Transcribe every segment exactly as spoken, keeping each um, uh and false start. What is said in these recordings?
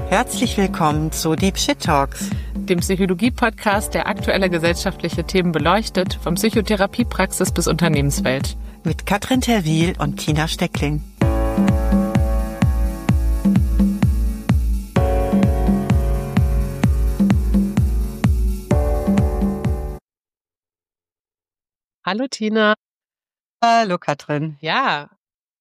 Herzlich willkommen zu Deep Shit Talks, dem Psychologie-Podcast, der aktuelle gesellschaftliche Themen beleuchtet, vom Psychotherapiepraxis bis Unternehmenswelt. Mit Katrin Terwiehl und Tina Steckling. Hallo Tina. Hallo Katrin. Ja,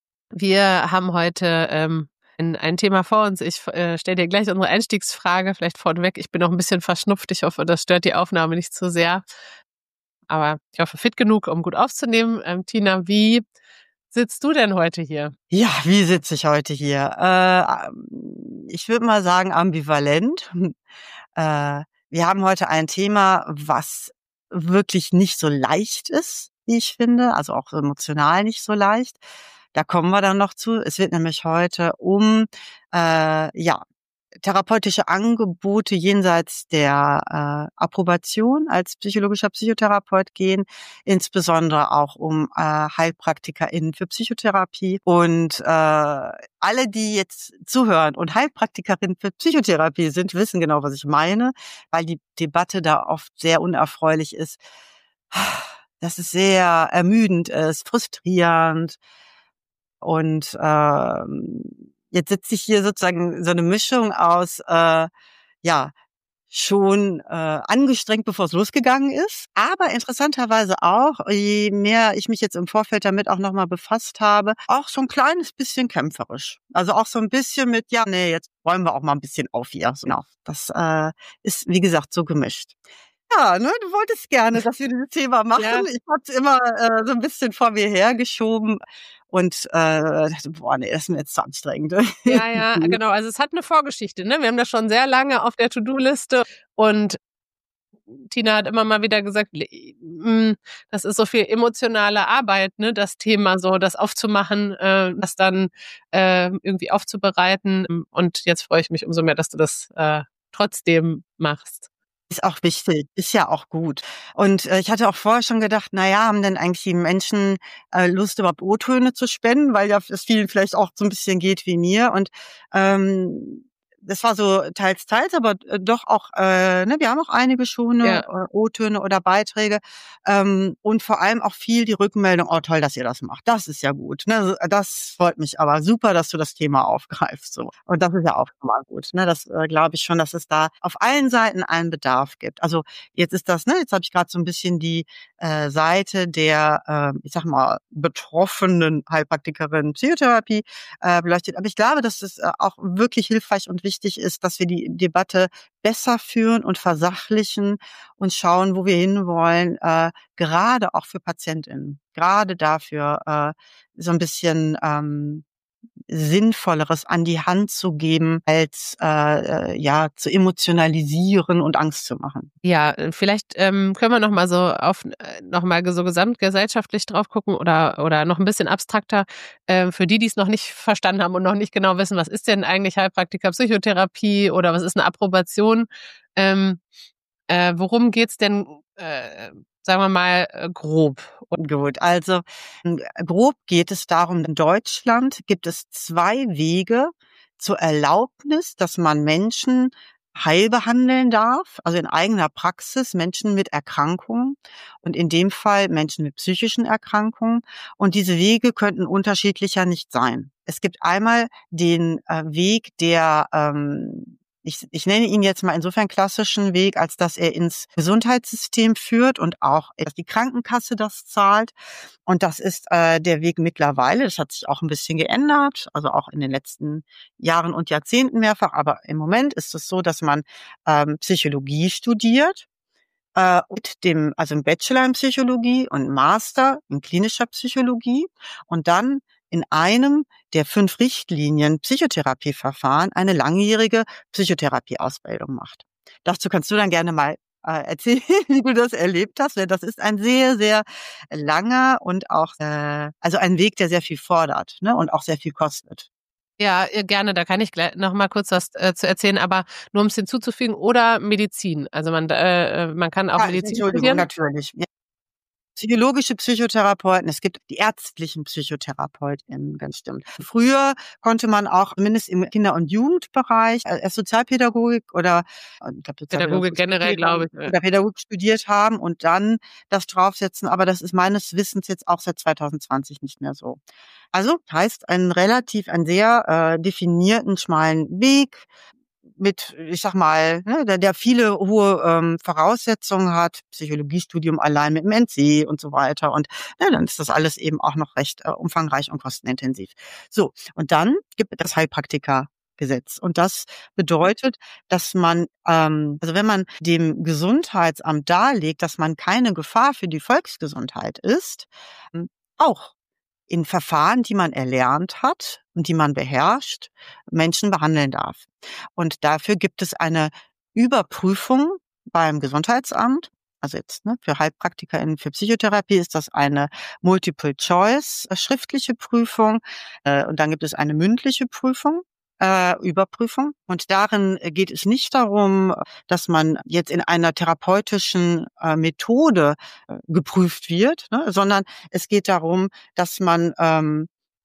wir haben heute ähm, ein, ein Thema vor uns. Ich äh, stelle dir gleich unsere Einstiegsfrage, vielleicht vorneweg. Ich bin noch ein bisschen verschnupft. Ich hoffe, das stört die Aufnahme nicht zu sehr. Aber ich hoffe, fit genug, um gut aufzunehmen. Ähm, Tina, wie sitzt du denn heute hier? Ja, wie sitze ich heute hier? Äh, ich würde mal sagen ambivalent. Äh, wir haben heute ein Thema, was wirklich nicht so leicht ist, wie ich finde, also auch emotional nicht so leicht. Da kommen wir dann noch zu. Es wird nämlich heute um äh, ja therapeutische Angebote jenseits der äh, Approbation als psychologischer Psychotherapeut gehen, insbesondere auch um äh, HeilpraktikerInnen für Psychotherapie. Und äh, alle, die jetzt zuhören und HeilpraktikerInnen für Psychotherapie sind, wissen genau, was ich meine, weil die Debatte da oft sehr unerfreulich ist. Dass es sehr ermüdend ist, frustrierend. Und ähm, jetzt sitze ich hier sozusagen so eine Mischung aus, äh, ja, schon äh, angestrengt, bevor es losgegangen ist, aber interessanterweise auch, je mehr ich mich jetzt im Vorfeld damit auch nochmal befasst habe, auch so ein kleines bisschen kämpferisch. Also auch so ein bisschen mit, ja, nee, jetzt räumen wir auch mal ein bisschen auf hier. Genau. Das äh, ist, wie gesagt, so gemischt. Ja, ne, du wolltest gerne, dass wir dieses Thema machen. Ja. Ich habe es immer äh, so ein bisschen vor mir hergeschoben und äh, dachte, boah, nee, das ist mir jetzt zu anstrengend. Ja, ja, genau. Also es hat eine Vorgeschichte, ne? Wir haben das schon sehr lange auf der To-Do-Liste und Tina hat immer mal wieder gesagt, das ist so viel emotionale Arbeit, ne, das Thema so, das aufzumachen, äh, das dann äh, irgendwie aufzubereiten. Und jetzt freue ich mich umso mehr, dass du das äh, trotzdem machst. Ist auch wichtig, ist ja auch gut. Und äh, ich hatte auch vorher schon gedacht, na ja, haben denn eigentlich die Menschen äh, Lust, überhaupt O-Töne zu spenden, weil ja es vielen vielleicht auch so ein bisschen geht wie mir. Und ähm, das war so teils, teils, aber äh, doch auch, äh, ne, wir haben auch einige schon Ja. äh, O-Töne oder Beiträge ähm, und vor allem auch viel die Rückmeldung, oh toll, dass ihr das macht. Das ist ja gut. Ne? Das freut mich aber super, dass du das Thema aufgreifst. So. Und das ist ja auch schon mal gut. Ne? Das äh, glaube ich schon, dass es da auf allen Seiten einen Bedarf gibt. Also jetzt ist das, ne, jetzt habe ich gerade so ein bisschen die äh, Seite der, äh, ich sag mal, betroffenen Heilpraktikerin Psychotherapie äh, beleuchtet. Aber ich glaube, dass es äh, auch wirklich hilfreich und wichtig ist, dass wir die Debatte besser führen und versachlichen und schauen, wo wir hinwollen, äh, gerade auch für PatientInnen. Gerade dafür äh, so ein bisschen ähm, Sinnvolleres an die Hand zu geben, als äh, ja zu emotionalisieren und Angst zu machen. Ja, vielleicht ähm, können wir noch mal so auf noch mal so gesamtgesellschaftlich drauf gucken oder oder noch ein bisschen abstrakter äh, für die, die es noch nicht verstanden haben und noch nicht genau wissen, was ist denn eigentlich Heilpraktiker Psychotherapie oder was ist eine Approbation? Ähm, äh, worum geht's denn? Äh, Sagen wir mal äh, grob. Gut, also grob geht es darum, in Deutschland gibt es zwei Wege zur Erlaubnis, dass man Menschen heil behandeln darf, also in eigener Praxis Menschen mit Erkrankungen und in dem Fall Menschen mit psychischen Erkrankungen. Und diese Wege könnten unterschiedlicher nicht sein. Es gibt einmal den äh, Weg der ähm, Ich, ich nenne ihn jetzt mal insofern klassischen Weg, als dass er ins Gesundheitssystem führt und auch, dass die Krankenkasse das zahlt. Und das ist äh, der Weg mittlerweile. Das hat sich auch ein bisschen geändert, also auch in den letzten Jahren und Jahrzehnten mehrfach. Aber im Moment ist es so, dass man ähm, Psychologie studiert äh, und dem, also im Bachelor in Psychologie und Master in klinischer Psychologie und dann in einem der fünf Richtlinien Psychotherapieverfahren eine langjährige Psychotherapieausbildung macht. Dazu kannst du dann gerne mal äh, erzählen, wie du das erlebt hast, weil das ist ein sehr, sehr langer und auch, äh, also ein Weg, der sehr viel fordert, ne, und auch sehr viel kostet. Ja, gerne, da kann ich gleich noch mal kurz was äh, zu erzählen, aber nur um es hinzuzufügen, oder Medizin. Also man äh, man kann auch Ja, Medizin Entschuldigung, studieren. natürlich. Ja. psychologische Psychotherapeuten, es gibt die ärztlichen PsychotherapeutInnen, ganz stimmt. Früher konnte man auch zumindest im Kinder- und Jugendbereich äh, erst Sozialpädagogik oder äh, ich glaube Pädagogik Sozialpädagogik generell, studiert haben glaube ich. Ja. oder Pädagogik studiert haben und dann das draufsetzen. Aber das ist meines Wissens jetzt auch seit zwanzig zwanzig nicht mehr so. Also heißt einen relativ, einen sehr äh, definierten, schmalen Weg mit, ich sag mal, ne, der, der viele hohe ähm, Voraussetzungen hat, Psychologiestudium allein mit dem N C und so weiter. Und ne, dann ist das alles eben auch noch recht äh, umfangreich und kostenintensiv. So, und dann gibt es das Heilpraktikergesetz. Und das bedeutet, dass man, ähm, also wenn man dem Gesundheitsamt darlegt, dass man keine Gefahr für die Volksgesundheit ist, ähm, auch in Verfahren, die man erlernt hat und die man beherrscht, Menschen behandeln darf. Und dafür gibt es eine Überprüfung beim Gesundheitsamt. Also jetzt ne, für HeilpraktikerInnen für Psychotherapie ist das eine Multiple-Choice schriftliche Prüfung. Äh, und dann gibt es eine mündliche Prüfung. Äh, Überprüfung. Und darin geht es nicht darum, dass man jetzt in einer therapeutischen äh, Methode äh, geprüft wird, ne, sondern es geht darum, dass man ähm,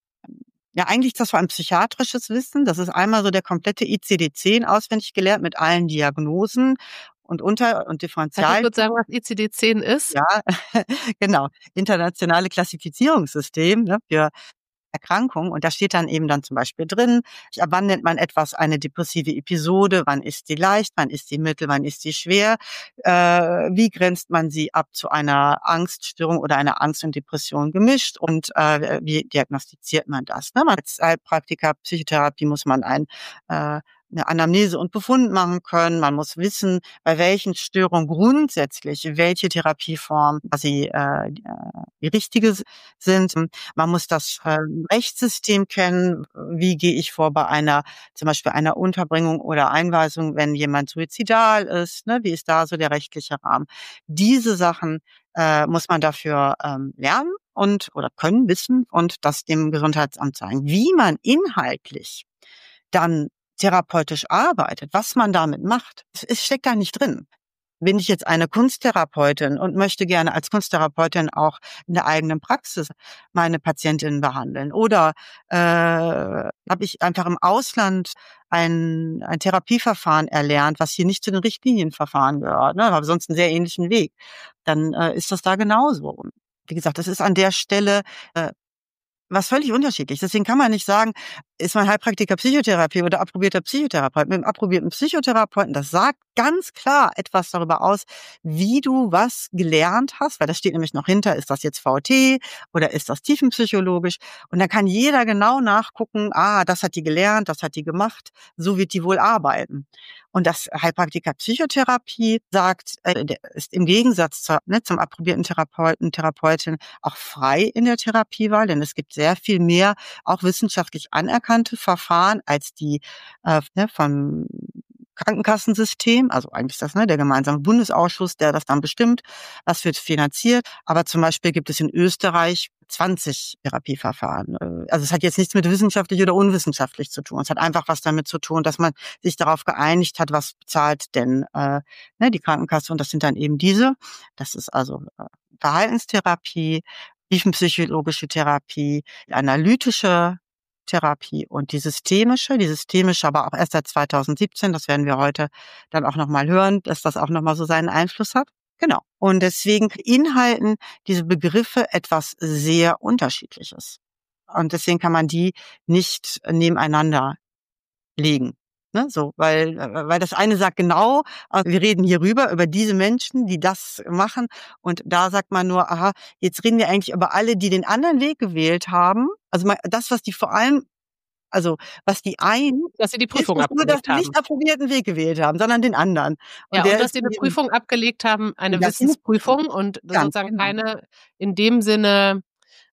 ja, eigentlich ist das so ein psychiatrisches Wissen. Das ist einmal so der komplette I C D zehn auswendig gelernt mit allen Diagnosen und Unter- und Differential. Kannst du kurz sagen, was I C D zehn ist? Ja, genau. Internationale Klassifizierungssystem ne, für Erkrankung. Und da steht dann eben dann zum Beispiel drin, ab wann nennt man etwas eine depressive Episode, wann ist sie leicht, wann ist sie mittel, wann ist sie schwer, äh, wie grenzt man sie ab zu einer Angststörung oder einer Angst und Depression gemischt und äh, wie diagnostiziert man das. Ne? Als Heilpraktiker Psychotherapie muss man ein äh, eine Anamnese und Befund machen können. Man muss wissen, bei welchen Störungen grundsätzlich welche Therapieform quasi äh, die richtige sind. Man muss das äh, Rechtssystem kennen. Wie gehe ich vor bei einer, zum Beispiel einer Unterbringung oder Einweisung, wenn jemand suizidal ist? Ne? Wie ist da so der rechtliche Rahmen? Diese Sachen äh, muss man dafür ähm, lernen und oder können wissen und das dem Gesundheitsamt zeigen. Wie man inhaltlich dann therapeutisch arbeitet, was man damit macht, es steckt da nicht drin. Bin ich jetzt eine Kunsttherapeutin und möchte gerne als Kunsttherapeutin auch in der eigenen Praxis meine Patientinnen behandeln? Oder äh, habe ich einfach im Ausland ein, ein Therapieverfahren erlernt, was hier nicht zu den Richtlinienverfahren gehört, ne, habe sonst einen sehr ähnlichen Weg? Dann äh, ist das da genauso. Wie gesagt, das ist an der Stelle äh, was völlig unterschiedlich. Deswegen kann man nicht sagen, ist man Heilpraktiker Psychotherapie oder approbierter Psychotherapeut. Mit einem approbierten Psychotherapeuten, das sagt ganz klar etwas darüber aus, wie du was gelernt hast, weil das steht nämlich noch hinter, ist das jetzt V T oder ist das tiefenpsychologisch? Und dann kann jeder genau nachgucken, ah, das hat die gelernt, das hat die gemacht, so wird die wohl arbeiten. Und das Heilpraktiker Psychotherapie sagt, äh, der ist im Gegensatz zur, ne, zum approbierten Therapeuten, Therapeutin auch frei in der Therapiewahl, denn es gibt sehr viel mehr auch wissenschaftlich anerkannte Verfahren als die äh, ne, vom Krankenkassensystem, also eigentlich ist das ne, der gemeinsame Bundesausschuss, der das dann bestimmt, was wird finanziert. Aber zum Beispiel gibt es in Österreich zwanzig Therapieverfahren. Also es hat jetzt nichts mit wissenschaftlich oder unwissenschaftlich zu tun. Es hat einfach was damit zu tun, dass man sich darauf geeinigt hat, was bezahlt denn äh, ne, die Krankenkasse. Und das sind dann eben diese. Das ist also äh, Verhaltenstherapie, tiefenpsychologische Therapie, analytische Therapie und die systemische, die systemische aber auch erst seit zwanzig siebzehn, das werden wir heute dann auch nochmal hören, dass das auch nochmal so seinen Einfluss hat. Genau. Und deswegen beinhalten diese Begriffe etwas sehr Unterschiedliches. Und deswegen kann man die nicht nebeneinander legen. Ne, so, weil, weil das eine sagt genau, wir reden hier rüber, über diese Menschen, die das machen. Und da sagt man nur, aha, jetzt reden wir eigentlich über alle, die den anderen Weg gewählt haben. Also das, was die vor allem, also was die einen, dass sie die Prüfung ist nur, dass abgelegt sie haben. nicht approbierten Weg gewählt haben, sondern den anderen. Und ja, der und dass ist sie eine Prüfung abgelegt haben, eine das sind- Wissensprüfung und Ganz sozusagen genau. keine in dem Sinne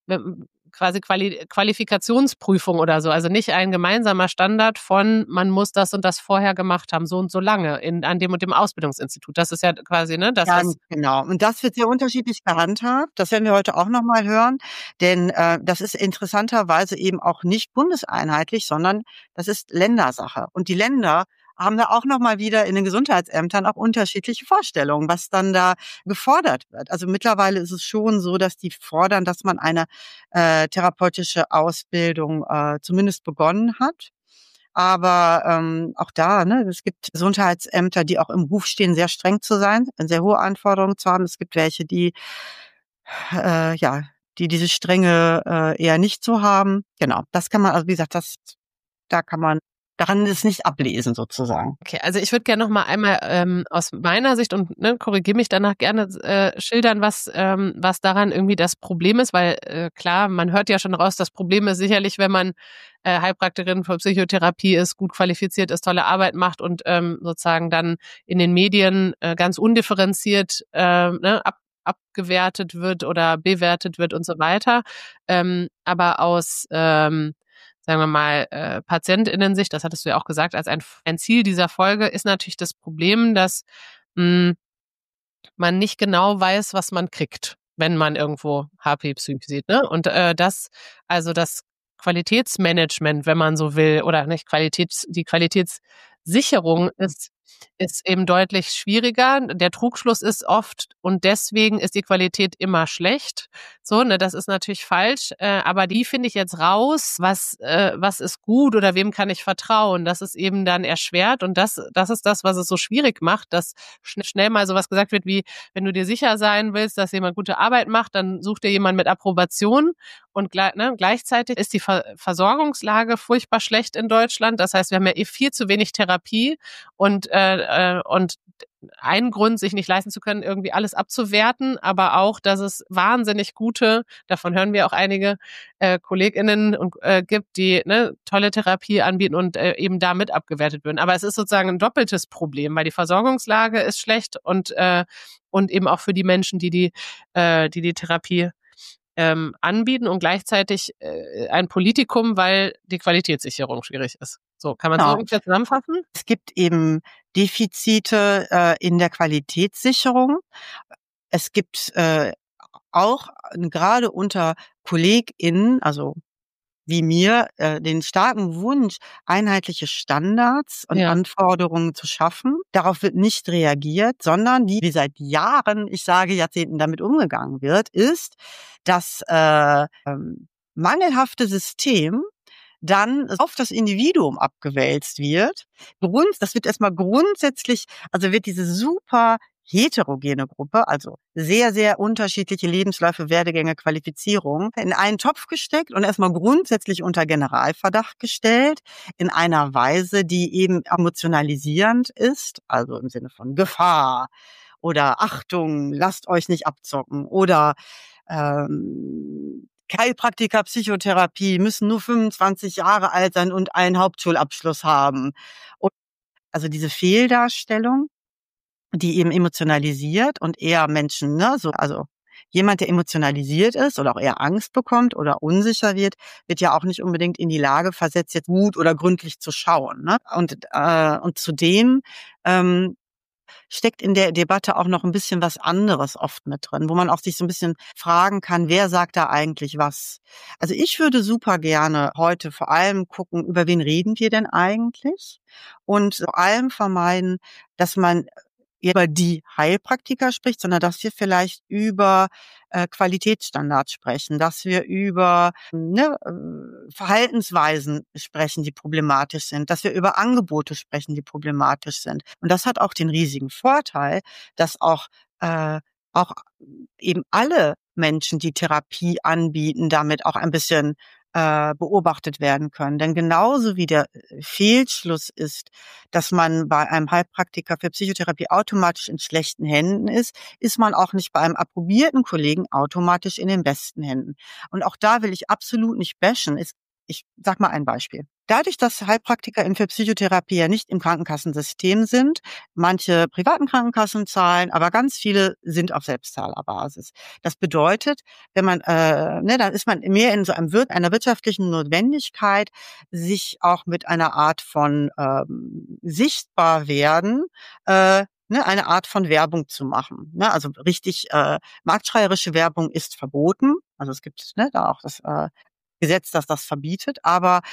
quasi Quali- Qualifikationsprüfung oder so. Also nicht ein gemeinsamer Standard von, man muss das und das vorher gemacht haben, so und so lange in, an dem und dem Ausbildungsinstitut. Das ist ja quasi, ne? Das Ganz was genau. Und das wird sehr unterschiedlich gehandhabt. Das werden wir heute auch nochmal hören. Denn äh, das ist interessanterweise eben auch nicht bundeseinheitlich, sondern das ist Ländersache. Und die Länder haben da auch nochmal wieder in den Gesundheitsämtern auch unterschiedliche Vorstellungen, was dann da gefordert wird. Also mittlerweile ist es schon so, dass die fordern, dass man eine äh, therapeutische Ausbildung äh, zumindest begonnen hat. Aber ähm, auch da, ne, es gibt Gesundheitsämter, die auch im Ruf stehen, sehr streng zu sein, sehr hohe Anforderungen zu haben. Es gibt welche, die äh, ja, die diese Strenge äh, eher nicht so haben. Genau, das kann man, also wie gesagt, das, da kann man, daran ist nicht ablesen sozusagen. Okay, also ich würde gerne noch mal einmal ähm, aus meiner Sicht und ne, korrigiere mich danach gerne äh, schildern, was ähm, was daran irgendwie das Problem ist, weil äh, klar, man hört ja schon raus, das Problem ist sicherlich, wenn man äh, Heilpraktikerin für Psychotherapie ist, gut qualifiziert ist, tolle Arbeit macht und ähm, sozusagen dann in den Medien äh, ganz undifferenziert äh, ne, ab abgewertet wird oder bewertet wird und so weiter. Ähm, aber aus ähm, sagen wir mal, äh, PatientInnen-Sicht, das hattest du ja auch gesagt, als ein, ein Ziel dieser Folge ist natürlich das Problem, dass mh, man nicht genau weiß, was man kriegt, wenn man irgendwo H P-Psych sieht. Ne? Und äh, das, also das Qualitätsmanagement, wenn man so will, oder nicht Qualitäts, die Qualitätssicherung ist ist eben deutlich schwieriger. Der Trugschluss ist oft, und deswegen ist die Qualität immer schlecht. So, ne, das ist natürlich falsch. Äh, aber die finde ich jetzt raus, was, äh, was ist gut oder wem kann ich vertrauen. Das ist eben dann erschwert. Und das, das ist das, was es so schwierig macht, dass schn- schnell mal sowas gesagt wird wie, wenn du dir sicher sein willst, dass jemand gute Arbeit macht, dann such dir jemand mit Approbation. Und ne, gleichzeitig ist die Ver- Versorgungslage furchtbar schlecht in Deutschland. Das heißt, wir haben ja eh viel zu wenig Therapie. Und, äh, äh, und ein Grund, sich nicht leisten zu können, irgendwie alles abzuwerten, aber auch, dass es wahnsinnig gute, davon hören wir auch einige äh, KollegInnen und, äh, gibt, die ne, tolle Therapie anbieten und äh, eben damit abgewertet werden. Aber es ist sozusagen ein doppeltes Problem, weil die Versorgungslage ist schlecht und, äh, und eben auch für die Menschen, die die, äh, die, die Therapie ähm, anbieten und gleichzeitig äh, ein Politikum, weil die Qualitätssicherung schwierig ist. So, kann man so Genau. ungefähr zusammenfassen? Es gibt eben Defizite äh, in der Qualitätssicherung. Es gibt äh, auch äh, gerade unter KollegInnen, also wie mir, äh, den starken Wunsch, einheitliche Standards und Ja. Anforderungen zu schaffen. Darauf wird nicht reagiert, sondern wie, wie seit Jahren, ich sage Jahrzehnten, damit umgegangen wird, ist das äh, ähm, mangelhafte System dann auf das Individuum abgewälzt wird. Grund, das wird erstmal grundsätzlich, also wird diese super heterogene Gruppe, also sehr, sehr unterschiedliche Lebensläufe, Werdegänge, Qualifizierung, in einen Topf gesteckt und erstmal grundsätzlich unter Generalverdacht gestellt, in einer Weise, die eben emotionalisierend ist, also im Sinne von Gefahr oder Achtung, lasst euch nicht abzocken oder ähm, Heilpraktiker Psychotherapie müssen nur fünfundzwanzig Jahre alt sein und einen Hauptschulabschluss haben. Und also diese Fehldarstellung, die eben emotionalisiert und eher Menschen, ne, so, also jemand, der emotionalisiert ist oder auch eher Angst bekommt oder unsicher wird, wird ja auch nicht unbedingt in die Lage versetzt, jetzt gut oder gründlich zu schauen. Ne? Und, äh, und zudem ähm, steckt in der Debatte auch noch ein bisschen was anderes oft mit drin, wo man auch sich so ein bisschen fragen kann, wer sagt da eigentlich was? Also ich würde super gerne heute vor allem gucken, über wen reden wir denn eigentlich? Und vor allem vermeiden, dass man über die Heilpraktiker spricht, sondern dass wir vielleicht über äh, Qualitätsstandards sprechen, dass wir über ne, äh, Verhaltensweisen sprechen, die problematisch sind, dass wir über Angebote sprechen, die problematisch sind. Und das hat auch den riesigen Vorteil, dass auch äh, auch eben alle Menschen, die Therapie anbieten, damit auch ein bisschen äh, beobachtet werden können. Denn genauso wie der Fehlschluss ist, dass man bei einem Heilpraktiker für Psychotherapie automatisch in schlechten Händen ist, ist man auch nicht bei einem approbierten Kollegen automatisch in den besten Händen. Und auch da will ich absolut nicht bashen. Ich sag mal ein Beispiel. Dadurch, dass HeilpraktikerInnen für Psychotherapie ja nicht im Krankenkassensystem sind, manche privaten Krankenkassen zahlen, aber ganz viele sind auf Selbstzahlerbasis. Das bedeutet, wenn man, äh, ne, dann ist man mehr in so einem Wir- einer wirtschaftlichen Notwendigkeit, sich auch mit einer Art von ähm, sichtbar werden, äh, ne, eine Art von Werbung zu machen. Ne? Also richtig äh, marktschreierische Werbung ist verboten. Also es gibt ne, da auch das äh, Gesetz, das das verbietet, aber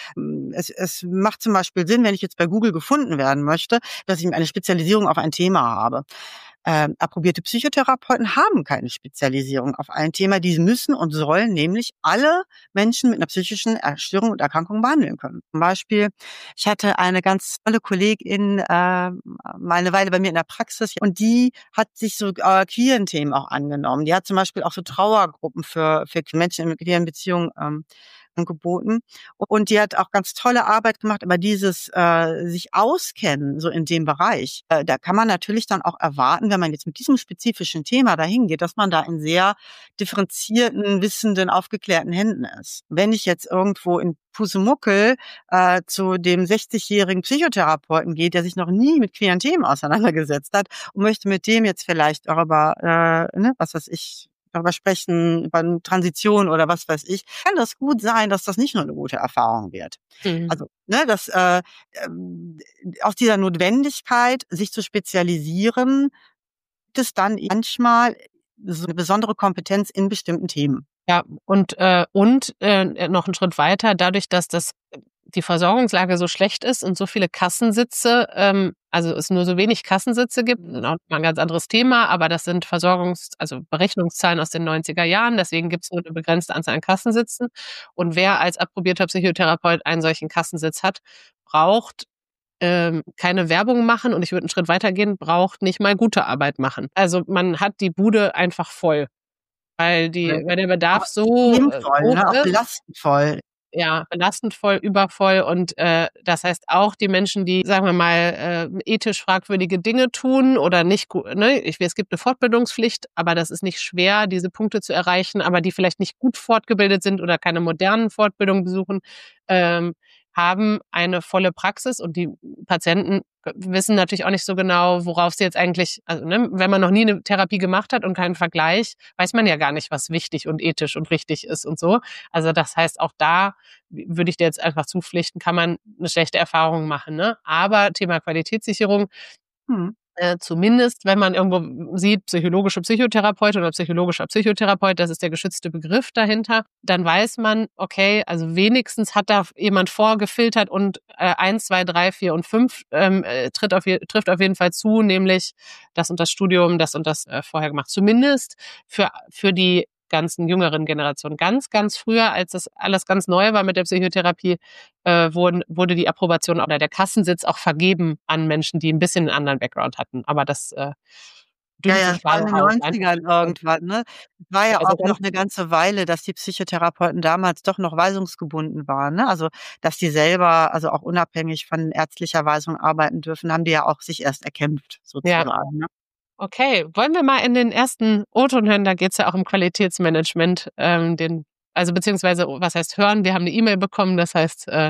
es, es macht zum Beispiel Sinn, wenn ich jetzt bei Google gefunden werden möchte, dass ich eine Spezialisierung auf ein Thema habe. Ähm, approbierte Psychotherapeuten haben keine Spezialisierung auf ein Thema. Die müssen und sollen nämlich alle Menschen mit einer psychischen Störung und Erkrankung behandeln können. Zum Beispiel, ich hatte eine ganz tolle Kollegin äh, mal eine Weile bei mir in der Praxis und die hat sich so äh, queeren Themen auch angenommen. Die hat zum Beispiel auch so Trauergruppen für, für Menschen in queeren Beziehungen ähm, angeboten. Und die hat auch ganz tolle Arbeit gemacht, aber dieses äh, sich auskennen, so in dem Bereich, äh, da kann man natürlich dann auch erwarten, wenn man jetzt mit diesem spezifischen Thema dahin geht, dass man da in sehr differenzierten, wissenden, aufgeklärten Händen ist. Wenn ich jetzt irgendwo in Pusemuckel äh, zu dem sechzigjährigen Psychotherapeuten gehe, der sich noch nie mit queeren Themen auseinandergesetzt hat und möchte mit dem jetzt vielleicht darüber, äh, ne, was weiß ich, darüber sprechen, über eine Transition oder was weiß ich, kann das gut sein, dass das nicht nur eine gute Erfahrung wird. Mhm. Also, ne, dass äh, ähm, aus dieser Notwendigkeit, sich zu spezialisieren, gibt es dann manchmal so eine besondere Kompetenz in bestimmten Themen. Ja, und äh, und äh, noch einen Schritt weiter, dadurch, dass das die Versorgungslage so schlecht ist und so viele Kassensitze, ähm, also es nur so wenig Kassensitze gibt, noch mal ein ganz anderes Thema, aber das sind Versorgungs-, also Berechnungszahlen aus den neunziger Jahren, deswegen gibt es nur eine begrenzte Anzahl an Kassensitzen. Und wer als approbierter Psychotherapeut einen solchen Kassensitz hat, braucht ähm, keine Werbung machen und ich würde einen Schritt weitergehen, braucht nicht mal gute Arbeit machen. Also man hat die Bude einfach voll, weil die, weil der Bedarf so äh, Voll, hoch ne? Auch ist. belastend voll. Ja, belastend voll, übervoll und äh, das heißt auch die Menschen, die, sagen wir mal, äh, ethisch fragwürdige Dinge tun oder nicht gut, ne, ich, es gibt eine Fortbildungspflicht, aber das ist nicht schwer, diese Punkte zu erreichen, aber die vielleicht nicht gut fortgebildet sind oder keine modernen Fortbildungen besuchen, ähm, haben eine volle Praxis und die Patienten wissen natürlich auch nicht so genau, worauf sie jetzt eigentlich, also ne, wenn man noch nie eine Therapie gemacht hat und keinen Vergleich, weiß man ja gar nicht, was wichtig und ethisch und richtig ist und so. Also das heißt, auch da würde ich dir jetzt einfach zupflichten, kann man eine schlechte Erfahrung machen. Ne? Aber Thema Qualitätssicherung, Hm. Äh, zumindest, wenn man irgendwo sieht, psychologische Psychotherapeutin oder psychologischer Psychotherapeut, das ist der geschützte Begriff dahinter, dann weiß man, okay, also wenigstens hat da jemand vorgefiltert und äh, eins, zwei, drei, vier und fünf ähm, äh, tritt auf, trifft auf jeden Fall zu, nämlich das und das Studium, das und das äh, vorher gemacht. Zumindest für, für die ganzen jüngeren Generationen. Ganz, ganz früher, als das alles ganz neu war mit der Psychotherapie, äh, wurden, wurde die Approbation oder der Kassensitz auch vergeben an Menschen, die ein bisschen einen anderen Background hatten. Aber das äh, Ja, dünnt ja, sich das war gerade in den aus. Einfach. neunzigern irgendwann, ne? War ja Also auch noch eine ganze Weile, dass die Psychotherapeuten damals doch noch weisungsgebunden waren, ne? Also, dass die selber, also auch unabhängig von ärztlicher Weisung arbeiten dürfen, haben die ja auch sich erst erkämpft Ja. sozusagen, ne? Okay, wollen wir mal in den ersten O-Ton hören? Da geht es ja auch um Qualitätsmanagement. Ähm, den, also beziehungsweise, was heißt hören? Wir haben eine E-Mail bekommen, das heißt äh,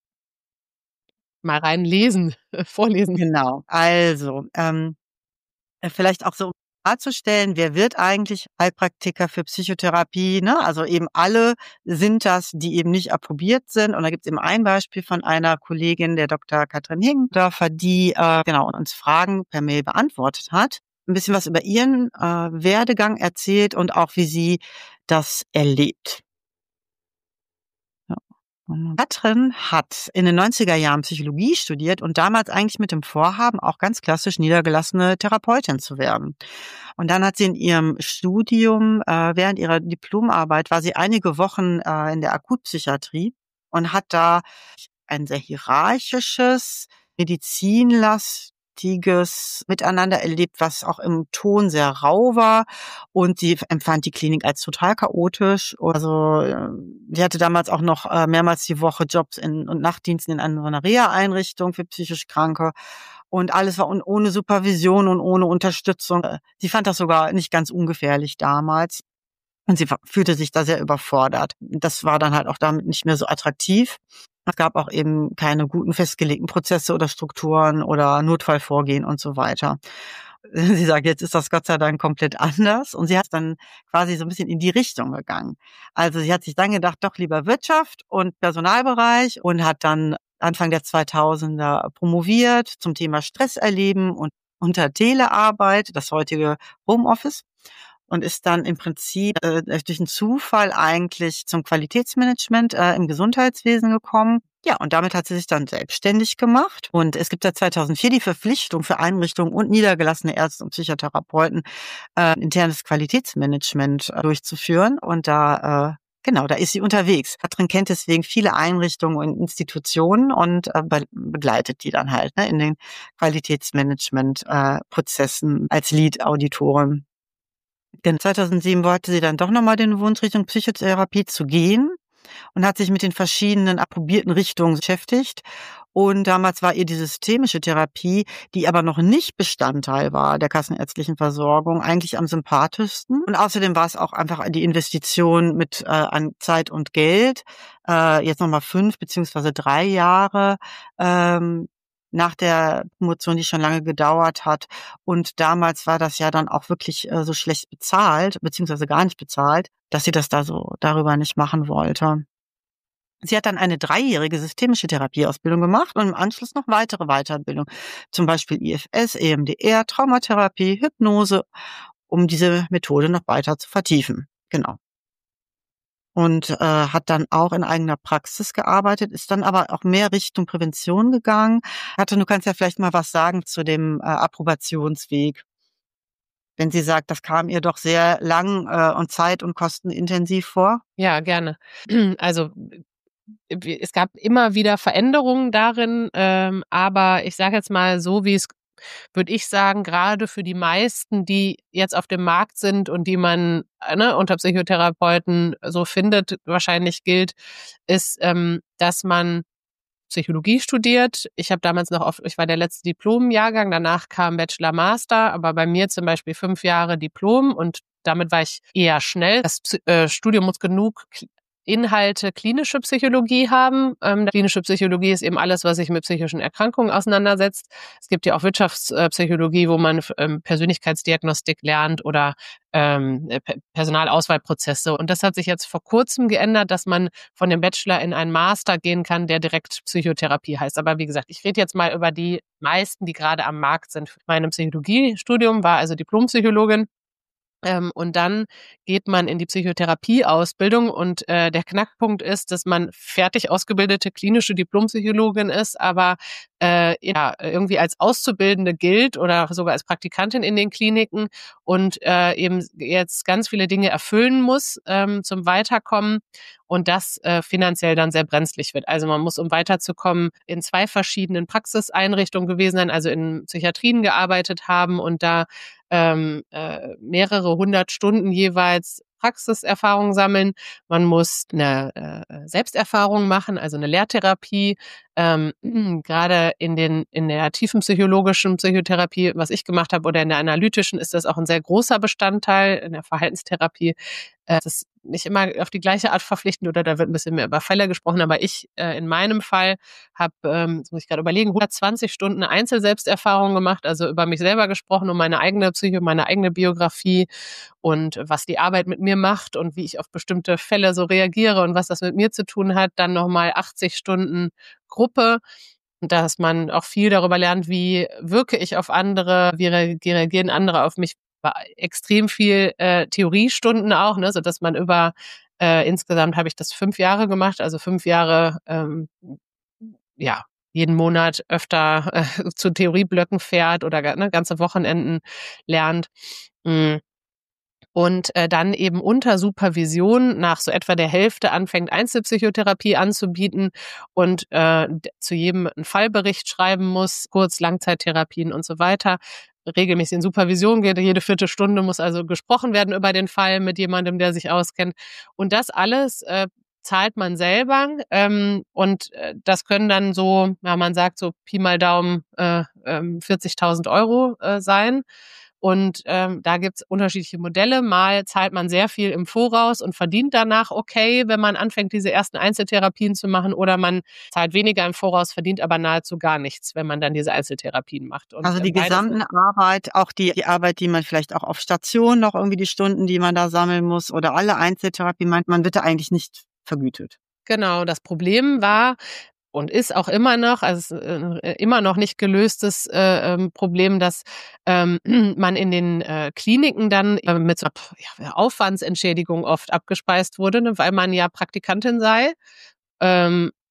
mal reinlesen, vorlesen. Genau. Also, ähm, vielleicht auch so, um klarzustellen, wer wird eigentlich Heilpraktiker für Psychotherapie, ne? Also eben alle sind das, die eben nicht approbiert sind. Und da gibt es eben ein Beispiel von einer Kollegin, der Doktor Katrin Hingendörfer, die äh, genau uns Fragen per Mail beantwortet hat. Ein bisschen was über ihren äh, Werdegang erzählt und auch, wie sie das erlebt. Ja. Katrin hat in den neunziger Jahren Psychologie studiert und damals eigentlich mit dem Vorhaben, auch ganz klassisch niedergelassene Therapeutin zu werden. Und dann hat sie in ihrem Studium, äh, während ihrer Diplomarbeit, war sie einige Wochen äh, in der Akutpsychiatrie und hat da ein sehr hierarchisches, medizinlastiges Miteinander erlebt, was auch im Ton sehr rau war. Und sie empfand die Klinik als total chaotisch. Also sie hatte damals auch noch mehrmals die Woche Jobs in, und Nachtdiensten in einer Reha-Einrichtung für psychisch Kranke. Und alles war ohne Supervision und ohne Unterstützung. Sie fand das sogar nicht ganz ungefährlich damals. Und sie fühlte sich da sehr überfordert. Das war dann halt auch damit nicht mehr so attraktiv. Es gab auch eben keine guten festgelegten Prozesse oder Strukturen oder Notfallvorgehen und so weiter. Sie sagt, jetzt ist das Gott sei Dank komplett anders. Und sie hat dann quasi so ein bisschen in die Richtung gegangen. Also sie hat sich dann gedacht, doch lieber Wirtschaft und Personalbereich und hat dann Anfang der zweitausender promoviert zum Thema Stress erleben und unter Telearbeit, das heutige Homeoffice. Und ist dann im Prinzip äh, durch einen Zufall eigentlich zum Qualitätsmanagement äh, im Gesundheitswesen gekommen Ja, und damit hat sie sich dann selbstständig gemacht. Und es gibt seit zweitausendvier die Verpflichtung für Einrichtungen und niedergelassene Ärzte und Psychotherapeuten, äh, internes Qualitätsmanagement äh, durchzuführen. Und da, äh, genau, da ist sie unterwegs. Katrin kennt deswegen viele Einrichtungen und Institutionen und äh, be begleitet die dann halt ne, in den Qualitätsmanagement-Prozessen äh, als Lead-Auditorin. Denn zweitausendsieben wollte sie dann doch nochmal den Wunsch Richtung Psychotherapie zu gehen und hat sich mit den verschiedenen approbierten Richtungen beschäftigt. Und damals war ihr die systemische Therapie, die aber noch nicht Bestandteil war der kassenärztlichen Versorgung, eigentlich am sympathischsten. Und außerdem war es auch einfach die Investition mit äh, an Zeit und Geld, äh, jetzt nochmal fünf beziehungsweise drei Jahre ähm, nach der Promotion, die schon lange gedauert hat. Und damals war das ja dann auch wirklich äh, so schlecht bezahlt, beziehungsweise gar nicht bezahlt, dass sie das da so darüber nicht machen wollte. Sie hat dann eine dreijährige systemische Therapieausbildung gemacht und im Anschluss noch weitere Weiterbildung, zum Beispiel I F S, E M D R, Traumatherapie, Hypnose, um diese Methode noch weiter zu vertiefen. Genau. Und äh, hat dann auch in eigener Praxis gearbeitet, ist dann aber auch mehr Richtung Prävention gegangen. Hatte, du kannst ja vielleicht mal was sagen zu dem äh, Approbationsweg. Wenn sie sagt, das kam ihr doch sehr lang äh, und zeit- und kostenintensiv vor. Ja, gerne. Also es gab immer wieder Veränderungen darin, ähm, aber ich sage jetzt mal so, wie es, würde ich sagen, gerade für die meisten, die jetzt auf dem Markt sind und die man ne, unter Psychotherapeuten so findet, wahrscheinlich gilt, ist, ähm, dass man Psychologie studiert. Ich habe damals noch auf, ich war der letzte Diplomjahrgang, danach kam Bachelor, Master, aber bei mir zum Beispiel fünf Jahre Diplom und damit war ich eher schnell. Das äh, Studium muss genug Inhalte klinische Psychologie haben. Ähm, klinische Psychologie ist eben alles, was sich mit psychischen Erkrankungen auseinandersetzt. Es gibt ja auch Wirtschaftspsychologie, wo man ähm, Persönlichkeitsdiagnostik lernt oder ähm, Personalauswahlprozesse. Und das hat sich jetzt vor kurzem geändert, dass man von dem Bachelor in einen Master gehen kann, der direkt Psychotherapie heißt. Aber wie gesagt, ich rede jetzt mal über die meisten, die gerade am Markt sind. Mein Psychologiestudium war also Diplompsychologin. Ähm, und dann geht man in die Psychotherapieausbildung und äh, der Knackpunkt ist, dass man fertig ausgebildete klinische Diplompsychologin ist, aber äh, ja irgendwie als Auszubildende gilt oder sogar als Praktikantin in den Kliniken und äh, eben jetzt ganz viele Dinge erfüllen muss ähm, zum Weiterkommen und das äh, finanziell dann sehr brenzlig wird. Also man muss, um weiterzukommen, in zwei verschiedenen Praxiseinrichtungen gewesen sein, also in Psychiatrien gearbeitet haben und da ähm, äh, mehrere hundert Stunden jeweils Praxiserfahrung sammeln. Man muss eine äh, Selbsterfahrung machen, also eine Lehrtherapie. Ähm, gerade in den in der tiefen psychologischen Psychotherapie, was ich gemacht habe, oder in der analytischen, ist das auch ein sehr großer Bestandteil. In der Verhaltenstherapie äh, das ist nicht immer auf die gleiche Art verpflichtend oder da wird ein bisschen mehr über Fälle gesprochen, aber ich äh, in meinem Fall habe, ähm, jetzt muss ich gerade überlegen, hundertzwanzig Stunden Einzelselbsterfahrung gemacht, also über mich selber gesprochen und meine eigene Psyche, meine eigene Biografie und was die Arbeit mit mir macht und wie ich auf bestimmte Fälle so reagiere und was das mit mir zu tun hat. Dann nochmal achtzig Stunden Gruppe, dass man auch viel darüber lernt, wie wirke ich auf andere, wie reagieren andere auf mich. War extrem viel äh, Theoriestunden auch, ne, so dass man über äh, insgesamt habe ich das fünf Jahre gemacht, also fünf Jahre ähm, ja jeden Monat öfter äh, zu Theorieblöcken fährt oder ne, ganze Wochenenden lernt. Mm. Und äh, dann eben unter Supervision nach so etwa der Hälfte anfängt, Einzelpsychotherapie anzubieten und äh, zu jedem einen Fallbericht schreiben muss, Kurz-, Langzeittherapien und so weiter, regelmäßig in Supervision geht. Jede vierte Stunde muss also gesprochen werden über den Fall mit jemandem, der sich auskennt. Und das alles äh, zahlt man selber ähm, und äh, das können dann so, ja, man sagt so Pi mal Daumen äh, äh, vierzigtausend Euro äh, sein. Und ähm, da gibt's unterschiedliche Modelle. Mal zahlt man sehr viel im Voraus und verdient danach okay, wenn man anfängt, diese ersten Einzeltherapien zu machen. Oder man zahlt weniger im Voraus, verdient aber nahezu gar nichts, wenn man dann diese Einzeltherapien macht. Und, also die äh, gesamte Arbeit, auch die, die Arbeit, die man vielleicht auch auf Station noch irgendwie die Stunden, die man da sammeln muss oder alle Einzeltherapien, meint man, wird da eigentlich nicht vergütet. Genau, das Problem war, und ist auch immer noch, also äh, immer noch nicht gelöstes äh, ähm, Problem, dass ähm, man in den äh, Kliniken dann äh, mit so ja, Aufwandsentschädigung oft abgespeist wurde, ne, weil man ja Praktikantin sei. Ähm,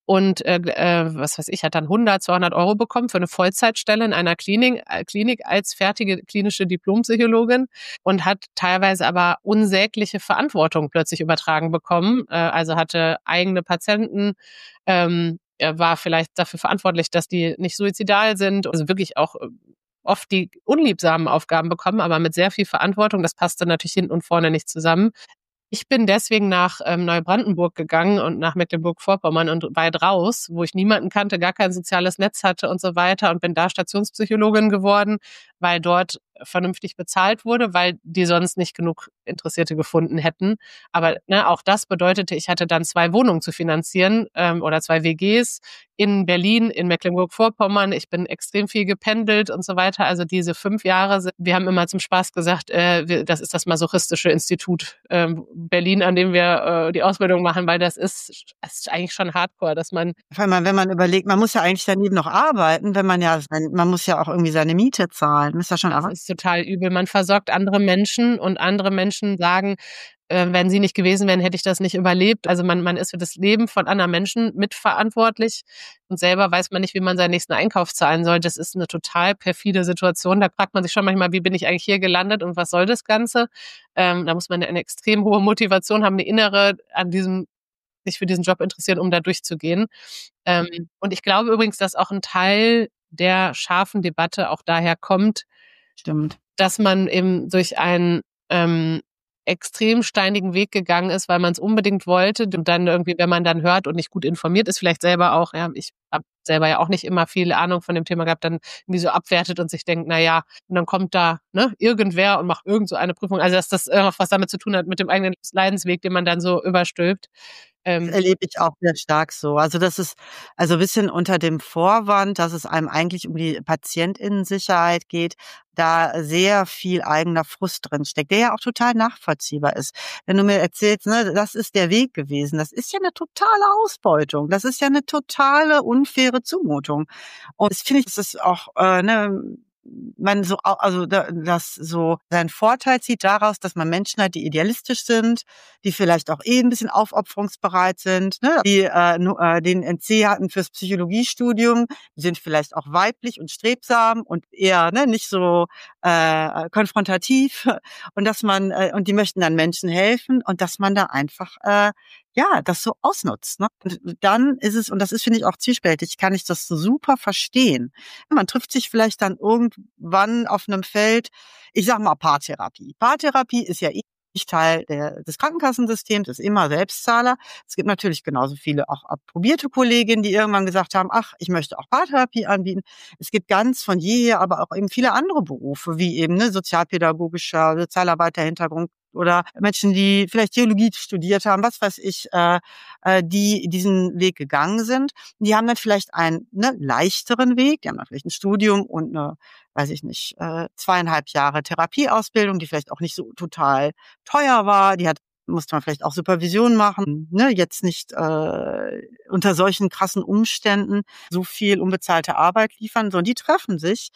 und äh, äh, was weiß ich, hat dann hundert, zweihundert Euro bekommen für eine Vollzeitstelle in einer Klinik, äh, Klinik als fertige klinische Diplompsychologin und hat teilweise aber unsägliche Verantwortung plötzlich übertragen bekommen. Äh, also hatte eigene Patienten, ähm, er war vielleicht dafür verantwortlich, dass die nicht suizidal sind, also wirklich auch äh, oft die unliebsamen Aufgaben bekommen, aber mit sehr viel Verantwortung. Das passte natürlich hinten und vorne nicht zusammen. Ich bin deswegen nach ähm, Neubrandenburg gegangen und nach Mecklenburg-Vorpommern und weit raus, wo ich niemanden kannte, gar kein soziales Netz hatte und so weiter und bin da Stationspsychologin geworden, weil dort vernünftig bezahlt wurde, weil die sonst nicht genug Interessierte gefunden hätten. Aber ne, auch das bedeutete, ich hatte dann zwei Wohnungen zu finanzieren ähm, oder zwei W Gs in Berlin, in Mecklenburg-Vorpommern. Ich bin extrem viel gependelt und so weiter. Also diese fünf Jahre, sind, wir haben immer zum Spaß gesagt, äh, wir, das ist das masochistische Institut äh, Berlin, an dem wir äh, die Ausbildung machen, weil das ist, das ist eigentlich schon hardcore, dass man... Vor allem, wenn man überlegt, man muss ja eigentlich daneben noch arbeiten, wenn man ja, man muss ja auch irgendwie seine Miete zahlen. Das ist ja schon Das ist total übel. Man versorgt andere Menschen und andere Menschen sagen, äh, wenn sie nicht gewesen wären, hätte ich das nicht überlebt. Also man, man ist für das Leben von anderen Menschen mitverantwortlich und selber weiß man nicht, wie man seinen nächsten Einkauf zahlen soll. Das ist eine total perfide Situation. Da fragt man sich schon manchmal, wie bin ich eigentlich hier gelandet und was soll das Ganze? Ähm, da muss man eine extrem hohe Motivation haben, eine innere, an diesem sich für diesen Job interessieren, um da durchzugehen. Ähm, und ich glaube übrigens, dass auch ein Teil der scharfen Debatte auch daher kommt, Stimmt. dass man eben durch einen ähm, extrem steinigen Weg gegangen ist, weil man es unbedingt wollte und dann irgendwie, wenn man dann hört und nicht gut informiert ist, vielleicht selber auch, ja, ich habe selber ja auch nicht immer viel Ahnung von dem Thema gehabt, dann irgendwie so abwertet und sich denkt, na ja, und dann kommt da ne, irgendwer und macht irgend so eine Prüfung. Also dass das irgendwas damit zu tun hat mit dem eigenen Leidensweg, den man dann so überstülpt. Das erlebe ich auch sehr stark so. Also das ist also ein bisschen unter dem Vorwand, dass es einem eigentlich um die PatientInnen-Sicherheit geht, da sehr viel eigener Frust drin steckt, der ja auch total nachvollziehbar ist. Wenn du mir erzählst, ne, das ist der Weg gewesen, das ist ja eine totale Ausbeutung. Das ist ja eine totale unfaire Zumutung. Und das finde ich, das ist auch, äh, ne, man so, also das so seinen Vorteil zieht daraus, dass man Menschen hat, die idealistisch sind, die vielleicht auch eh ein bisschen aufopferungsbereit sind, ne? Die äh, äh, den N C hatten fürs Psychologiestudium, die sind vielleicht auch weiblich und strebsam und eher ne, nicht so äh, konfrontativ und dass man äh, und die möchten dann Menschen helfen und dass man da einfach äh, ja, das so ausnutzt. Ne? Und dann ist es, und das ist, finde ich, auch zwiespältig, kann ich das so super verstehen. Man trifft sich vielleicht dann irgendwann auf einem Feld, ich sag mal Paartherapie. Paartherapie ist ja eh nicht Teil der, des Krankenkassensystems, ist immer Selbstzahler. Es gibt natürlich genauso viele auch approbierte Kolleginnen, die irgendwann gesagt haben, ach, ich möchte auch Paartherapie anbieten. Es gibt ganz von jeher aber auch eben viele andere Berufe, wie eben ne, sozialpädagogischer, Sozialarbeiter-Hintergrund, oder Menschen, die vielleicht Theologie studiert haben, was weiß ich, äh, äh, die diesen Weg gegangen sind. Die haben dann vielleicht einen ne, leichteren Weg, die haben dann vielleicht ein Studium und eine, weiß ich nicht, äh, zweieinhalb Jahre Therapieausbildung, die vielleicht auch nicht so total teuer war. Die hat musste man vielleicht auch Supervision machen, ne, jetzt nicht äh, unter solchen krassen Umständen so viel unbezahlte Arbeit liefern, sondern die treffen sich.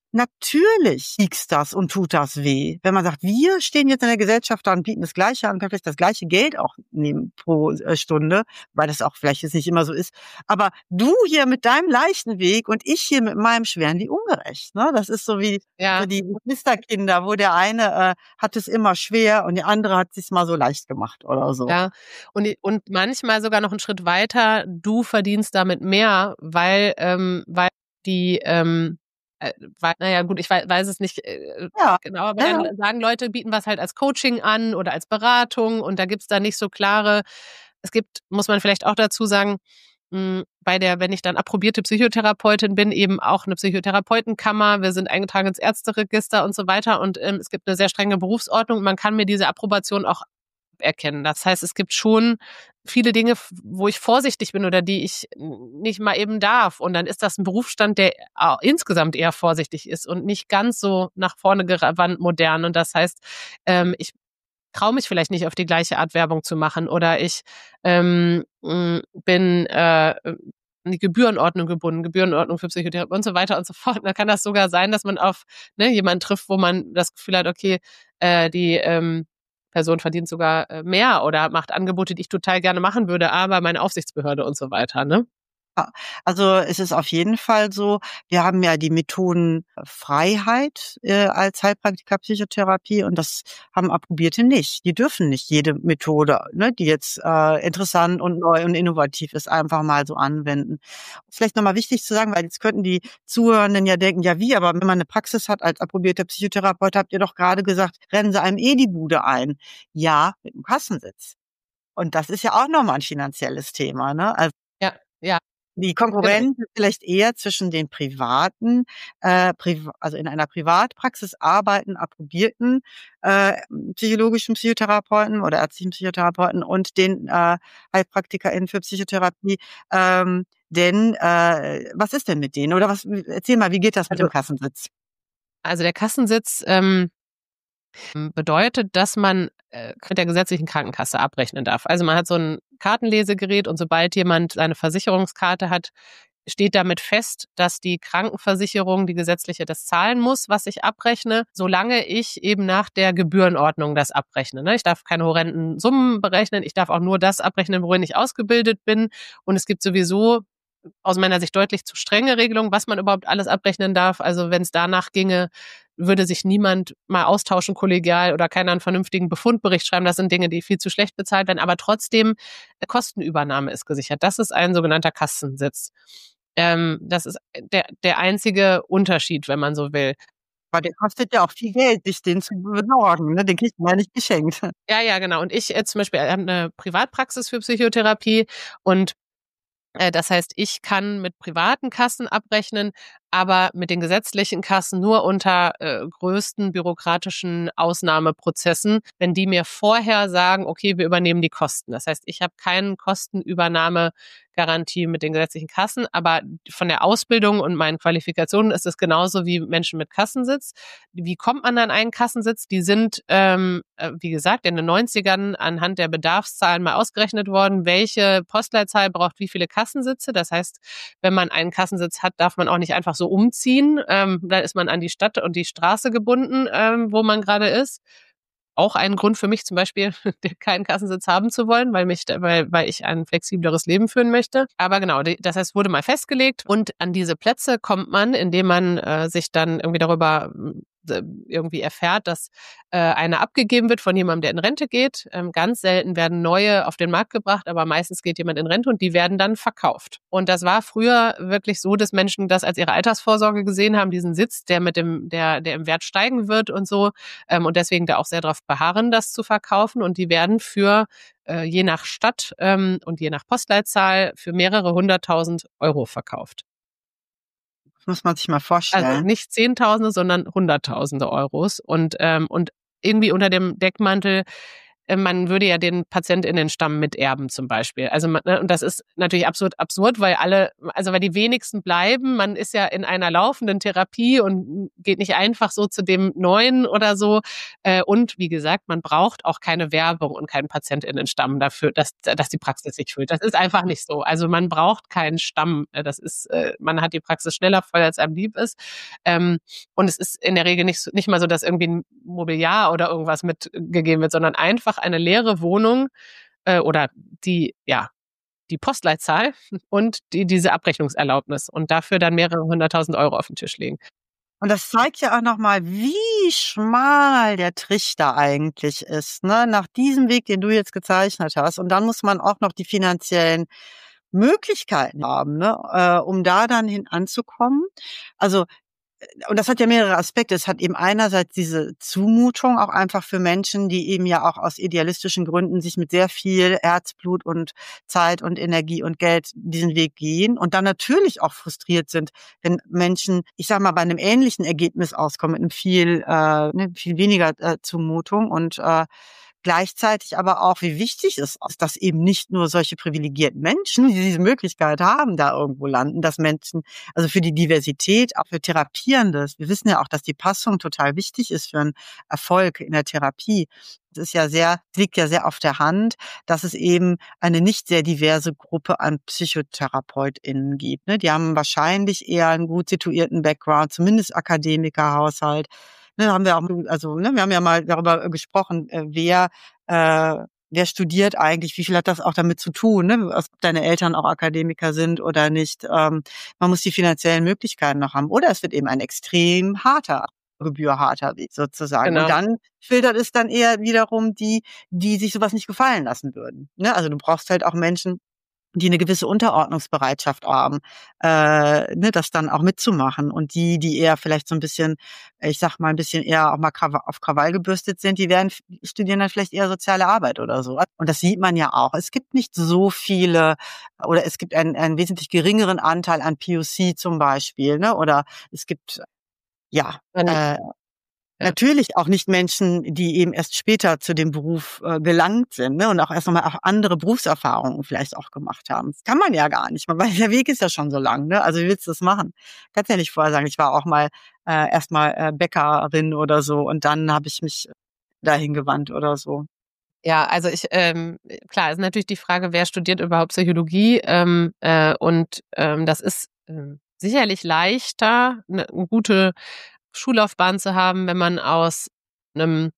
Natürlich wiegst das und tut das weh. Wenn man sagt, wir stehen jetzt in der Gesellschaft da und bieten das Gleiche an, können vielleicht das gleiche Geld auch nehmen pro Stunde, weil das auch vielleicht jetzt nicht immer so ist. Aber du hier mit deinem leichten Weg und ich hier mit meinem schweren, wie ungerecht. Ne? Das ist so wie ja. so die Geschwisterkinder, wo der eine äh, hat es immer schwer und der andere hat es sich mal so leicht gemacht oder so. Ja, und, und manchmal sogar noch einen Schritt weiter, du verdienst damit mehr, weil, ähm, weil die ähm, Äh, weil, naja, gut, ich weiß, weiß es nicht äh, ja. genau, aber ja. dann sagen Leute, bieten was halt als Coaching an oder als Beratung und da gibt's da nicht so klare, es gibt, muss man vielleicht auch dazu sagen, mh, bei der, wenn ich dann approbierte Psychotherapeutin bin, eben auch eine Psychotherapeutenkammer, wir sind eingetragen ins Ärzteregister und so weiter und ähm, es gibt eine sehr strenge Berufsordnung, man kann mir diese Approbation auch erkennen. Das heißt, es gibt schon viele Dinge, wo ich vorsichtig bin oder die ich nicht mal eben darf. Und dann ist das ein Berufsstand, der insgesamt eher vorsichtig ist und nicht ganz so nach vorne gewandt modern. Und das heißt, ähm, ich traue mich vielleicht nicht auf die gleiche Art Werbung zu machen oder ich ähm, bin äh, an die Gebührenordnung gebunden, Gebührenordnung für Psychotherapie und so weiter und so fort. Da kann das sogar sein, dass man auf ne, jemanden trifft, wo man das Gefühl hat, okay, äh, die ähm, Person verdient sogar mehr oder macht Angebote, die ich total gerne machen würde, aber meine Aufsichtsbehörde und so weiter, ne? Ja, also es ist auf jeden Fall so, wir haben ja die Methodenfreiheit äh, als Heilpraktiker Psychotherapie und das haben Approbierte nicht. Die dürfen nicht jede Methode, ne, die jetzt äh, interessant und neu und innovativ ist, einfach mal so anwenden. Vielleicht nochmal wichtig zu sagen, weil jetzt könnten die Zuhörenden ja denken, ja wie, aber wenn man eine Praxis hat als approbierter Psychotherapeut, habt ihr doch gerade gesagt, rennen Sie einem eh die Bude ein. Ja, mit dem Kassensitz. Und das ist ja auch nochmal ein finanzielles Thema, ne? Also Ja, ja, die genau. Konkurrenz ist vielleicht eher zwischen den privaten, äh, priv also in einer Privatpraxis arbeiten approbierten äh, psychologischen Psychotherapeuten oder ärztlichen Psychotherapeuten und den äh, HeilpraktikerInnen für Psychotherapie. Ähm, denn äh, was ist denn mit denen? Oder was? Erzähl mal, wie geht das mit dem Also Kassensitz? also der Kassensitz ähm, bedeutet, dass man äh, mit der gesetzlichen Krankenkasse abrechnen darf. Also man hat so ein Kartenlesegerät und sobald jemand seine Versicherungskarte hat, steht damit fest, dass die Krankenversicherung, die gesetzliche, das zahlen muss, was ich abrechne, solange ich eben nach der Gebührenordnung das abrechne. Ne? Ich darf keine horrenden Summen berechnen, ich darf auch nur das abrechnen, worin ich ausgebildet bin. Und es gibt sowieso aus meiner Sicht deutlich zu strenge Regelungen, was man überhaupt alles abrechnen darf. Also wenn es danach ginge, würde sich niemand mal austauschen kollegial oder keiner einen vernünftigen Befundbericht schreiben. Das sind Dinge, die viel zu schlecht bezahlt werden. Aber trotzdem, Kostenübernahme ist gesichert. Das ist ein sogenannter Kassensitz. Ähm, das ist der, der einzige Unterschied, wenn man so will. Weil der kostet ja auch viel Geld, sich den zu besorgen, ne? Den kriegt man ja nicht geschenkt. Ja, ja, genau. Und ich äh, zum Beispiel habe eine Privatpraxis für Psychotherapie und Äh, das heißt, ich kann mit privaten Kassen abrechnen, aber mit den gesetzlichen Kassen nur unter äh, größten bürokratischen Ausnahmeprozessen, wenn die mir vorher sagen, okay, wir übernehmen die Kosten. Das heißt, ich habe keinen Kostenübernahmegarantie mit den gesetzlichen Kassen, aber von der Ausbildung und meinen Qualifikationen ist es genauso wie Menschen mit Kassensitz. Wie kommt man an einen Kassensitz? Die sind, ähm, äh, wie gesagt, in den neunzigern anhand der Bedarfszahlen mal ausgerechnet worden, welche Postleitzahl braucht wie viele Kassensitze. Das heißt, wenn man einen Kassensitz hat, darf man auch nicht einfach so umziehen. Ähm, da ist man an die Stadt und die Straße gebunden, ähm, wo man gerade ist. Auch ein Grund für mich zum Beispiel, keinen Kassensitz haben zu wollen, weil mich, weil, weil ich ein flexibleres Leben führen möchte. Aber genau, das heißt, wurde mal festgelegt und an diese Plätze kommt man, indem man äh, sich dann irgendwie darüber äh, irgendwie erfährt, dass äh, eine abgegeben wird von jemandem, der in Rente geht. Ähm, ganz selten werden neue auf den Markt gebracht, aber meistens geht jemand in Rente und die werden dann verkauft. Und das war früher wirklich so, dass Menschen das als ihre Altersvorsorge gesehen haben, diesen Sitz, der mit dem, der, der im Wert steigen wird und so. Ähm, und deswegen da auch sehr darauf beharren, das zu verkaufen. Und die werden für äh, je nach Stadt ähm, und je nach Postleitzahl für mehrere hunderttausend Euro verkauft. Das muss man sich mal Also vorstellen. nicht Zehntausende, sondern Hunderttausende Euros. Und, ähm, und irgendwie unter dem Deckmantel, äh, man würde ja den PatientInnenstamm miterben zum Beispiel. Also man, ne, und das ist natürlich absolut absurd, weil alle, also weil die wenigsten bleiben. Man ist ja in einer laufenden Therapie und geht nicht einfach so zu dem Neuen oder so. Äh, und wie gesagt, man braucht auch keine Werbung und keinen PatientInnenstamm dafür, dass, dass die Praxis sich füllt. Das ist einfach nicht so. Also man braucht keinen Stamm. Das ist, äh, man hat die Praxis schneller voll, als einem lieb ist. Ähm, und es ist in der Regel nicht, nicht mal so, dass irgendwie ein Mobiliar oder irgendwas mitgegeben wird, sondern einfach eine leere Wohnung äh, oder die, ja, die Postleitzahl und die, diese Abrechnungserlaubnis und dafür dann mehrere hunderttausend Euro auf den Tisch legen. Und das zeigt ja auch nochmal, wie schmal der Trichter eigentlich ist, ne? Nach diesem Weg, den du jetzt gezeichnet hast. Und dann muss man auch noch die finanziellen Möglichkeiten haben, ne? Äh, um da dann hin anzukommen. Also und das hat ja mehrere Aspekte. Es hat eben einerseits diese Zumutung auch einfach für Menschen, die eben ja auch aus idealistischen Gründen sich mit sehr viel Herzblut und Zeit und Energie und Geld diesen Weg gehen und dann natürlich auch frustriert sind, wenn Menschen, ich sag mal, bei einem ähnlichen Ergebnis auskommen, mit einem viel, äh, ne, viel weniger äh, Zumutung und äh, gleichzeitig aber auch, wie wichtig es ist, dass eben nicht nur solche privilegierten Menschen, die diese Möglichkeit haben, da irgendwo landen, dass Menschen, also für die Diversität, auch für Therapierende, wir wissen ja auch, dass die Passung total wichtig ist für einen Erfolg in der Therapie. Es ist ja sehr, liegt ja sehr auf der Hand, dass es eben eine nicht sehr diverse Gruppe an PsychotherapeutInnen gibt. Ne? Die haben wahrscheinlich eher einen gut situierten Background, zumindest Akademikerhaushalt. Ne, haben wir auch, also ne, wir haben ja mal darüber gesprochen, äh, wer äh, wer studiert eigentlich, wie viel hat das auch damit zu tun, ne? Ob deine Eltern auch Akademiker sind oder nicht. Ähm, man muss die finanziellen Möglichkeiten noch haben. Oder es wird eben ein extrem harter, gebührharter Weg sozusagen. Und Genau. dann filtert es dann eher wiederum die, die sich sowas nicht gefallen lassen würden. Ne? Also du brauchst halt auch Menschen, die eine gewisse Unterordnungsbereitschaft haben, äh, ne, das dann auch mitzumachen. Und die, die eher vielleicht so ein bisschen, ich sag mal, ein bisschen eher auch mal Krawa- auf Krawall gebürstet sind, die werden studieren dann vielleicht eher soziale Arbeit oder so. Und das sieht man ja auch. Es gibt nicht so viele, oder es gibt einen, einen wesentlich geringeren Anteil an P O C zum Beispiel, ne? Oder es gibt, ja, Man, äh, ja. natürlich auch nicht Menschen, die eben erst später zu dem Beruf äh, gelangt sind, ne, und auch erst nochmal auch andere Berufserfahrungen vielleicht auch gemacht haben. Das kann man ja gar nicht, weil der Weg ist ja schon so lang, ne? Also wie willst du das machen? Kannst ja nicht vorher sagen, ich war auch mal äh, erstmal äh, Bäckerin oder so und dann habe ich mich dahin gewandt oder so. Ja, also ich, ähm, klar, ist natürlich die Frage, wer studiert überhaupt Psychologie? Ähm, äh, und ähm, das ist ähm, sicherlich leichter, eine, eine gute Schullaufbahn zu haben, wenn man aus einem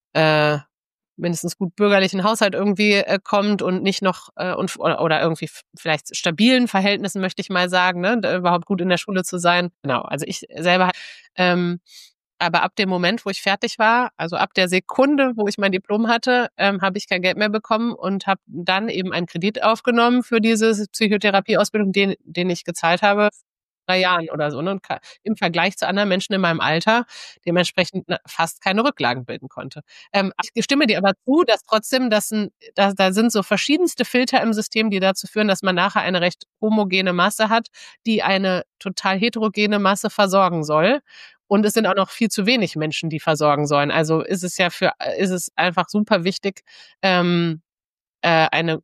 äh, mindestens gut bürgerlichen Haushalt irgendwie äh, kommt und nicht noch äh, und oder, oder irgendwie f- vielleicht stabilen Verhältnissen, möchte ich mal sagen, ne, da überhaupt gut in der Schule zu sein. Genau, also ich selber, ähm, aber ab dem Moment, wo ich fertig war, also ab der Sekunde, wo ich mein Diplom hatte, ähm, habe ich kein Geld mehr bekommen und habe dann eben einen Kredit aufgenommen für diese Psychotherapieausbildung, den, den ich gezahlt habe drei Jahren oder so, ne? Und ka- im Vergleich zu anderen Menschen in meinem Alter dementsprechend na, fast keine Rücklagen bilden konnte. Ähm, ich stimme dir aber zu, dass trotzdem, das ein, da, da sind so verschiedenste Filter im System, die dazu führen, dass man nachher eine recht homogene Masse hat, die eine total heterogene Masse versorgen soll. Und es sind auch noch viel zu wenig Menschen, die versorgen sollen. Also ist es ja für, ist es einfach super wichtig, ähm, äh, eine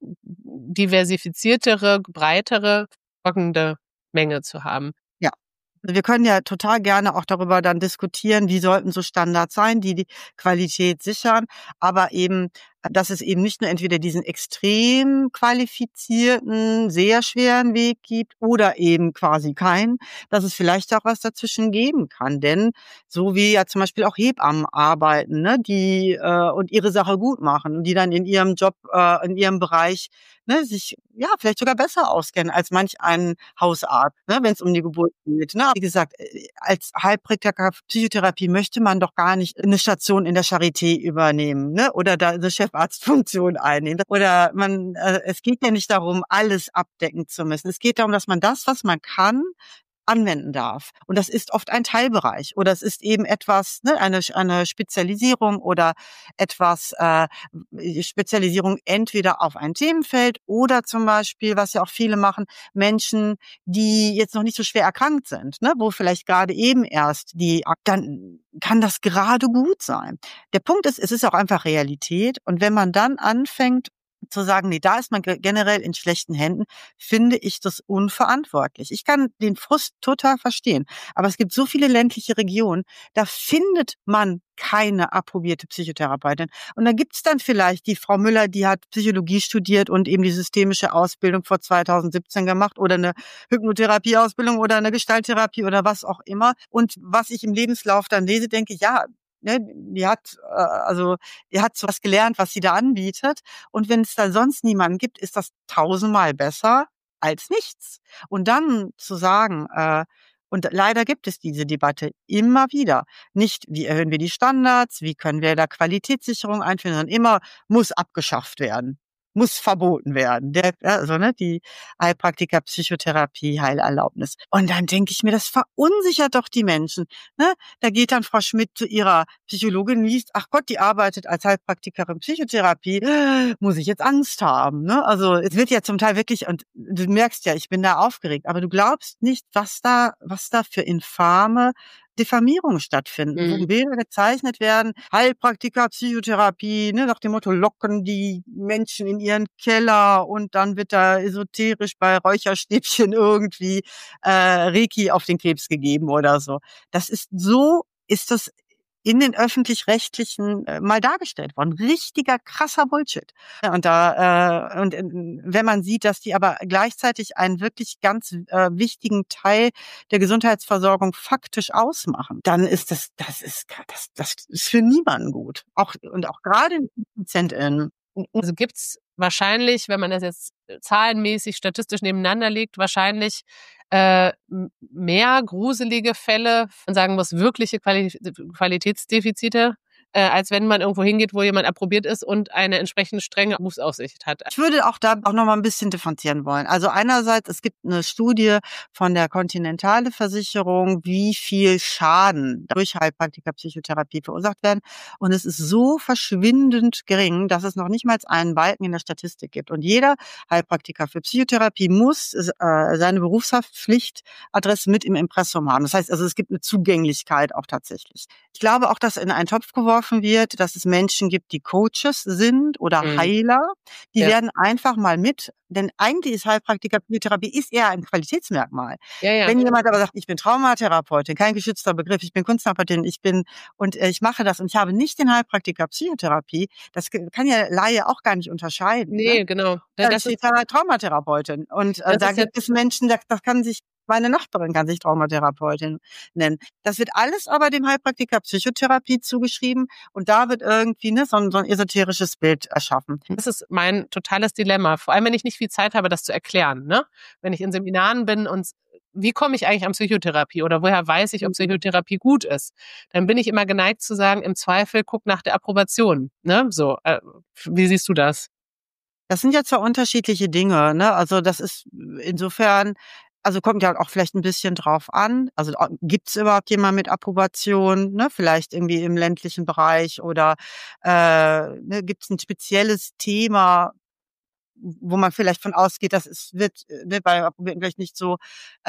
diversifiziertere, breitere, folgende Menge zu haben. Ja. Wir können ja total gerne auch darüber dann diskutieren, wie sollten so Standards sein, die die Qualität sichern, aber eben, dass es eben nicht nur entweder diesen extrem qualifizierten, sehr schweren Weg gibt oder eben quasi keinen, dass es vielleicht auch was dazwischen geben kann. Denn so wie ja zum Beispiel auch Hebammen arbeiten, ne, die äh, und ihre Sache gut machen und die dann in ihrem Job, äh, in ihrem Bereich, ne, sich ja vielleicht sogar besser auskennen als manch ein Hausarzt, ne, wenn es um die Geburt geht. Ne? Wie gesagt, äh, als Heilpraktiker Psychotherapie möchte man doch gar nicht eine Station in der Charité übernehmen, ne? Oder da eine Chefarztfunktion einnehmen. Oder man, äh, es geht ja nicht darum, alles abdecken zu müssen. Es geht darum, dass man das, was man kann, anwenden darf. Und das ist oft ein Teilbereich oder es ist eben etwas, ne, eine, eine Spezialisierung oder etwas, äh, Spezialisierung entweder auf ein Themenfeld oder zum Beispiel, was ja auch viele machen, Menschen, die jetzt noch nicht so schwer erkrankt sind, ne, wo vielleicht gerade eben erst die, dann kann das gerade gut sein. Der Punkt ist, es ist auch einfach Realität und wenn man dann anfängt, zu sagen, nee, da ist man generell in schlechten Händen, finde ich das unverantwortlich. Ich kann den Frust total verstehen, aber es gibt so viele ländliche Regionen, da findet man keine approbierte Psychotherapeutin. Und da gibt's dann vielleicht die Frau Müller, die hat Psychologie studiert und eben die systemische Ausbildung vor zweitausendsiebzehn gemacht oder eine Hypnotherapieausbildung oder eine Gestalttherapie oder was auch immer. Und was ich im Lebenslauf dann lese, denke ich, ja, ne, die hat äh, also die hat so was gelernt, was sie da anbietet. Und wenn es da sonst niemanden gibt, ist das tausendmal besser als nichts. Und dann zu sagen, äh, und leider gibt es diese Debatte immer wieder. Nicht, wie erhöhen wir die Standards, wie können wir da Qualitätssicherung einführen, sondern immer muss abgeschafft werden, muss verboten werden. Der, also ne, die Heilpraktiker Psychotherapie, Heilerlaubnis. Und dann denke ich mir, das verunsichert doch die Menschen. Ne? Da geht dann Frau Schmidt zu ihrer Psychologin, liest, ach Gott, die arbeitet als Heilpraktikerin Psychotherapie, muss ich jetzt Angst haben. Ne? Also es wird ja zum Teil wirklich, und du merkst ja, ich bin da aufgeregt, aber du glaubst nicht, was da, was da für infame Diffamierungen stattfinden, wo Mhm. Bilder gezeichnet werden, Heilpraktiker, Psychotherapie, ne, nach dem Motto, locken die Menschen in ihren Keller und dann wird da esoterisch bei Räucherstäbchen irgendwie äh, Reiki auf den Krebs gegeben oder so. Das ist so, ist das in den öffentlich-rechtlichen äh, mal dargestellt worden. Richtiger krasser Bullshit. Ja, und da äh, und äh, wenn man sieht, dass die aber gleichzeitig einen wirklich ganz äh, wichtigen Teil der Gesundheitsversorgung faktisch ausmachen, dann ist das das ist das das ist für niemanden gut. Auch und auch gerade den PatientInnen. Also gibt's wahrscheinlich, wenn man das jetzt zahlenmäßig, statistisch nebeneinander legt, wahrscheinlich äh, mehr gruselige Fälle, man sagen muss, wirkliche Quali- Qualitätsdefizite, äh, als wenn man irgendwo hingeht, wo jemand approbiert ist und eine entsprechend strenge Berufsaussicht hat. Ich würde auch da auch noch mal ein bisschen differenzieren wollen. Also einerseits, es gibt eine Studie von der Continentale Versicherung, wie viel Schaden durch Heilpraktiker-Psychotherapie verursacht werden. Und es ist so verschwindend gering, dass es noch nicht mal einen Balken in der Statistik gibt. Und jeder Heilpraktiker für Psychotherapie muss äh, seine Berufshaftpflichtadresse mit im Impressum haben. Das heißt also, es gibt eine Zugänglichkeit auch tatsächlich. Ich glaube auch, dass in einen Topf geworfen wird, dass es Menschen gibt, die Coaches sind oder Mhm. Heiler. Die Ja. werden einfach mal mit, denn eigentlich ist Heilpraktiker-Psychotherapie ist eher ein Qualitätsmerkmal. Ja, ja. Wenn jemand aber sagt, ich bin Traumatherapeutin, kein geschützter Begriff, ich bin Kunsttherapeutin, ich bin und äh, ich mache das und ich habe nicht den Heilpraktiker-Psychotherapie, das k- kann ja Laie auch gar nicht unterscheiden. Nee, Ne? genau. Dann Das steht ist, da Traumatherapeutin und äh, das da ist ja, gibt es Menschen, da, das kann sich meine Nachbarin kann sich Traumatherapeutin nennen. Das wird alles aber dem Heilpraktiker Psychotherapie zugeschrieben und da wird irgendwie ne, so, ein, so ein esoterisches Bild erschaffen. das ist mein totales Dilemma. Vor allem, wenn ich nicht viel Zeit habe, das zu erklären. Ne? Wenn ich in Seminaren bin und wie komme ich eigentlich an Psychotherapie oder woher weiß ich, ob Psychotherapie gut ist? Dann bin ich immer geneigt zu sagen, im Zweifel guck nach der Approbation. Ne? So, äh, wie siehst du das? Das sind ja zwar unterschiedliche Dinge, ne? Also das ist insofern, also kommt ja auch vielleicht ein bisschen drauf an. Also gibt's überhaupt jemanden mit Approbation, ne? Vielleicht irgendwie im ländlichen Bereich oder äh, ne, gibt's ein spezielles Thema, wo man vielleicht von ausgeht, dass es wird ne, bei Approbierten vielleicht nicht so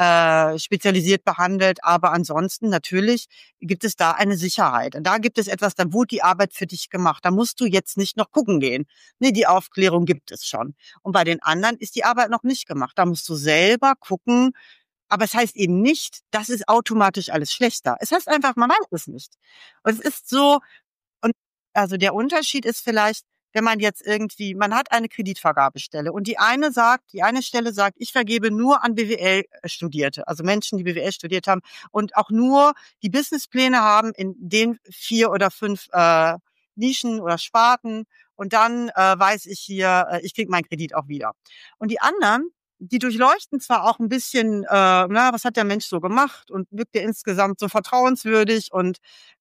äh, spezialisiert behandelt, aber ansonsten natürlich gibt es da eine Sicherheit. Und da gibt es etwas, da wurde die Arbeit für dich gemacht. Da musst du jetzt nicht noch gucken gehen. Nee, die Aufklärung gibt es schon. Und bei den anderen ist die Arbeit noch nicht gemacht. Da musst du selber gucken. Aber es heißt eben nicht, das ist automatisch alles schlechter. Es heißt einfach, man weiß es nicht. Und es ist so, und also der Unterschied ist vielleicht, wenn man jetzt irgendwie, man hat eine Kreditvergabestelle und die eine sagt, die eine Stelle sagt, ich vergebe nur an B W L-Studierte, also Menschen, die B W L studiert haben und auch nur die Businesspläne haben in den vier oder fünf äh, Nischen oder Sparten und dann äh, weiß ich hier, äh, ich kriege meinen Kredit auch wieder. Und die anderen, die durchleuchten zwar auch ein bisschen, äh, na, was hat der Mensch so gemacht und wirkt der insgesamt so vertrauenswürdig und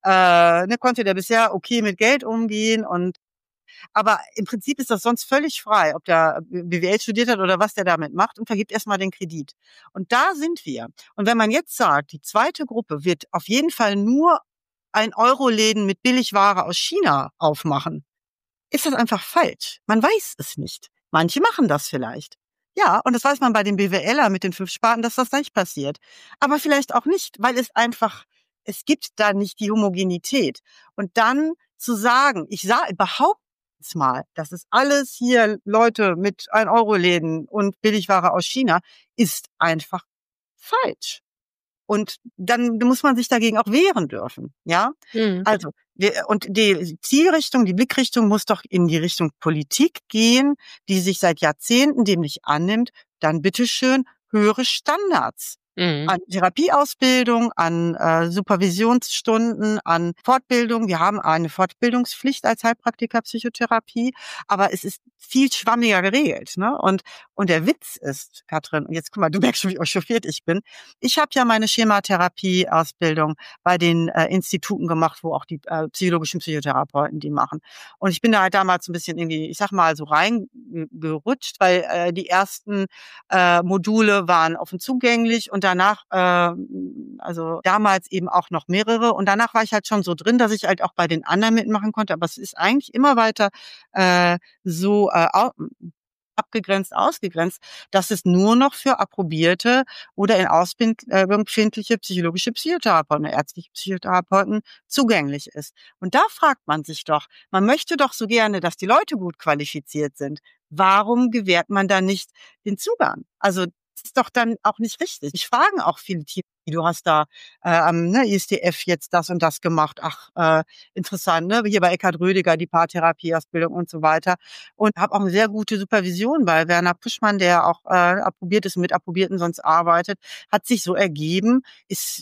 äh, ne, konnte der bisher okay mit Geld umgehen und aber im Prinzip ist das sonst völlig frei, ob der B W L studiert hat oder was der damit macht und vergibt erstmal den Kredit. Und da sind wir. Und wenn man jetzt sagt, die zweite Gruppe wird auf jeden Fall nur ein Euro-Läden mit Billigware aus China aufmachen, ist das einfach falsch. Man weiß es nicht. Manche machen das vielleicht. Ja, und das weiß man bei den BWLer mit den fünf Sparten, dass das nicht passiert. Aber vielleicht auch nicht, weil es einfach, es gibt da nicht die Homogenität. Und dann zu sagen, ich sage, behaupte jetzt mal, das ist alles hier Leute mit ein Euro Läden und Billigware aus China, ist einfach falsch. Und dann muss man sich dagegen auch wehren dürfen, ja? Mhm. Also, wir, und die Zielrichtung, die Blickrichtung muss doch in die Richtung Politik gehen, die sich seit Jahrzehnten dem nicht annimmt, dann bitteschön höhere Standards. Mhm. An Therapieausbildung, an äh, Supervisionsstunden, an Fortbildung. Wir haben eine Fortbildungspflicht als Heilpraktiker Psychotherapie, aber es ist viel schwammiger geregelt. Ne? Und, und der Witz ist, Katrin, und jetzt guck mal, du merkst schon, wie echauffiert ich bin. Ich habe ja meine Schematherapie-Ausbildung bei den äh, Instituten gemacht, wo auch die äh, psychologischen Psychotherapeuten die machen. Und ich bin da halt damals ein bisschen irgendwie, ich sag mal, so reingerutscht, weil äh, die ersten äh, Module waren offen zugänglich und danach, äh, also damals eben auch noch mehrere. Und danach war ich halt schon so drin, dass ich halt auch bei den anderen mitmachen konnte. Aber es ist eigentlich immer weiter äh, so äh, abgegrenzt, ausgegrenzt, dass es nur noch für approbierte oder in Ausbildung befindliche psychologische Psychotherapeuten, ärztliche Psychotherapeuten zugänglich ist. Und da fragt man sich doch, man möchte doch so gerne, dass die Leute gut qualifiziert sind. Warum gewährt man da nicht den Zugang? Also das ist doch dann auch nicht richtig. Ich fragen auch viele Teams, du hast da äh, am ne, I S D F jetzt das und das gemacht. Ach, äh, interessant, ne? Hier bei Eckhard Rödiger, die Paartherapieausbildung und so weiter. Und habe auch eine sehr gute Supervision bei Werner Puschmann, der auch äh, approbiert ist und mit Approbierten sonst arbeitet. Hat sich so ergeben, ist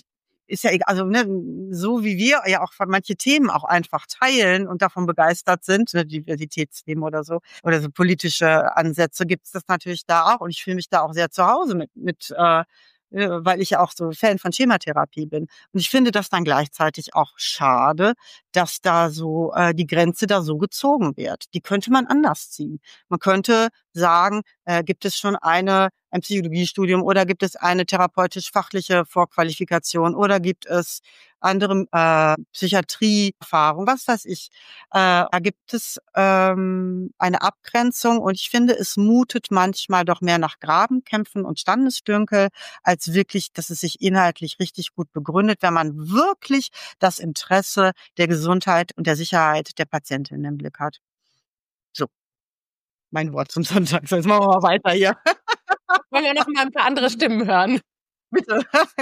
ist ja egal, also ne, so wie wir ja auch von manche Themen auch einfach teilen und davon begeistert sind, ne, Diversitätsthemen oder so, oder so politische Ansätze, gibt es das natürlich da auch. Und ich fühle mich da auch sehr zu Hause mit, mit äh, äh, weil ich ja auch so Fan von Schematherapie bin. Und ich finde das dann gleichzeitig auch schade, dass da so äh, die Grenze da so gezogen wird. Die könnte man anders ziehen. Man könnte sagen, äh, gibt es schon eine ein Psychologiestudium oder gibt es eine therapeutisch-fachliche Vorqualifikation oder gibt es andere äh, Psychiatrieerfahrung, was weiß ich. Äh, da gibt es ähm, eine Abgrenzung und ich finde, es mutet manchmal doch mehr nach Grabenkämpfen und Standesdünkel, als wirklich, dass es sich inhaltlich richtig gut begründet, wenn man wirklich das Interesse der Gesundheit und der Sicherheit der Patientin im Blick hat. So, mein Wort zum Sonntag. So, jetzt machen wir mal weiter hier. Wollen wir noch mal ein paar andere Stimmen hören? Bitte.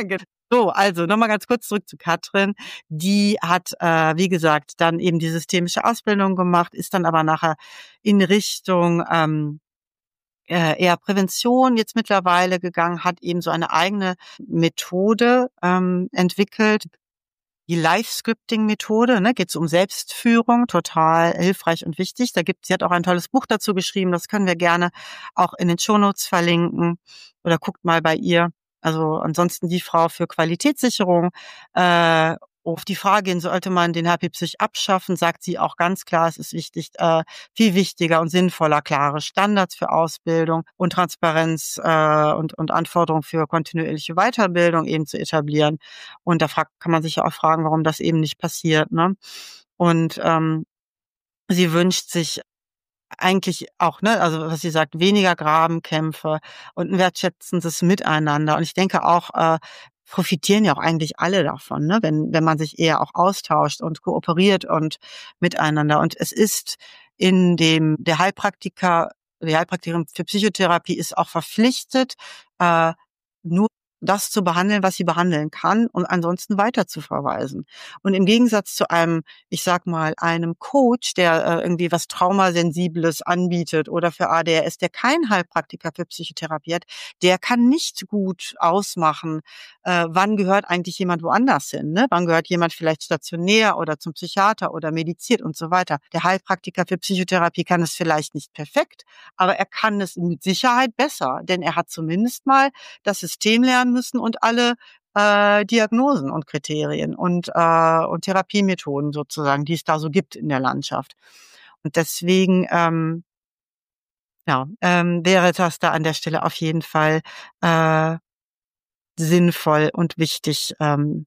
So, also nochmal ganz kurz zurück zu Katrin. Die hat, äh, wie gesagt, dann eben die systemische Ausbildung gemacht, ist dann aber nachher in Richtung ähm, äh, eher Prävention jetzt mittlerweile gegangen, hat eben so eine eigene Methode ähm, entwickelt. Die Live-Scripting-Methode, ne, geht es um Selbstführung, total hilfreich und wichtig. Da gibt, sie hat auch ein tolles Buch dazu geschrieben, das können wir gerne auch in den Shownotes verlinken oder guckt mal bei ihr. Also ansonsten die Frau für Qualitätssicherung. Äh, auf die Frage hin, sollte man den H P-Psych abschaffen, sagt sie auch ganz klar, es ist wichtig, äh, viel wichtiger und sinnvoller, klare Standards für Ausbildung und Transparenz äh, und, und Anforderungen für kontinuierliche Weiterbildung eben zu etablieren. Und da fragt, kann man sich ja auch fragen, warum das eben nicht passiert, ne? Und ähm, sie wünscht sich eigentlich auch, ne, also was sie sagt, weniger Grabenkämpfe und ein wertschätzendes Miteinander. Und ich denke auch, äh, profitieren ja auch eigentlich alle davon, ne, wenn wenn man sich eher auch austauscht und kooperiert und miteinander. Und es ist in dem der Heilpraktiker, die Heilpraktikerin für Psychotherapie ist auch verpflichtet, äh, nur das zu behandeln, was sie behandeln kann und ansonsten weiter zu verweisen. Und im Gegensatz zu einem, ich sag mal, einem Coach, der äh, irgendwie was Traumasensibles anbietet oder für A D H S, der kein Heilpraktiker für Psychotherapie hat, der kann nicht gut ausmachen, äh, wann gehört eigentlich jemand woanders hin, ne? Wann gehört jemand vielleicht stationär oder zum Psychiater oder mediziert und so weiter. Der Heilpraktiker für Psychotherapie kann es vielleicht nicht perfekt, aber er kann es mit Sicherheit besser, denn er hat zumindest mal das System lernen müssen und alle äh, Diagnosen und Kriterien und, äh, und Therapiemethoden sozusagen, die es da so gibt in der Landschaft. Und deswegen ähm, ja, ähm, wäre das da an der Stelle auf jeden Fall äh, sinnvoll und wichtig, ähm,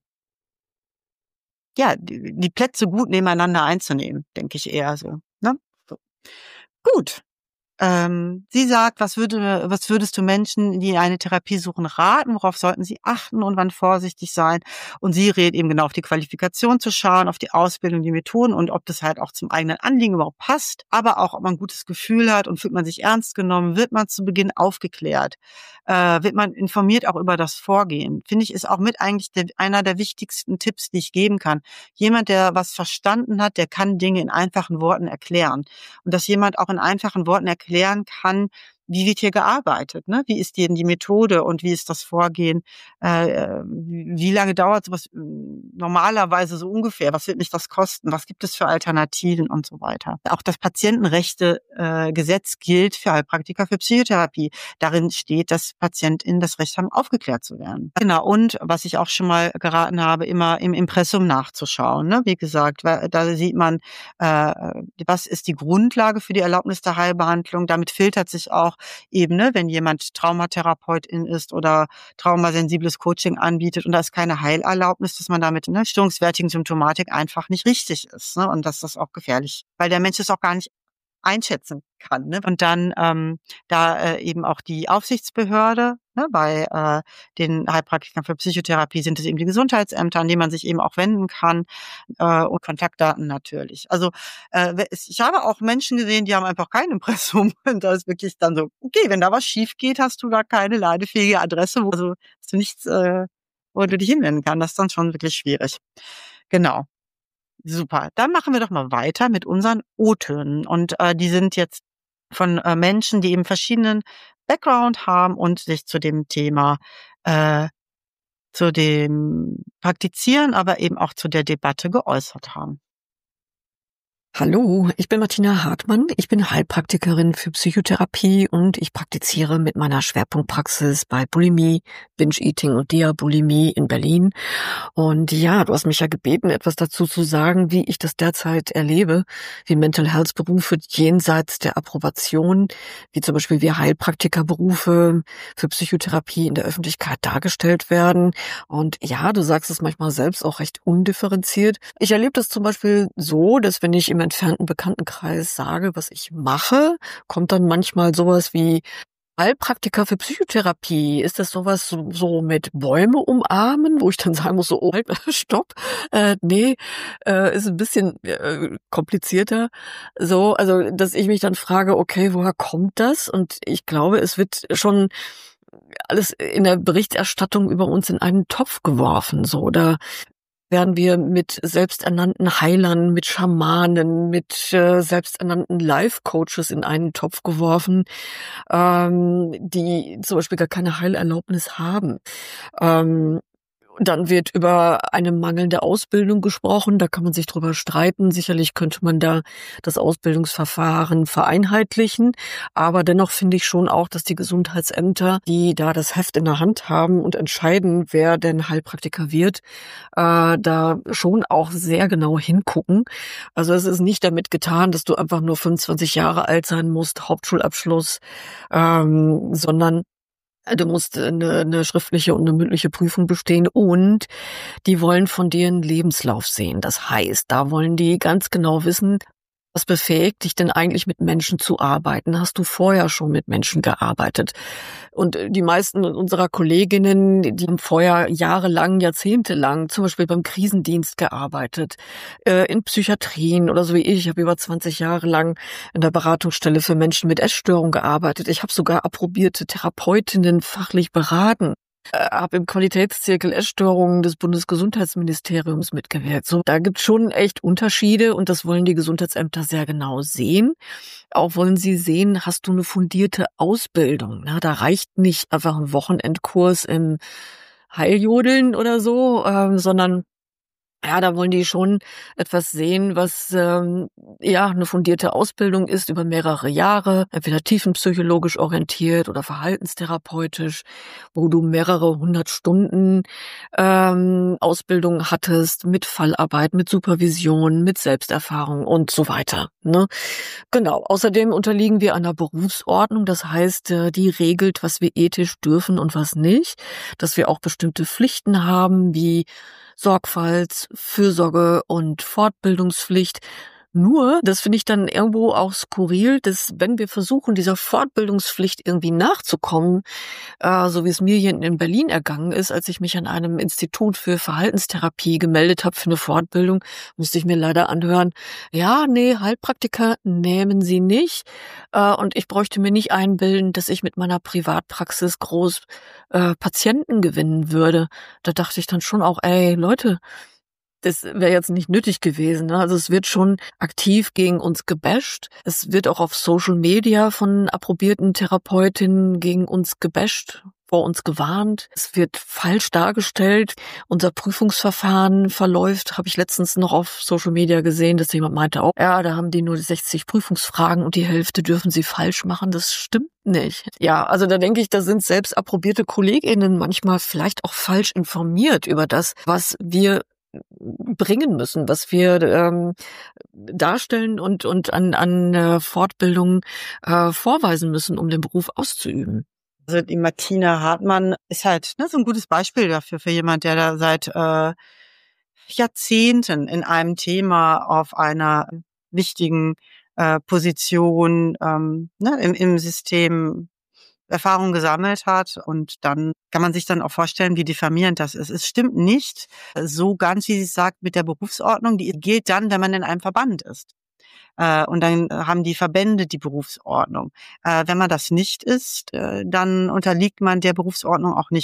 ja, die, die Plätze gut nebeneinander einzunehmen, denke ich eher so. Ne? So. Gut. Ähm, sie sagt, was würde, was würdest du Menschen, die eine Therapie suchen, raten? Worauf sollten sie achten und wann vorsichtig sein? Und sie redet eben genau auf die Qualifikation zu schauen, auf die Ausbildung, die Methoden und ob das halt auch zum eigenen Anliegen überhaupt passt, aber auch, ob man ein gutes Gefühl hat und fühlt man sich ernst genommen, wird man zu Beginn aufgeklärt, äh, wird man informiert auch über das Vorgehen. Finde ich, ist auch mit eigentlich der, einer der wichtigsten Tipps, die ich geben kann. Jemand, der was verstanden hat, der kann Dinge in einfachen Worten erklären. Und dass jemand auch in einfachen Worten erklären kann, wie wird hier gearbeitet, ne? Wie ist denn die Methode und wie ist das Vorgehen? Äh, wie lange dauert sowas normalerweise so ungefähr? Was wird mich das kosten? Was gibt es für Alternativen und so weiter? Auch das Patientenrechtegesetz äh, gilt für Heilpraktiker für Psychotherapie. Darin steht, dass PatientInnen das Recht haben, aufgeklärt zu werden. Genau. Und was ich auch schon mal geraten habe, immer im Impressum nachzuschauen. Ne? Wie gesagt, weil da sieht man, äh, was ist die Grundlage für die Erlaubnis der Heilbehandlung. Damit filtert sich auch eben, ne, wenn jemand Traumatherapeutin ist oder traumasensibles Coaching anbietet und da ist keine Heilerlaubnis, dass man damit in der störungswertigen Symptomatik einfach nicht richtig ist, ne, und dass das auch gefährlich, weil der Mensch es auch gar nicht einschätzen kann, ne? Und dann ähm, da äh, eben auch die Aufsichtsbehörde, ne, bei äh, den Heilpraktikern für Psychotherapie sind es eben die Gesundheitsämter, an die man sich eben auch wenden kann äh, und Kontaktdaten natürlich. Also äh, ich habe auch Menschen gesehen, die haben einfach kein Impressum und da ist wirklich dann so, okay, wenn da was schief geht, hast du da keine ladefähige Adresse, wo also hast du nichts, äh, wo du dich hinwenden kannst. Das ist dann schon wirklich schwierig. Genau. Super, dann machen wir doch mal weiter mit unseren O-Tönen. Und äh, die sind jetzt von äh, Menschen, die eben verschiedenen Background haben und sich zu dem Thema äh, zu dem Praktizieren, aber eben auch zu der Debatte geäußert haben. Hallo, ich bin Martina Hartmann. Ich bin Heilpraktikerin für Psychotherapie und ich praktiziere mit meiner Schwerpunktpraxis bei Bulimie, Binge-Eating und Diabulimie in Berlin. Und ja, du hast mich ja gebeten, etwas dazu zu sagen, wie ich das derzeit erlebe, wie Mental Health Berufe jenseits der Approbation, wie zum Beispiel wir Heilpraktikerberufe für Psychotherapie in der Öffentlichkeit dargestellt werden. Und ja, du sagst es manchmal selbst auch recht undifferenziert. Ich erlebe das zum Beispiel so, dass wenn ich im entfernten Bekanntenkreis sage, was ich mache, kommt dann manchmal sowas wie Heilpraktiker für Psychotherapie. Ist das sowas so, so mit Bäume umarmen, wo ich dann sagen muss, so, oh, halt, stopp. Äh, nee, äh, ist ein bisschen äh, komplizierter. So, also, dass ich mich dann frage, okay, woher kommt das? Und ich glaube, es wird schon alles in der Berichterstattung über uns in einen Topf geworfen. So, da werden wir mit selbsternannten Heilern, mit Schamanen, mit äh, selbsternannten Life-Coaches in einen Topf geworfen, ähm, die zum Beispiel gar keine Heilerlaubnis haben. Ähm, Dann wird über eine mangelnde Ausbildung gesprochen. Da kann man sich drüber streiten. Sicherlich könnte man da das Ausbildungsverfahren vereinheitlichen. Aber dennoch finde ich schon auch, dass die Gesundheitsämter, die da das Heft in der Hand haben und entscheiden, wer denn Heilpraktiker wird, äh, da schon auch sehr genau hingucken. Also es ist nicht damit getan, dass du einfach nur fünfundzwanzig Jahre alt sein musst, Hauptschulabschluss, ähm, sondern du musst eine, eine schriftliche und eine mündliche Prüfung bestehen und die wollen von dir einen Lebenslauf sehen. Das heißt, da wollen die ganz genau wissen, was befähigt dich denn eigentlich mit Menschen zu arbeiten? Hast du vorher schon mit Menschen gearbeitet? Und die meisten unserer Kolleginnen, die haben vorher jahrelang, jahrzehntelang zum Beispiel beim Krisendienst gearbeitet, in Psychiatrien oder so wie ich. Ich habe über zwanzig Jahre lang in der Beratungsstelle für Menschen mit Essstörung gearbeitet. Ich habe sogar approbierte Therapeutinnen fachlich beraten. Habe im Qualitätszirkel Essstörungen des Bundesgesundheitsministeriums mitgewirkt. So, da gibt's schon echt Unterschiede und das wollen die Gesundheitsämter sehr genau sehen. Auch wollen sie sehen, hast du eine fundierte Ausbildung? Na, da reicht nicht einfach ein Wochenendkurs im Heiljodeln oder so, ähm, sondern ja, da wollen die schon etwas sehen, was ähm, ja eine fundierte Ausbildung ist über mehrere Jahre, entweder tiefenpsychologisch orientiert oder verhaltenstherapeutisch, wo du mehrere hundert Stunden ähm, Ausbildung hattest mit Fallarbeit, mit Supervision, mit Selbsterfahrung und so weiter. Ne? Genau. Außerdem unterliegen wir einer Berufsordnung, das heißt, äh, die regelt, was wir ethisch dürfen und was nicht, dass wir auch bestimmte Pflichten haben, wie Sorgfalts-, Fürsorge- und Fortbildungspflicht. Nur, das finde ich dann irgendwo auch skurril, dass wenn wir versuchen, dieser Fortbildungspflicht irgendwie nachzukommen, äh, so wie es mir hier in Berlin ergangen ist, als ich mich an einem Institut für Verhaltenstherapie gemeldet habe für eine Fortbildung, musste ich mir leider anhören, ja, nee, Heilpraktiker nehmen sie nicht. Äh, und ich bräuchte mir nicht einbilden, dass ich mit meiner Privatpraxis groß äh, Patienten gewinnen würde. Da dachte ich dann schon auch, ey, Leute, das wäre jetzt nicht nötig gewesen. Ne? Also es wird schon aktiv gegen uns gebasht. Es wird auch auf Social Media von approbierten Therapeutinnen gegen uns gebasht, vor uns gewarnt. Es wird falsch dargestellt. Unser Prüfungsverfahren verläuft, habe ich letztens noch auf Social Media gesehen, dass jemand meinte, oh, ja, da haben die nur sechzig Prüfungsfragen und die Hälfte dürfen sie falsch machen. Das stimmt nicht. Ja, also da denke ich, da sind selbst approbierte KollegInnen manchmal vielleicht auch falsch informiert über das, was wir bringen müssen, was wir ähm, darstellen und und an an äh, Fortbildung äh, vorweisen müssen, um den Beruf auszuüben. Also die Martina Hartmann ist halt ne, so ein gutes Beispiel dafür für jemand, der da seit äh, Jahrzehnten in einem Thema auf einer wichtigen äh, Position ähm, ne, im, im System Erfahrung gesammelt hat und dann kann man sich dann auch vorstellen, wie diffamierend das ist. Es stimmt nicht so ganz, wie sie es sagt, mit der Berufsordnung. Die gilt dann, wenn man in einem Verband ist. Äh, und dann haben die Verbände die Berufsordnung. Äh, wenn man das nicht ist, äh, dann unterliegt man der Berufsordnung auch nicht.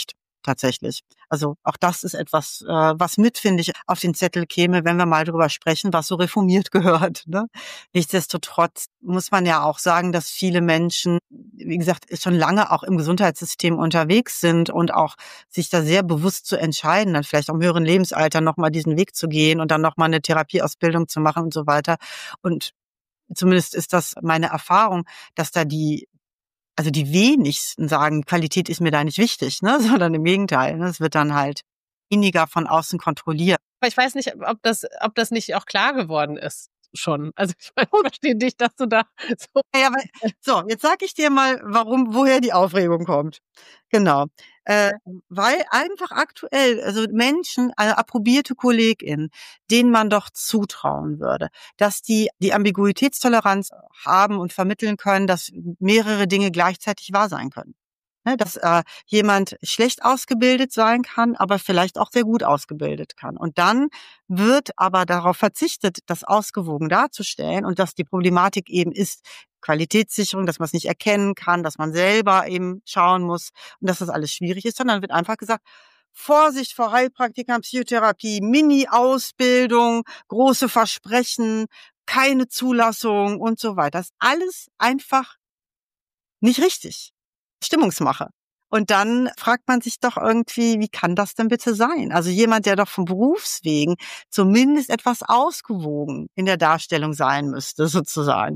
tatsächlich. Also auch das ist etwas, äh, was mit, finde ich, auf den Zettel käme, wenn wir mal drüber sprechen, was so reformiert gehört. Ne? Nichtsdestotrotz muss man ja auch sagen, dass viele Menschen, wie gesagt, schon lange auch im Gesundheitssystem unterwegs sind und auch sich da sehr bewusst zu entscheiden, dann vielleicht auch im höheren Lebensalter nochmal diesen Weg zu gehen und dann nochmal eine Therapieausbildung zu machen und so weiter. Und zumindest ist das meine Erfahrung, dass da die Also die wenigsten sagen, Qualität ist mir da nicht wichtig, ne? Sondern im Gegenteil. Ne? Es wird dann halt weniger von außen kontrolliert. Aber ich weiß nicht, ob das, ob das nicht auch klar geworden ist schon. Also ich meine, ich verstehe dich, dass du da so. Ja, aber, so, jetzt sag ich dir mal, warum, woher die Aufregung kommt. Genau. Äh, weil einfach aktuell, also Menschen, also approbierte KollegInnen, denen man doch zutrauen würde, dass die die Ambiguitätstoleranz haben und vermitteln können, dass mehrere Dinge gleichzeitig wahr sein können. Ne, dass äh, jemand schlecht ausgebildet sein kann, aber vielleicht auch sehr gut ausgebildet kann. Und dann wird aber darauf verzichtet, das ausgewogen darzustellen und dass die Problematik eben ist, Qualitätssicherung, dass man es nicht erkennen kann, dass man selber eben schauen muss und dass das alles schwierig ist, sondern wird einfach gesagt, Vorsicht vor Heilpraktikern, Psychotherapie, Mini-Ausbildung, große Versprechen, keine Zulassung und so weiter. Das ist alles einfach nicht richtig. Stimmungsmache. Und dann fragt man sich doch irgendwie, wie kann das denn bitte sein? Also jemand, der doch vom Berufswegen zumindest etwas ausgewogen in der Darstellung sein müsste, sozusagen.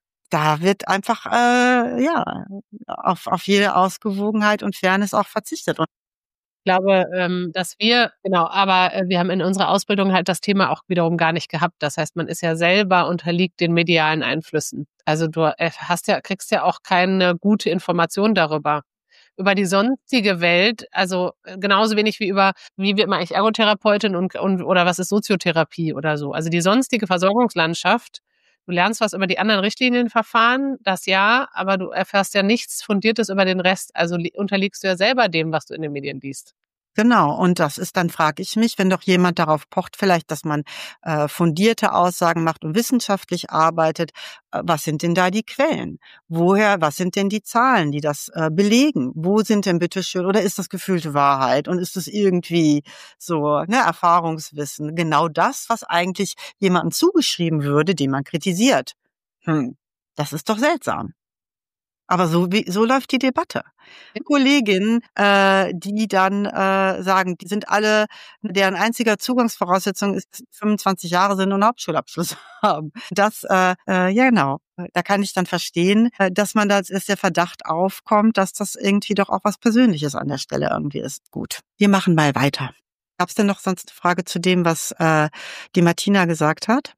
Da wird einfach, äh, ja, auf, auf jede Ausgewogenheit und Fairness auch verzichtet. Und Ich glaube, ähm, dass wir, genau, aber äh, wir haben in unserer Ausbildung halt das Thema auch wiederum gar nicht gehabt. Das heißt, man ist ja selber unterliegt den medialen Einflüssen. Also du äh, hast ja, kriegst ja auch keine gute Information darüber. Über die sonstige Welt, also äh, genauso wenig wie über, wie wird man eigentlich Ergotherapeutin und, und oder was ist Soziotherapie oder so. Also die sonstige Versorgungslandschaft, du lernst was über die anderen Richtlinienverfahren, das ja, aber du erfährst ja nichts Fundiertes über den Rest. Also li- unterliegst du ja selber dem, was du in den Medien liest. genau, und das ist dann, frage ich mich, wenn doch jemand darauf pocht, vielleicht, dass man äh, fundierte Aussagen macht und wissenschaftlich arbeitet, äh, was sind denn da die Quellen? Woher, was sind denn die Zahlen, die das äh, belegen? Wo sind denn bitte schön, oder ist das gefühlte Wahrheit und ist es irgendwie so, ne, Erfahrungswissen? Genau das, was eigentlich jemandem zugeschrieben würde, den man kritisiert. Hm, das ist doch seltsam. Aber so wie so läuft die Debatte. Kolleginnen, äh, die dann äh, sagen, die sind alle, deren einziger Zugangsvoraussetzung ist, dass sie fünfundzwanzig Jahre sind und einen Hauptschulabschluss haben. Das, äh, äh, ja genau, da kann ich dann verstehen, äh, dass man da, dass der Verdacht aufkommt, dass das irgendwie doch auch was Persönliches an der Stelle irgendwie ist. Gut, wir machen mal weiter. Gab es denn noch sonst eine Frage zu dem, was äh, die Martina gesagt hat?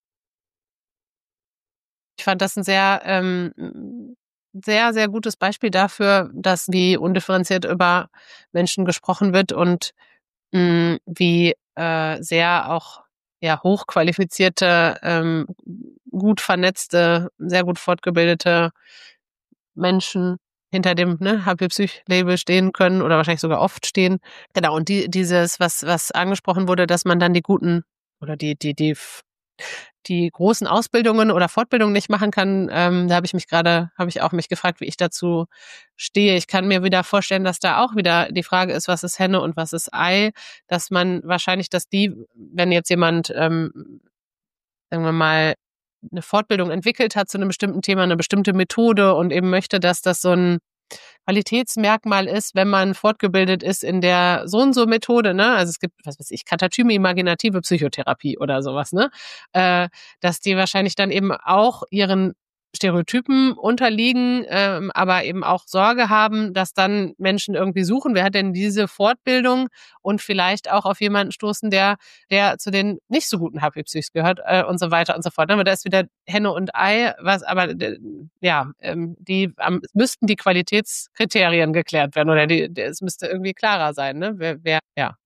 Ich fand das ein sehr, ähm, sehr, sehr gutes Beispiel dafür, dass wie undifferenziert über Menschen gesprochen wird und mh, wie äh, sehr auch ja hochqualifizierte, ähm, gut vernetzte, sehr gut fortgebildete Menschen hinter dem ne, H P Psych-Label stehen können oder wahrscheinlich sogar oft stehen. Genau, und die, dieses, was, was angesprochen wurde, dass man dann die guten oder die, die, die die großen Ausbildungen oder Fortbildungen nicht machen kann, ähm, da habe ich mich gerade, habe ich auch mich gefragt, wie ich dazu stehe. Ich kann mir wieder vorstellen, dass da auch wieder die Frage ist, was ist Henne und was ist Ei, dass man wahrscheinlich, dass die, wenn jetzt jemand, ähm, sagen wir mal, eine Fortbildung entwickelt hat zu einem bestimmten Thema, eine bestimmte Methode und eben möchte, dass das so ein Qualitätsmerkmal ist, wenn man fortgebildet ist in der so und so Methode, ne? Also es gibt, was weiß ich, Katatyme imaginative Psychotherapie oder sowas, ne? Äh, dass die wahrscheinlich dann eben auch ihren Stereotypen unterliegen, ähm, aber eben auch Sorge haben, dass dann Menschen irgendwie suchen, wer hat denn diese Fortbildung und vielleicht auch auf jemanden stoßen, der der zu den nicht so guten H P Psychs gehört äh, und so weiter und so fort. Aber da ist wieder Henne und Ei, was aber äh, ja, ähm, die ähm, müssten die Qualitätskriterien geklärt werden oder die, die, es müsste irgendwie klarer sein, ne? Wer, wer ja.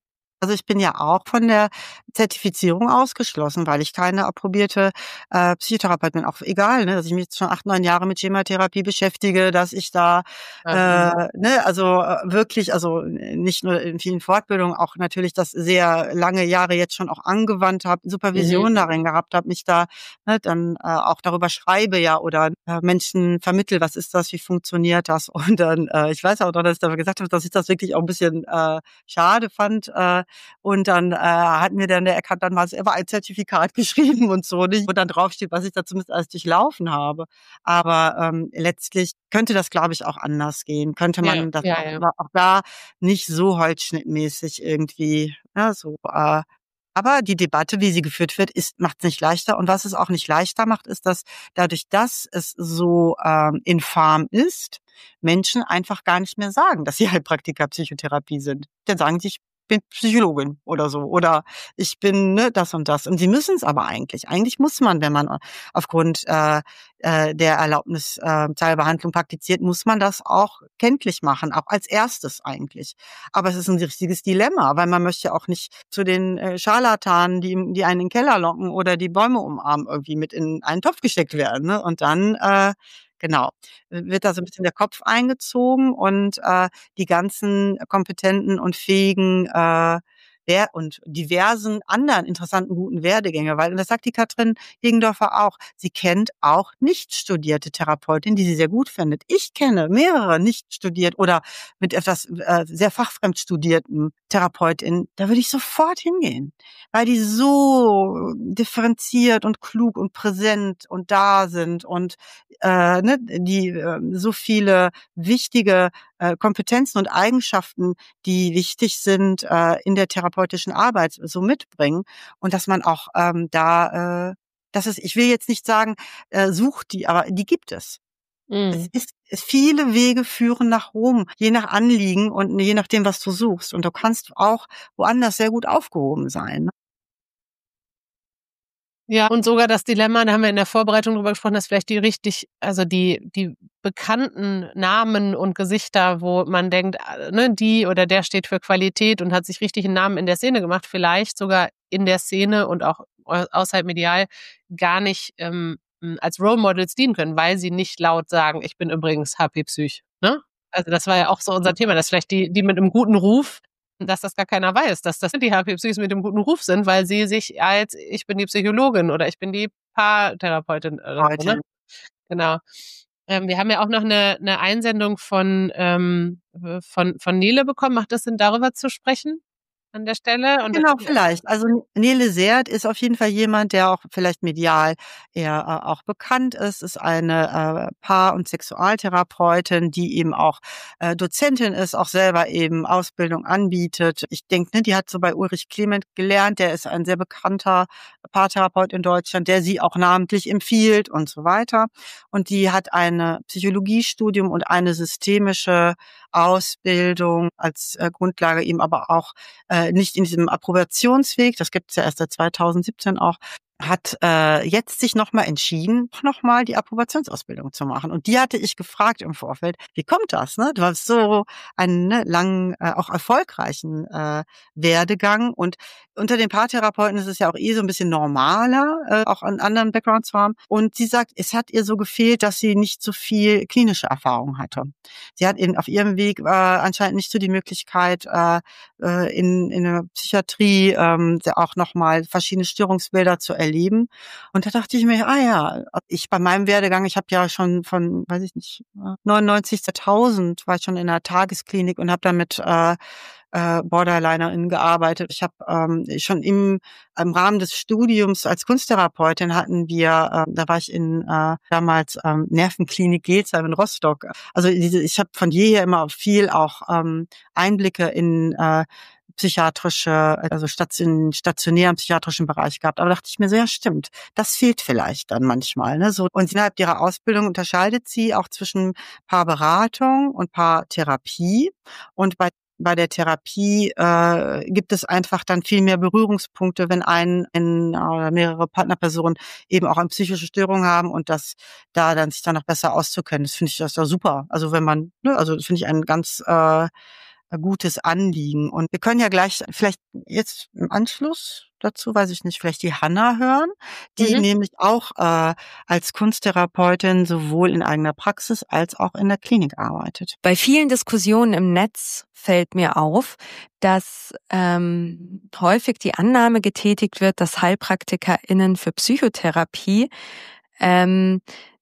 Also ich bin ja auch von der Zertifizierung ausgeschlossen, weil ich keine approbierte äh, Psychotherapeutin bin. Auch egal, ne, dass ich mich jetzt schon acht, neun Jahre mit Schematherapie beschäftige, dass ich da, äh, ne, also äh, wirklich, also äh, nicht nur in vielen Fortbildungen, auch natürlich das sehr lange Jahre jetzt schon auch angewandt habe, Supervision Mhm. darin gehabt habe, mich da ne, dann äh, auch darüber schreibe ja oder äh, Menschen vermittel, was ist das, wie funktioniert das? Und dann, äh, ich weiß auch noch, dass ich da gesagt habe, dass ich das wirklich auch ein bisschen äh, schade fand. Äh, und dann äh, hat mir dann der Eckhardt dann mal selber ein Zertifikat geschrieben und so, nicht, wo dann draufsteht, was ich da zumindest alles durchlaufen habe. Aber ähm, letztlich könnte das, glaube ich, auch anders gehen. Könnte Ja, man das ja, auch, ja. auch da nicht so holzschnittmäßig irgendwie, ja, so äh, aber die Debatte, wie sie geführt wird, ist macht es nicht leichter. Und was es auch nicht leichter macht, ist, dass dadurch, dass es so ähm, infam ist, Menschen einfach gar nicht mehr sagen, dass sie Heilpraktiker Psychotherapie sind. Dann sagen sie, ich bin Psychologin oder so oder ich bin ne, das und das. Und sie müssen es aber eigentlich. Eigentlich muss man, wenn man aufgrund äh, äh, der Erlaubnis äh, Teilbehandlung praktiziert, muss man das auch kenntlich machen, auch als erstes eigentlich. Aber es ist ein richtiges Dilemma, weil man möchte auch nicht zu den äh, Scharlatanen, die, die einen in den Keller locken oder die Bäume umarmen, irgendwie mit in einen Topf gesteckt werden. Ne? Und dann, äh, genau, wird da so ein bisschen der Kopf eingezogen und äh, die ganzen kompetenten und fähigen äh, wer und diversen anderen interessanten, guten Werdegänge, weil, und das sagt die Katrin Gegendorfer auch, sie kennt auch nicht studierte Therapeutinnen, die sie sehr gut findet. Ich kenne mehrere nicht studiert oder mit etwas äh, sehr fachfremd studierten Therapeutinnen, da würde ich sofort hingehen, weil die so differenziert und klug und präsent und da sind und äh, ne, die äh, so viele wichtige äh, Kompetenzen und Eigenschaften, die wichtig sind äh, in der therapeutischen Arbeit, so mitbringen und dass man auch ähm, da, äh, das ist, ich will jetzt nicht sagen, äh, sucht die, aber die gibt es. Es Mhm. ist, es viele Wege führen nach Rom, je nach Anliegen und je nachdem, was du suchst. Und du kannst auch woanders sehr gut aufgehoben sein. Ne? Ja, und sogar das Dilemma, da haben wir in der Vorbereitung drüber gesprochen, dass vielleicht die richtig, also die, die bekannten Namen und Gesichter, wo man denkt, äh, ne, die oder der steht für Qualität und hat sich richtig einen Namen in der Szene gemacht, vielleicht sogar in der Szene und auch au- außerhalb medial gar nicht ähm, als Role Models dienen können, weil sie nicht laut sagen, ich bin übrigens H P Psych, ne? Also das war ja auch so unser Thema, dass vielleicht die, die mit einem guten Ruf, dass das gar keiner weiß, dass das die H P Psychs mit dem guten Ruf sind, weil sie sich als ich bin die Psychologin oder ich bin die Paartherapeutin oder so, ne? Heute. Genau. Ähm, wir haben ja auch noch eine, eine Einsendung von, ähm, von, von Nele bekommen. Macht das Sinn, darüber zu sprechen an der Stelle? Und Genau, vielleicht. Also Nele Seert ist auf jeden Fall jemand, der auch vielleicht medial eher äh, auch bekannt ist, ist eine äh, Paar- und Sexualtherapeutin, die eben auch äh, Dozentin ist, auch selber eben Ausbildung anbietet. Ich denke, ne, die hat so bei Ulrich Clement gelernt, der ist ein sehr bekannter Paartherapeut in Deutschland, der sie auch namentlich empfiehlt und so weiter. Und die hat ein Psychologiestudium und eine systemische Ausbildung als äh, Grundlage, eben aber auch äh, nicht in diesem Approbationsweg, das gibt es ja erst seit zweitausendsiebzehn auch, hat äh, jetzt sich nochmal entschieden, nochmal die Approbationsausbildung zu machen. Und die hatte ich gefragt im Vorfeld, wie kommt das? Ne? Du hast so einen ne, langen, äh, auch erfolgreichen äh, Werdegang. Und unter den Paartherapeuten ist es ja auch eh so ein bisschen normaler, äh, auch einen anderen Background zu haben. Und sie sagt, es hat ihr so gefehlt, dass sie nicht so viel klinische Erfahrung hatte. Sie hat eben auf ihrem Weg äh, anscheinend nicht so die Möglichkeit, äh, äh, in, in der Psychiatrie ähm, auch nochmal verschiedene Störungsbilder zu erleben. Und da dachte ich mir, ah ja, ich bei meinem Werdegang, ich habe ja schon von, weiß ich nicht, neunundneunzig, zweitausend war ich schon in einer Tagesklinik und habe dann mit äh, äh, BorderlinerInnen gearbeitet. Ich habe ähm, schon im, im Rahmen des Studiums als Kunsttherapeutin hatten wir, äh, da war ich in äh, damals ähm, Nervenklinik Gelsheim in Rostock. Also diese, ich habe von jeher immer viel auch ähm, Einblicke in äh, psychiatrische, also station, stationären psychiatrischen Bereich gehabt. Aber dachte ich mir so, ja stimmt, das fehlt vielleicht dann manchmal. Ne? So, und innerhalb ihrer Ausbildung unterscheidet sie auch zwischen Paarberatung und Paartherapie. Und bei bei der Therapie äh, gibt es einfach dann viel mehr Berührungspunkte, wenn ein, ein oder mehrere Partnerpersonen eben auch eine psychische Störung haben und das da dann sich dann noch besser auszukennen. Das finde ich das ja super. Also wenn man, ne, also das finde ich einen ganz äh, gutes Anliegen. Und wir können ja gleich vielleicht jetzt im Anschluss dazu, weiß ich nicht, vielleicht die Hanna hören, die Mhm. nämlich auch äh, als Kunsttherapeutin sowohl in eigener Praxis als auch in der Klinik arbeitet. Bei vielen Diskussionen im Netz fällt mir auf, dass ähm, häufig die Annahme getätigt wird, dass HeilpraktikerInnen für Psychotherapie ähm,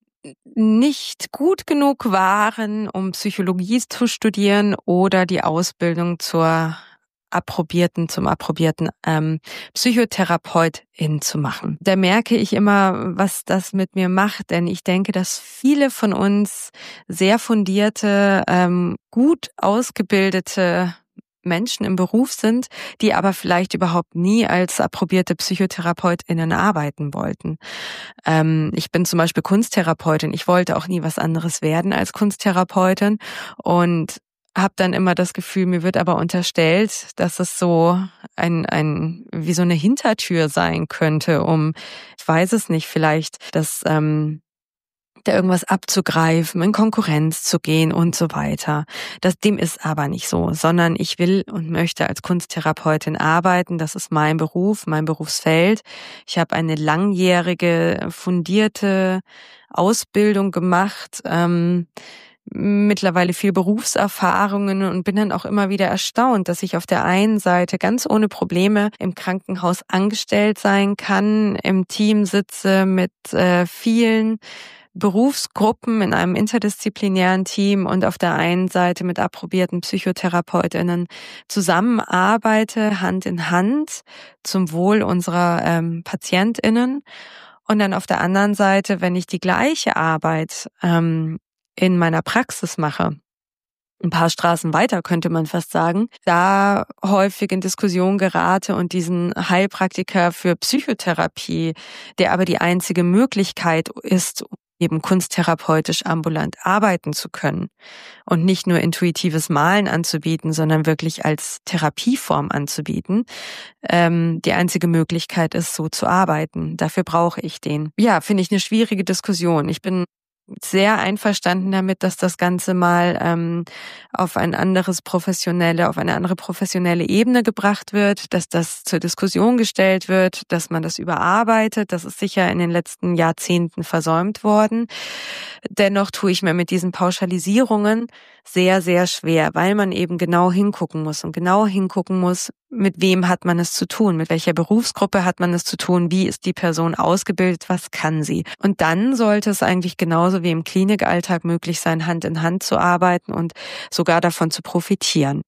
nicht gut genug waren, um Psychologie zu studieren oder die Ausbildung zur approbierten, zum approbierten ähm, Psychotherapeutin zu machen. Da merke ich immer, was das mit mir macht, denn ich denke, dass viele von uns sehr fundierte, ähm, gut ausgebildete Menschen im Beruf sind, die aber vielleicht überhaupt nie als approbierte PsychotherapeutInnen arbeiten wollten. Ähm, ich bin zum Beispiel Kunsttherapeutin. Ich wollte auch nie was anderes werden als Kunsttherapeutin und habe dann immer das Gefühl, mir wird aber unterstellt, dass es so ein, ein wie so eine Hintertür sein könnte, um, ich weiß es nicht, vielleicht das ähm, da irgendwas abzugreifen, in Konkurrenz zu gehen und so weiter. Das, dem ist aber nicht so, sondern ich will und möchte als Kunsttherapeutin arbeiten. Das ist mein Beruf, mein Berufsfeld. Ich habe eine langjährige, fundierte Ausbildung gemacht, ähm, mittlerweile viel Berufserfahrungen und bin dann auch immer wieder erstaunt, dass ich auf der einen Seite ganz ohne Probleme im Krankenhaus angestellt sein kann, im Team sitze mit äh, vielen Berufsgruppen in einem interdisziplinären Team und auf der einen Seite mit approbierten PsychotherapeutInnen zusammenarbeite, Hand in Hand, zum Wohl unserer ähm, PatientInnen. Und dann auf der anderen Seite, wenn ich die gleiche Arbeit ähm, in meiner Praxis mache, ein paar Straßen weiter, könnte man fast sagen, da häufig in Diskussion gerate und diesen Heilpraktiker für Psychotherapie, der aber die einzige Möglichkeit ist, eben kunsttherapeutisch ambulant arbeiten zu können und nicht nur intuitives Malen anzubieten, sondern wirklich als Therapieform anzubieten, ähm, die einzige Möglichkeit ist, so zu arbeiten. Dafür brauche ich den. Ja, finde ich eine schwierige Diskussion. Ich bin sehr einverstanden damit, dass das Ganze mal ähm, auf ein anderes professionelle, auf eine andere professionelle Ebene gebracht wird, dass das zur Diskussion gestellt wird, dass man das überarbeitet. Das ist sicher in den letzten Jahrzehnten versäumt worden. Dennoch tue ich mir mit diesen Pauschalisierungen sehr, sehr schwer, weil man eben genau hingucken muss und genau hingucken muss, mit wem hat man es zu tun, mit welcher Berufsgruppe hat man es zu tun, wie ist die Person ausgebildet, was kann sie. Und dann sollte es eigentlich genauso wie im Klinikalltag möglich sein, Hand in Hand zu arbeiten und sogar davon zu profitieren.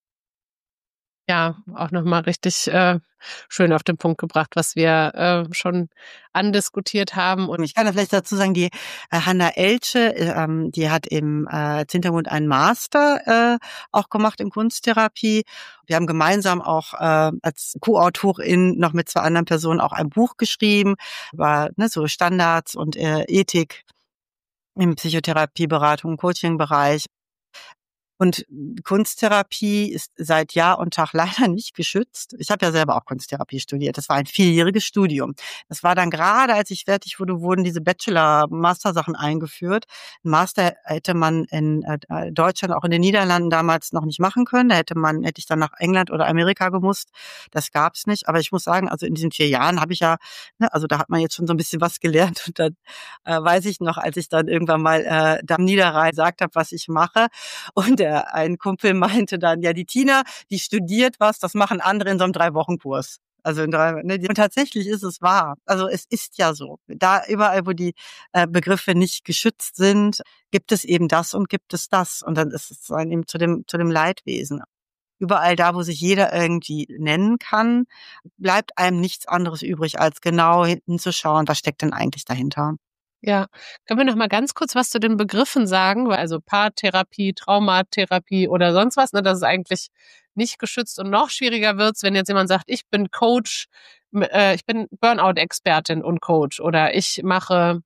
Ja, auch nochmal richtig äh, schön auf den Punkt gebracht, was wir äh, schon andiskutiert haben. Und ich kann da vielleicht dazu sagen, die äh, Hanna Elche, ähm, die hat im äh, als Hintergrund einen Master äh, auch gemacht in Kunsttherapie. Wir haben gemeinsam auch äh, als Co-Autorin noch mit zwei anderen Personen auch ein Buch geschrieben über ne, so Standards und äh, Ethik im Psychotherapieberatung, Coaching-Bereich. Und Kunsttherapie ist seit Jahr und Tag leider nicht geschützt. Ich habe ja selber auch Kunsttherapie studiert. Das war ein vierjähriges Studium. Das war dann gerade, als ich fertig wurde, wurden diese Bachelor-Master-Sachen eingeführt. Ein Master hätte man in äh, Deutschland, auch in den Niederlanden damals noch nicht machen können. Da hätte man, hätte ich dann nach England oder Amerika gemusst. Das gab's nicht. Aber ich muss sagen, also in diesen vier Jahren habe ich ja, ne, also da hat man jetzt schon so ein bisschen was gelernt. Und dann äh, weiß ich noch, als ich dann irgendwann mal äh, da am Niederrhein gesagt habe, was ich mache. Und der, ein Kumpel meinte dann, ja, die Tina, die studiert was, das machen andere in so einem Drei-Wochen-Kurs. Also in drei, ne, und tatsächlich ist es wahr. Also es ist ja so. Da überall, wo die äh, Begriffe nicht geschützt sind, gibt es eben das und gibt es das. Und dann ist es dann eben zu dem, zu dem Leidwesen. Überall da, wo sich jeder irgendwie nennen kann, bleibt einem nichts anderes übrig, als genau hinzuschauen, was steckt denn eigentlich dahinter. Ja, können wir noch mal ganz kurz was zu den Begriffen sagen? Also Paartherapie, Traumatherapie oder sonst was, ne? Das ist eigentlich nicht geschützt und noch schwieriger wird's, wenn jetzt jemand sagt, ich bin Coach, äh, ich bin Burnout-Expertin und Coach oder ich mache,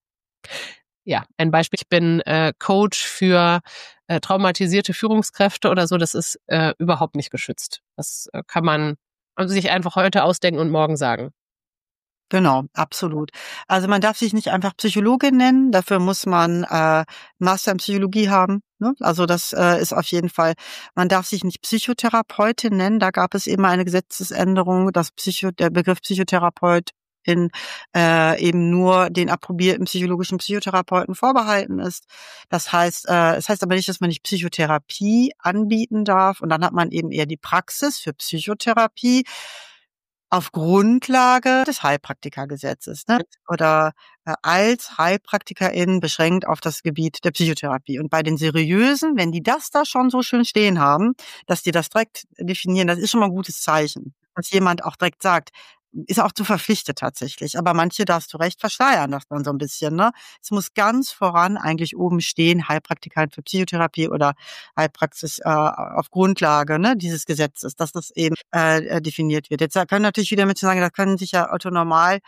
ja, ein Beispiel, ich bin äh, Coach für äh, traumatisierte Führungskräfte oder so, das ist äh, überhaupt nicht geschützt. Das äh, kann man also sich einfach heute ausdenken und morgen sagen. Genau, absolut. Also man darf sich nicht einfach Psychologin nennen, dafür muss man äh, Master in Psychologie haben. Ne? Also das äh, ist auf jeden Fall, man darf sich nicht Psychotherapeutin nennen. Da gab es eben eine Gesetzesänderung, dass Psycho, der Begriff Psychotherapeut in äh, eben nur den approbierten psychologischen Psychotherapeuten vorbehalten ist. Das heißt, äh, es heißt aber nicht, dass man nicht Psychotherapie anbieten darf. Und dann hat man eben eher die Praxis für Psychotherapie auf Grundlage des Heilpraktikergesetzes, ne? Oder äh, als Heilpraktikerin beschränkt auf das Gebiet der Psychotherapie. Und bei den Seriösen, wenn die das da schon so schön stehen haben, dass die das direkt definieren, das ist schon mal ein gutes Zeichen, dass jemand auch direkt sagt, ist auch zu verpflichtet tatsächlich. Aber manche, da hast du recht, verschleiern das dann so ein bisschen, ne? Es muss ganz voran eigentlich oben stehen, Heilpraktikerin für Psychotherapie oder Heilpraxis äh, auf Grundlage, ne, dieses Gesetzes, dass das eben äh, definiert wird. Jetzt können natürlich wieder Menschen sagen, da können sich ja autonormal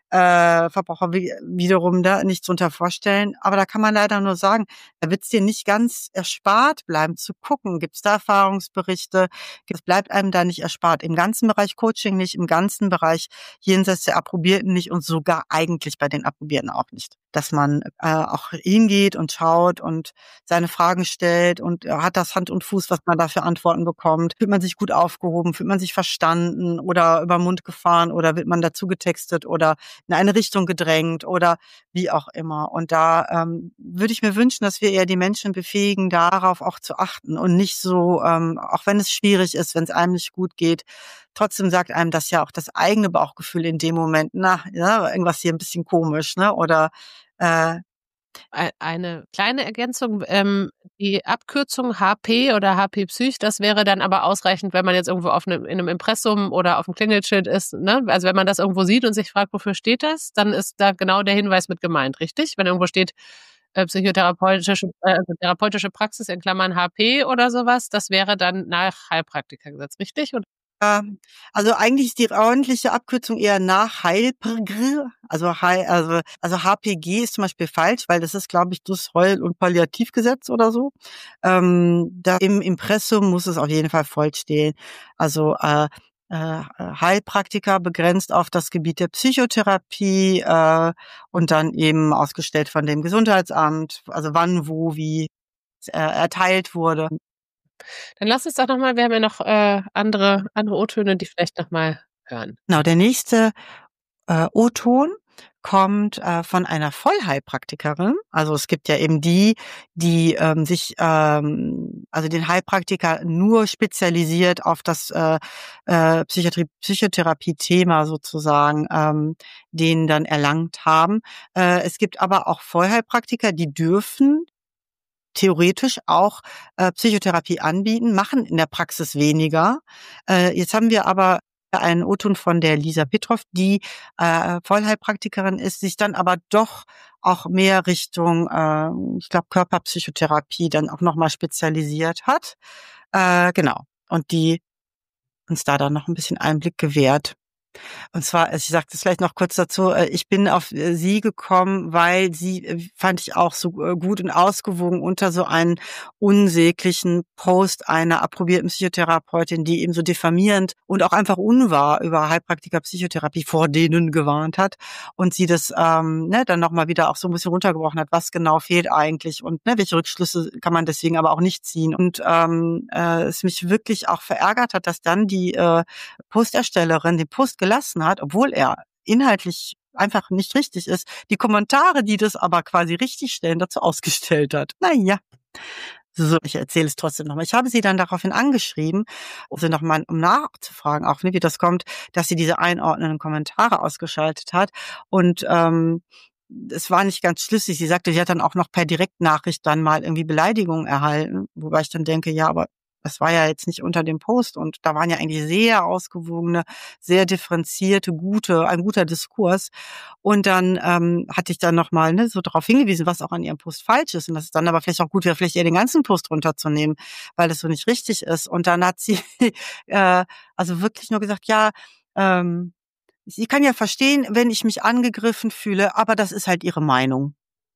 äh, Verbraucher wi- wiederum da nichts drunter vorstellen. Aber da kann man leider nur sagen, da wird es dir nicht ganz erspart bleiben zu gucken. Gibt es da Erfahrungsberichte? Es bleibt einem da nicht erspart. Im ganzen Bereich Coaching nicht, im ganzen Bereich jenseits der Approbierten nicht und sogar eigentlich bei den Approbierten auch nicht. Dass man äh, auch hingeht und schaut und seine Fragen stellt und äh, hat das Hand und Fuß, was man da für Antworten bekommt. Fühlt man sich gut aufgehoben? Fühlt man sich verstanden oder über den Mund gefahren oder wird man dazu getextet oder in eine Richtung gedrängt oder wie auch immer. Und da ähm, würde ich mir wünschen, dass wir eher die Menschen befähigen, darauf auch zu achten und nicht so, ähm, auch wenn es schwierig ist, wenn es einem nicht gut geht, trotzdem sagt einem das ja auch das eigene Bauchgefühl in dem Moment, na, ja, irgendwas hier ein bisschen komisch, ne? Oder äh, Ei- Eine kleine Ergänzung, ähm, die Abkürzung H P oder H P Psych, das wäre dann aber ausreichend, wenn man jetzt irgendwo auf einem, in einem Impressum oder auf einem Klingelschild ist, ne? Also wenn man das irgendwo sieht und sich fragt, wofür steht das, dann ist da genau der Hinweis mit gemeint, richtig? Wenn irgendwo steht, äh, psychotherapeutische äh, also therapeutische Praxis in Klammern H P oder sowas, das wäre dann nach Heilpraktikergesetz, richtig? Und Ähm, also eigentlich ist die ordentliche Abkürzung eher nach Heilpr, also Heil, also also H P G ist zum Beispiel falsch, weil das ist, glaube ich, das Heul- und Palliativgesetz oder so. Ähm, da im Impressum muss es auf jeden Fall voll stehen. Also äh, äh, Heilpraktiker begrenzt auf das Gebiet der Psychotherapie äh, und dann eben ausgestellt von dem Gesundheitsamt, also wann, wo, wie äh, erteilt wurde. dann lass uns doch nochmal, wir haben ja noch äh, andere, andere O-Töne, die vielleicht nochmal hören. Genau, der nächste äh, O-Ton kommt äh, von einer Vollheilpraktikerin. Also es gibt ja eben die, die ähm, sich, ähm, also den Heilpraktiker nur spezialisiert auf das äh, äh, Psychiatrie, Psychotherapie-Thema sozusagen, ähm, den dann erlangt haben. Äh, es gibt aber auch Vollheilpraktiker, die dürfen theoretisch auch äh, Psychotherapie anbieten, machen in der Praxis weniger. Äh, jetzt haben wir aber einen O-Ton von der Lisa Petrov, die äh, Vollheilpraktikerin ist, sich dann aber doch auch mehr Richtung, äh, ich glaube, Körperpsychotherapie dann auch nochmal spezialisiert hat. Äh, genau. Und die uns da dann noch ein bisschen Einblick gewährt. Und zwar, also ich sage das vielleicht noch kurz dazu, äh, ich bin auf äh, sie gekommen, weil sie, äh, fand ich auch so äh, gut und ausgewogen unter so einen unsäglichen Post einer approbierten Psychotherapeutin, die eben so diffamierend und auch einfach unwahr über Heilpraktiker Psychotherapie vor denen gewarnt hat und sie das ähm, ne, dann nochmal wieder auch so ein bisschen runtergebrochen hat, was genau fehlt eigentlich und ne, welche Rückschlüsse kann man deswegen aber auch nicht ziehen. Und ähm, äh, es mich wirklich auch verärgert hat, dass dann die äh, Posterstellerin den Post gelassen hat, obwohl er inhaltlich einfach nicht richtig ist, die Kommentare, die das aber quasi richtig stellen, dazu ausgestellt hat. Naja, so, ich erzähle es trotzdem nochmal. Ich habe sie dann daraufhin angeschrieben, um sie nochmal, um nachzufragen, auch wie das kommt, dass sie diese einordnenden Kommentare ausgeschaltet hat. Und ähm, es war nicht ganz schlüssig. Sie sagte, sie hat dann auch noch per Direktnachricht dann mal irgendwie Beleidigungen erhalten, wobei ich dann denke, ja, aber das war ja jetzt nicht unter dem Post und da waren ja eigentlich sehr ausgewogene, sehr differenzierte, gute, ein guter Diskurs. Und dann ähm, hatte ich dann nochmal ne, so darauf hingewiesen, was auch an ihrem Post falsch ist und dass es dann aber vielleicht auch gut wäre, vielleicht eher den ganzen Post runterzunehmen, weil das so nicht richtig ist. Und dann hat sie äh, also wirklich nur gesagt, ja, ähm, sie kann ja verstehen, wenn ich mich angegriffen fühle, aber das ist halt ihre Meinung.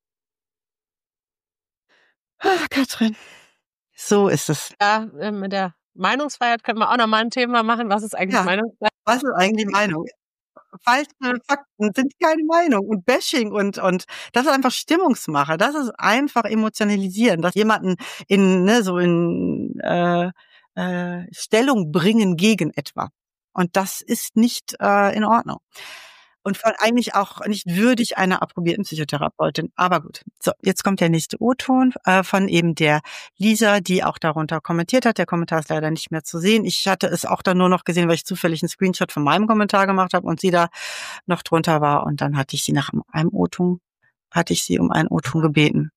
Ach, Katrin. So ist es. Ja, äh, mit der Meinungsfreiheit können wir auch nochmal ein Thema machen. Was ist eigentlich Ja, Meinungsfreiheit? was ist eigentlich die Meinung? falsche Fakten sind keine Meinung und Bashing und und das ist einfach Stimmungsmache. Das ist einfach emotionalisieren, dass jemanden in ne, so in äh, äh, Stellung bringen gegen etwa. Und das ist nicht äh, in Ordnung. Und von eigentlich auch nicht würdig einer approbierten Psychotherapeutin. Aber gut. So, jetzt kommt der nächste O-Ton äh, von eben der Lisa, die auch darunter kommentiert hat. Der Kommentar ist leider nicht mehr zu sehen. Ich hatte es auch dann nur noch gesehen, weil ich zufällig einen Screenshot von meinem Kommentar gemacht habe und sie da noch drunter war. Und dann hatte ich sie nach einem O-Ton, hatte ich sie um einen O-Ton gebeten.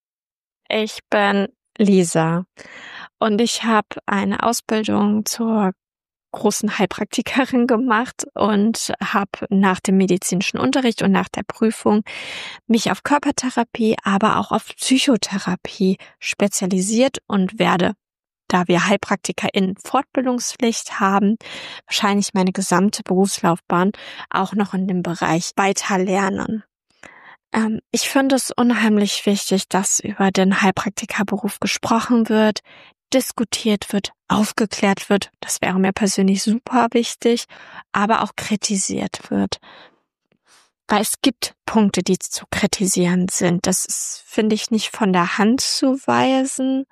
Ich bin Lisa und ich habe eine Ausbildung zur großen Heilpraktikerin gemacht und habe nach dem medizinischen Unterricht und nach der Prüfung mich auf Körpertherapie, aber auch auf Psychotherapie spezialisiert und werde, da wir HeilpraktikerInnen Fortbildungspflicht haben, wahrscheinlich meine gesamte Berufslaufbahn auch noch in dem Bereich weiter lernen. Ähm, ich finde es unheimlich wichtig, dass über den Heilpraktikerberuf gesprochen wird, diskutiert wird, aufgeklärt wird. Das wäre mir persönlich super wichtig, aber auch kritisiert wird. Weil es gibt Punkte, die zu kritisieren sind. Das ist, finde ich, nicht von der Hand zu weisen.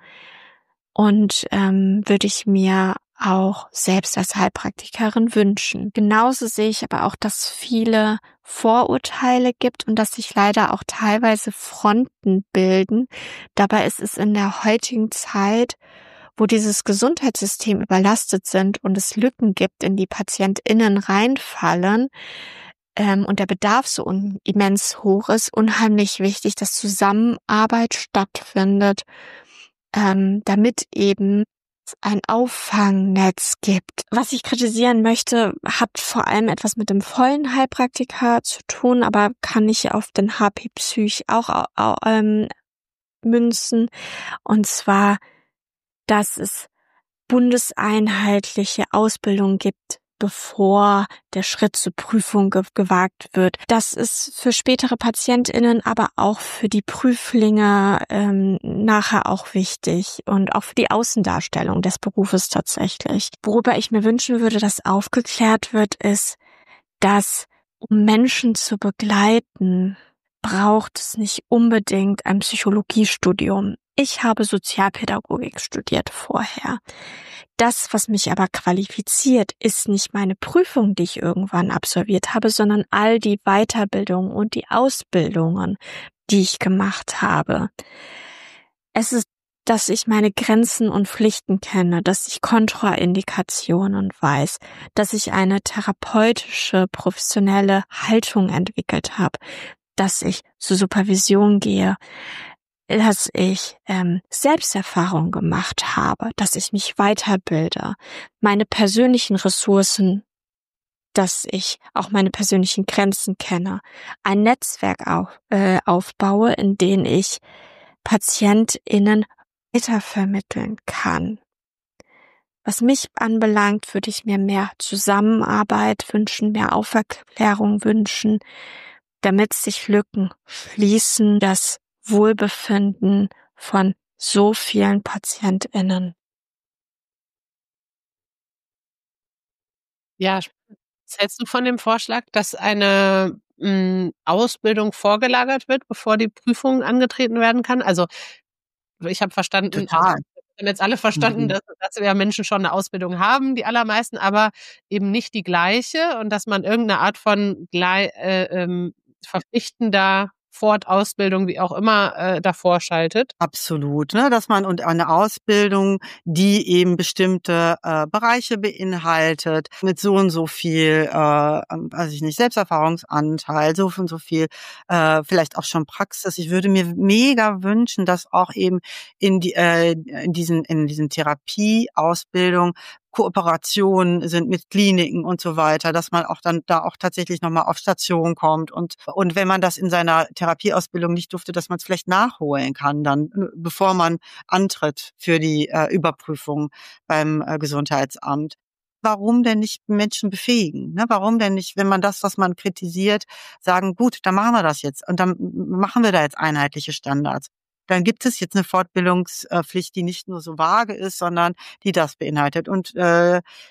Und ähm, würde ich mir auch selbst als Heilpraktikerin wünschen. Genauso sehe ich aber auch, dass viele Vorurteile gibt und dass sich leider auch teilweise Fronten bilden. Dabei ist es in der heutigen Zeit, wo dieses Gesundheitssystem überlastet sind und es Lücken gibt, in die PatientInnen reinfallen ähm, und der Bedarf so un- immens hoch ist, unheimlich wichtig, dass Zusammenarbeit stattfindet, ähm, damit eben ein Auffangnetz gibt. Was ich kritisieren möchte, hat vor allem etwas mit dem vollen Heilpraktiker zu tun, aber kann ich auf den H P Psych auch auch ähm, münzen. Und zwar, dass es bundeseinheitliche Ausbildung gibt, bevor der Schritt zur Prüfung ge- gewagt wird. Das ist für spätere PatientInnen, aber auch für die Prüflinge ähm, nachher auch wichtig und auch für die Außendarstellung des Berufes tatsächlich. Worüber ich mir wünschen würde, dass aufgeklärt wird, ist, dass um Menschen zu begleiten, braucht es nicht unbedingt ein Psychologiestudium. Ich habe Sozialpädagogik studiert vorher. Das, was mich aber qualifiziert, ist nicht meine Prüfung, die ich irgendwann absolviert habe, sondern all die Weiterbildungen und die Ausbildungen, die ich gemacht habe. Es ist, dass ich meine Grenzen und Pflichten kenne, dass ich Kontraindikationen weiß, dass ich eine therapeutische, professionelle Haltung entwickelt habe, dass ich zur Supervision gehe, dass ich ähm, Selbsterfahrung gemacht habe, dass ich mich weiterbilde, meine persönlichen Ressourcen, dass ich auch meine persönlichen Grenzen kenne, ein Netzwerk auf, äh, aufbaue, in dem ich PatientInnen weitervermitteln kann. Was mich anbelangt, würde ich mir mehr Zusammenarbeit wünschen, mehr Aufklärung wünschen, damit sich Lücken schließen, das Wohlbefinden von so vielen PatientInnen. Ja, was hältst du von dem Vorschlag, dass eine mh, Ausbildung vorgelagert wird, bevor die Prüfung angetreten werden kann? Also ich habe verstanden, also Total. wir haben jetzt alle verstanden, Mhm. dass, dass wir Menschen schon eine Ausbildung haben, die allermeisten, aber eben nicht die gleiche und dass man irgendeine Art von glei- äh, ähm, verpflichtender Fortausbildung, wie auch immer, äh, davor schaltet. Absolut, ne, dass man und eine Ausbildung, die eben bestimmte äh, Bereiche beinhaltet, mit so und so viel, äh, weiß ich nicht, Selbsterfahrungsanteil, so und so viel, äh, vielleicht auch schon Praxis. Ich würde mir mega wünschen, dass auch eben in die äh, in diesen in diesen Therapieausbildung Kooperationen sind mit Kliniken und so weiter, dass man auch dann da auch tatsächlich nochmal auf Station kommt und und wenn man das in seiner Therapieausbildung nicht durfte, dass man es vielleicht nachholen kann dann, bevor man antritt für die äh, Überprüfung beim äh, Gesundheitsamt. Warum denn nicht Menschen befähigen? Ne? Warum denn nicht, wenn man das, was man kritisiert, sagen, gut, dann machen wir das jetzt und dann machen wir da jetzt einheitliche Standards. Dann gibt es jetzt eine Fortbildungspflicht, die nicht nur so vage ist, sondern die das beinhaltet. Und äh,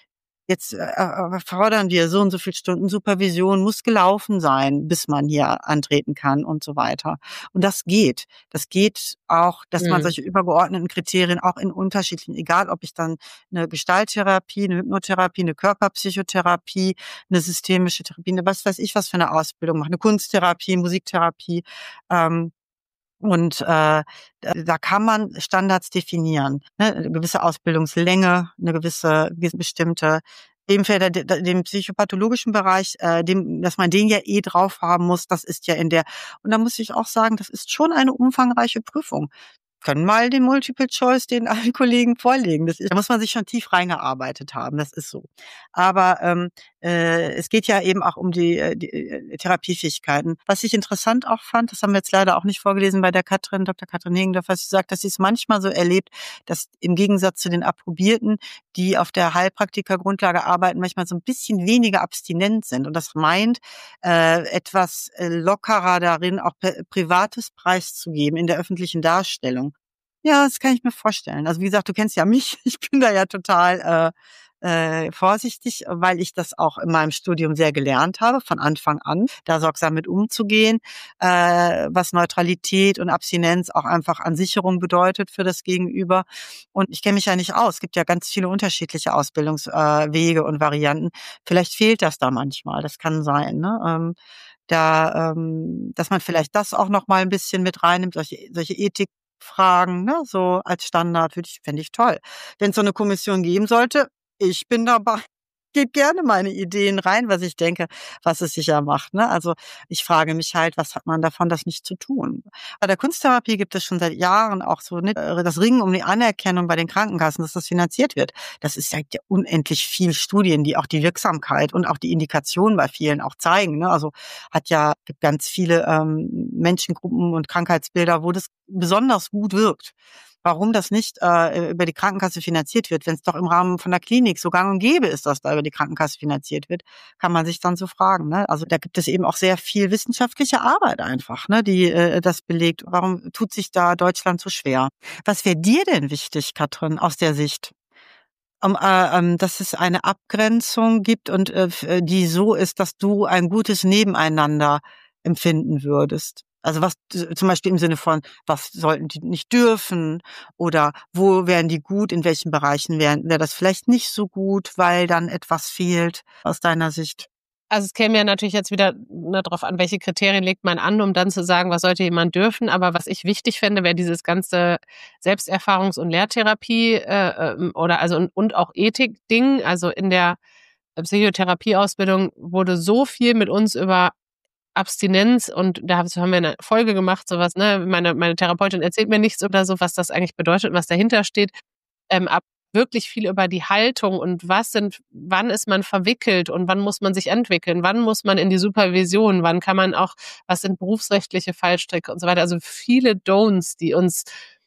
jetzt äh, fordern wir so und so viele Stunden Supervision, muss gelaufen sein, bis man hier antreten kann und so weiter. Und das geht. Das geht auch, dass man Mhm. solche übergeordneten Kriterien auch in unterschiedlichen, egal ob ich dann eine Gestalttherapie, eine Hypnotherapie, eine Körperpsychotherapie, eine systemische Therapie, eine was weiß ich was für eine Ausbildung mache, eine Kunsttherapie, Musiktherapie, ähm, und äh, da da kann man Standards definieren, ne? Eine gewisse Ausbildungslänge, eine gewisse bestimmte dem Feld, dem psychopathologischen Bereich, äh, dem, dass man den ja eh drauf haben muss, das ist ja in der, und da muss ich auch sagen, das ist schon eine umfangreiche Prüfung. Können mal den Multiple Choice den allen Kollegen vorlegen. Das ist, da muss man sich schon tief reingearbeitet haben. Das ist so. Aber ähm, äh, es geht ja eben auch um die, äh, die äh, Therapiefähigkeiten. Was ich interessant auch fand, das haben wir jetzt leider auch nicht vorgelesen bei der Katrin, Doktor Katrin Hegendorf, was sie sagt, dass sie es manchmal so erlebt, dass im Gegensatz zu den Approbierten, die auf der Heilpraktikergrundlage arbeiten, manchmal so ein bisschen weniger abstinent sind. Und das meint, äh, etwas äh, lockerer darin, auch P- Privates preiszugeben in der öffentlichen Darstellung. Ja, das kann ich mir vorstellen. Also wie gesagt, du kennst ja mich. Ich bin da ja total äh, äh, vorsichtig, weil ich das auch in meinem Studium sehr gelernt habe, von Anfang an, da sorgsam mit umzugehen, äh, was Neutralität und Abstinenz auch einfach an Sicherung bedeutet für das Gegenüber. Und ich kenne mich ja nicht aus. Es gibt ja ganz viele unterschiedliche Ausbildungswege äh, und Varianten. Vielleicht fehlt das da manchmal. Das kann sein, ne? Ähm, da, ähm, dass man vielleicht das auch noch mal ein bisschen mit reinnimmt, solche, solche Ethik Fragen, ne, so als Standard, würde ich, fände ich toll. Wenn es so eine Kommission geben sollte, ich bin dabei. Gebe gerne meine Ideen rein, was ich denke, was es sicher macht, ne? Also, ich frage mich halt, was hat man davon, das nicht zu tun? Bei der Kunsttherapie gibt es schon seit Jahren auch so, ne, das Ringen um die Anerkennung bei den Krankenkassen, dass das finanziert wird. Das ist ja unendlich viel Studien, die auch die Wirksamkeit und auch die Indikation bei vielen auch zeigen, ne? Also, hat ja, gibt ganz viele ähm, Menschengruppen und Krankheitsbilder, wo das besonders gut wirkt. Warum das nicht äh, über die Krankenkasse finanziert wird, wenn es doch im Rahmen von der Klinik so gang und gäbe ist, dass da über die Krankenkasse finanziert wird, kann man sich dann so fragen, ne? Also da gibt es eben auch sehr viel wissenschaftliche Arbeit einfach, ne, die äh, das belegt. Warum tut sich da Deutschland so schwer? Was wäre dir denn wichtig, Katrin, aus der Sicht? Um, äh, ähm, dass es eine Abgrenzung gibt und äh, die so ist, dass du ein gutes Nebeneinander empfinden würdest. Also was zum Beispiel im Sinne von, was sollten die nicht dürfen oder wo wären die gut, in welchen Bereichen wären wäre das vielleicht nicht so gut, weil dann etwas fehlt aus deiner Sicht. Also es käme ja natürlich jetzt wieder ne, darauf an, welche Kriterien legt man an, um dann zu sagen, was sollte jemand dürfen. Aber was ich wichtig fände, wäre dieses ganze Selbsterfahrungs- und Lehrtherapie äh, oder also und, und auch Ethik-Ding. Also in der Psychotherapieausbildung wurde so viel mit uns über Abstinenz und da haben wir eine Folge gemacht, sowas, ne, meine, meine Therapeutin erzählt mir nichts oder so, was das eigentlich bedeutet und was dahinter steht, ähm, ab wirklich viel über die Haltung und was sind, wann ist man verwickelt und wann muss man sich entwickeln, wann muss man in die Supervision, wann kann man auch, was sind berufsrechtliche Fallstricke und so weiter, also viele Don'ts, die uns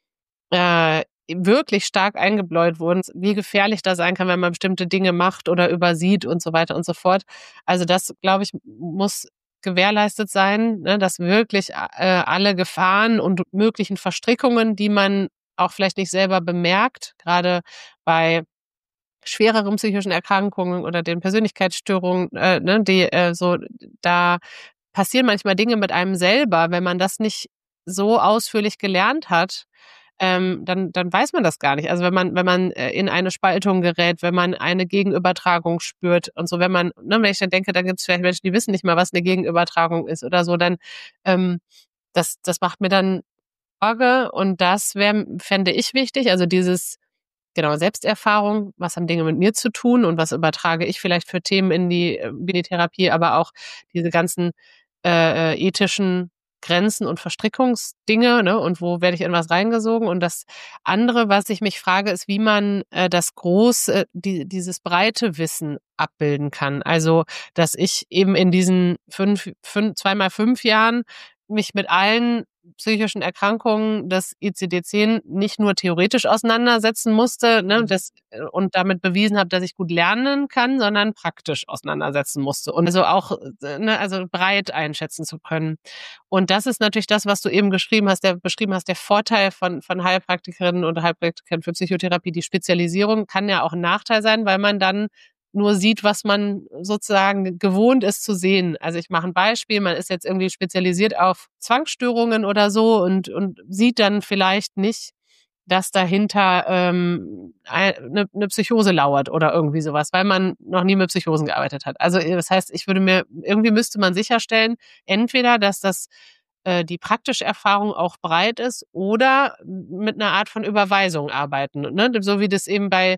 äh, wirklich stark eingebläut wurden, wie gefährlich das sein kann, wenn man bestimmte Dinge macht oder übersieht und so weiter und so fort. Also das, glaube ich, muss gewährleistet sein, ne, dass wirklich äh, alle Gefahren und möglichen Verstrickungen, die man auch vielleicht nicht selber bemerkt, gerade bei schwereren psychischen Erkrankungen oder den Persönlichkeitsstörungen, äh, ne, die äh, so, da passieren manchmal Dinge mit einem selber, wenn man das nicht so ausführlich gelernt hat, ähm, dann, dann weiß man das gar nicht. Also wenn man, wenn man äh, in eine Spaltung gerät, wenn man eine Gegenübertragung spürt und so, wenn man, ne, wenn ich dann denke, da gibt es vielleicht Menschen, die wissen nicht mal, was eine Gegenübertragung ist oder so, dann ähm, das, das macht mir dann Sorge und das wäre, fände ich wichtig, also dieses genau, Selbsterfahrung, was haben Dinge mit mir zu tun und was übertrage ich vielleicht für Themen in die, in die Therapie, aber auch diese ganzen äh, ethischen Grenzen und Verstrickungsdinge, ne, und wo werde ich in was reingesogen. Und das andere, was ich mich frage, ist, wie man äh, das große, die, dieses breite Wissen abbilden kann. Also, dass ich eben in diesen fünf, fünf, zweimal fünf Jahren mich mit allen psychischen Erkrankungen des I C D zehn nicht nur theoretisch auseinandersetzen musste, ne, das, und damit bewiesen habe, dass ich gut lernen kann, sondern praktisch auseinandersetzen musste und also auch ne, also breit einschätzen zu können. Und das ist natürlich das, was du eben geschrieben hast, der beschrieben hast, der Vorteil von von Heilpraktikerinnen und Heilpraktikern für Psychotherapie. Die Spezialisierung kann ja auch ein Nachteil sein, weil man dann nur sieht, was man sozusagen gewohnt ist zu sehen. Also ich mache ein Beispiel, man ist jetzt irgendwie spezialisiert auf Zwangsstörungen oder so und, und sieht dann vielleicht nicht, dass dahinter ähm, eine, eine Psychose lauert oder irgendwie sowas, weil man noch nie mit Psychosen gearbeitet hat. Also das heißt, ich würde mir, irgendwie müsste man sicherstellen, entweder, dass das äh, die praktische Erfahrung auch breit ist oder mit einer Art von Überweisung arbeiten. Ne? So wie das eben bei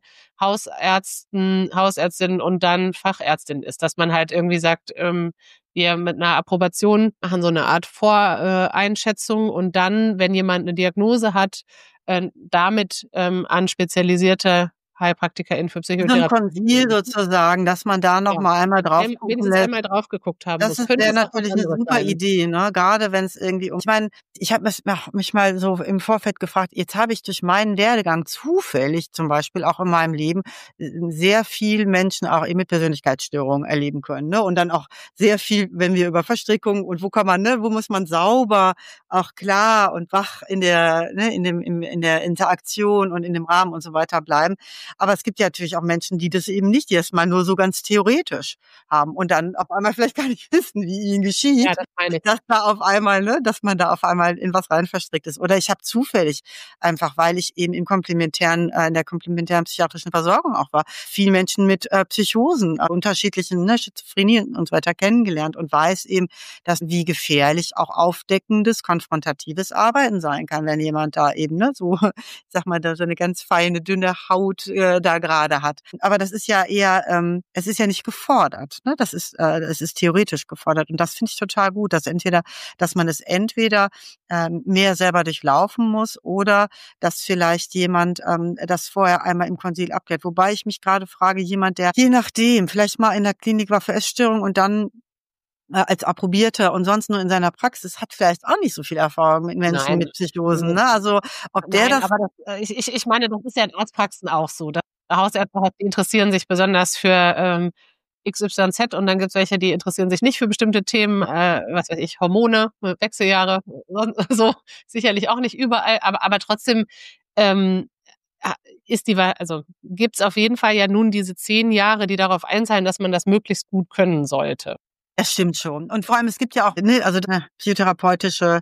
Hausärzten, Hausärztinnen und dann Fachärztin ist, dass man halt irgendwie sagt, ähm, wir mit einer Approbation machen so eine Art Voreinschätzung und dann, wenn jemand eine Diagnose hat, äh, damit ähm, an spezialisierte HeilpraktikerInnen für So ein Psychotherapie. Konsil sozusagen, dass man da noch Ja. mal einmal drauf Ein- gucken Wenigstens lässt. einmal drauf geguckt haben Das muss. ist Könnte wäre es auch was natürlich eine anderes super sein. Idee, ne? Gerade wenn es irgendwie um. Ich meine, ich habe mich, mich mal so im Vorfeld gefragt, jetzt habe ich durch meinen Werdegang zufällig zum Beispiel auch in meinem Leben äh, sehr viel Menschen auch eben mit Persönlichkeitsstörungen erleben können, ne? Und dann auch sehr viel, wenn wir über Verstrickung und wo kann man, ne, wo muss man sauber, auch klar und wach in der, ne, in dem, im, in der Interaktion und in dem Rahmen und so weiter bleiben. Aber es gibt ja natürlich auch Menschen, die das eben nicht, die das mal nur so ganz theoretisch haben und dann auf einmal vielleicht gar nicht wissen, wie ihnen geschieht, Ja, das meine ich. dass da auf einmal, ne, dass man da auf einmal in was rein verstrickt ist. Oder ich habe zufällig einfach, weil ich eben im komplementären, äh, in der komplementären psychiatrischen Versorgung auch war, viele Menschen mit äh, Psychosen, äh, unterschiedlichen, ne, Schizophrenie und so weiter kennengelernt und weiß eben, dass wie gefährlich auch aufdeckendes, konfrontatives Arbeiten sein kann, wenn jemand da eben, ne, so, ich sag mal, da so eine ganz feine, dünne Haut äh, da gerade hat. Aber das ist ja eher, ähm, es ist ja nicht gefordert, ne? Das ist, äh, es ist theoretisch gefordert und das finde ich total gut, dass entweder, dass man es entweder ähm, mehr selber durchlaufen muss oder dass vielleicht jemand ähm, das vorher einmal im Konsil abklärt. Wobei ich mich gerade frage, jemand, der je nachdem vielleicht mal in der Klinik war für Essstörung und dann äh, als Approbierter und sonst nur in seiner Praxis hat vielleicht auch nicht so viel Erfahrung mit Menschen Nein. mit Psychosen, ne? Also ob der Nein, das. aber das, äh, ich, ich, ich meine, das ist ja in Arztpraxen auch so. Dass Hausärzte halt, die interessieren sich besonders für ähm, X Y Z und dann gibt es welche, die interessieren sich nicht für bestimmte Themen, äh, was weiß ich, Hormone, Wechseljahre, so, so sicherlich auch nicht überall, aber, aber trotzdem ähm, ist die, also gibt's auf jeden Fall ja nun diese zehn Jahre, die darauf einzahlen, dass man das möglichst gut können sollte. Das stimmt schon. Und vor allem, es gibt ja auch, ne, also eine psychotherapeutische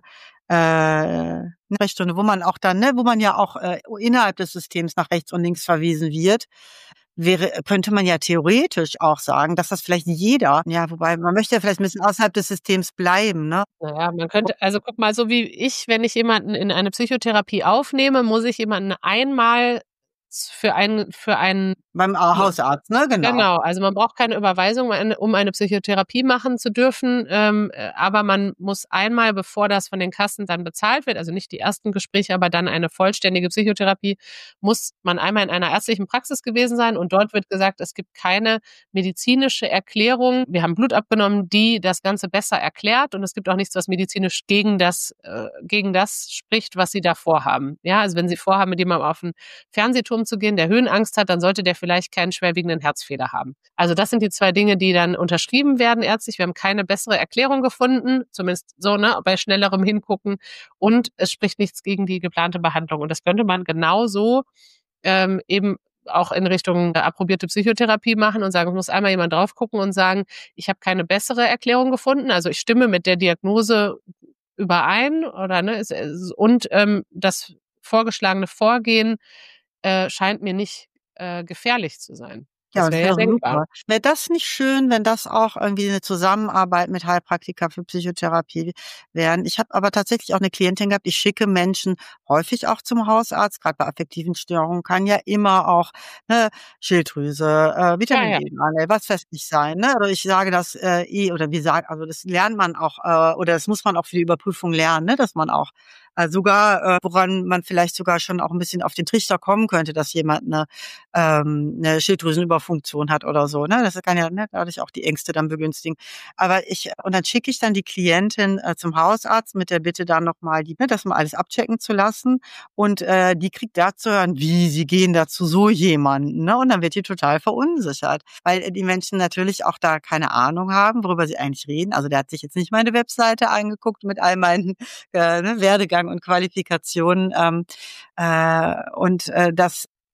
äh, Sprechstunde, wo man auch dann, ne, wo man ja auch äh, innerhalb des Systems nach rechts und links verwiesen wird. Wäre, könnte man ja theoretisch auch sagen, dass das vielleicht jeder, ja, wobei man möchte ja vielleicht ein bisschen außerhalb des Systems bleiben, ne? Naja, man könnte, also guck mal, so wie ich, wenn ich jemanden in eine Psychotherapie aufnehme, muss ich jemanden einmal für einen, für einen Beim Hausarzt, ne? Genau. Genau, also man braucht keine Überweisung, um eine Psychotherapie machen zu dürfen, ähm, aber man muss einmal, bevor das von den Kassen dann bezahlt wird, also nicht die ersten Gespräche, aber dann eine vollständige Psychotherapie, muss man einmal in einer ärztlichen Praxis gewesen sein und dort wird gesagt, es gibt keine medizinische Erklärung. Wir haben Blut abgenommen, die das Ganze besser erklärt und es gibt auch nichts, was medizinisch gegen das, äh, gegen das spricht, was Sie da vorhaben. Ja, also wenn Sie vorhaben, mit jemandem auf einen Fernsehturm zu gehen, der Höhenangst hat, dann sollte der vielleicht keinen schwerwiegenden Herzfehler haben. Also das sind die zwei Dinge, die dann unterschrieben werden ärztlich. Wir haben keine bessere Erklärung gefunden, zumindest so, ne, bei schnellerem Hingucken. Und es spricht nichts gegen die geplante Behandlung. Und das könnte man genauso ähm, eben auch in Richtung äh, approbierte Psychotherapie machen und sagen, es muss einmal jemand drauf gucken und sagen, ich habe keine bessere Erklärung gefunden. Also ich stimme mit der Diagnose überein oder ne, und ähm, das vorgeschlagene Vorgehen äh, scheint mir nicht äh, gefährlich zu sein. Das Ja, das wäre wäre ja doch denkbar. super. Wäre das nicht schön, wenn das auch irgendwie eine Zusammenarbeit mit Heilpraktiker für Psychotherapie wären? Ich habe aber tatsächlich auch eine Klientin gehabt, ich schicke Menschen häufig auch zum Hausarzt, gerade bei affektiven Störungen kann ja immer auch ne, Schilddrüse, äh, Vitamin Ja, ja. D-Mangel, was weiß ich sein. Ne? Also ich sage das äh, eh, oder wie sagen, also das lernt man auch, äh, oder das muss man auch für die Überprüfung lernen, ne? Dass man auch äh, sogar, äh, woran man vielleicht sogar schon auch ein bisschen auf den Trichter kommen könnte, dass jemand eine, ähm, eine Schilddrüsenüberfunktion hat oder so. Ne? Das kann ja ne, dadurch auch die Ängste dann begünstigen. Aber ich, und dann schicke ich dann die Klientin äh, zum Hausarzt mit der Bitte dann nochmal, die, ne, das mal alles abchecken zu lassen. Und äh, die kriegt da zu hören, wie, sie gehen da zu so jemanden. Ne? Und dann wird die total verunsichert. Weil die Menschen natürlich auch da keine Ahnung haben, worüber sie eigentlich reden. Also der hat sich jetzt nicht meine Webseite angeguckt mit all meinen äh, ne, Werdegang und Qualifikationen. Ähm, äh, und äh, das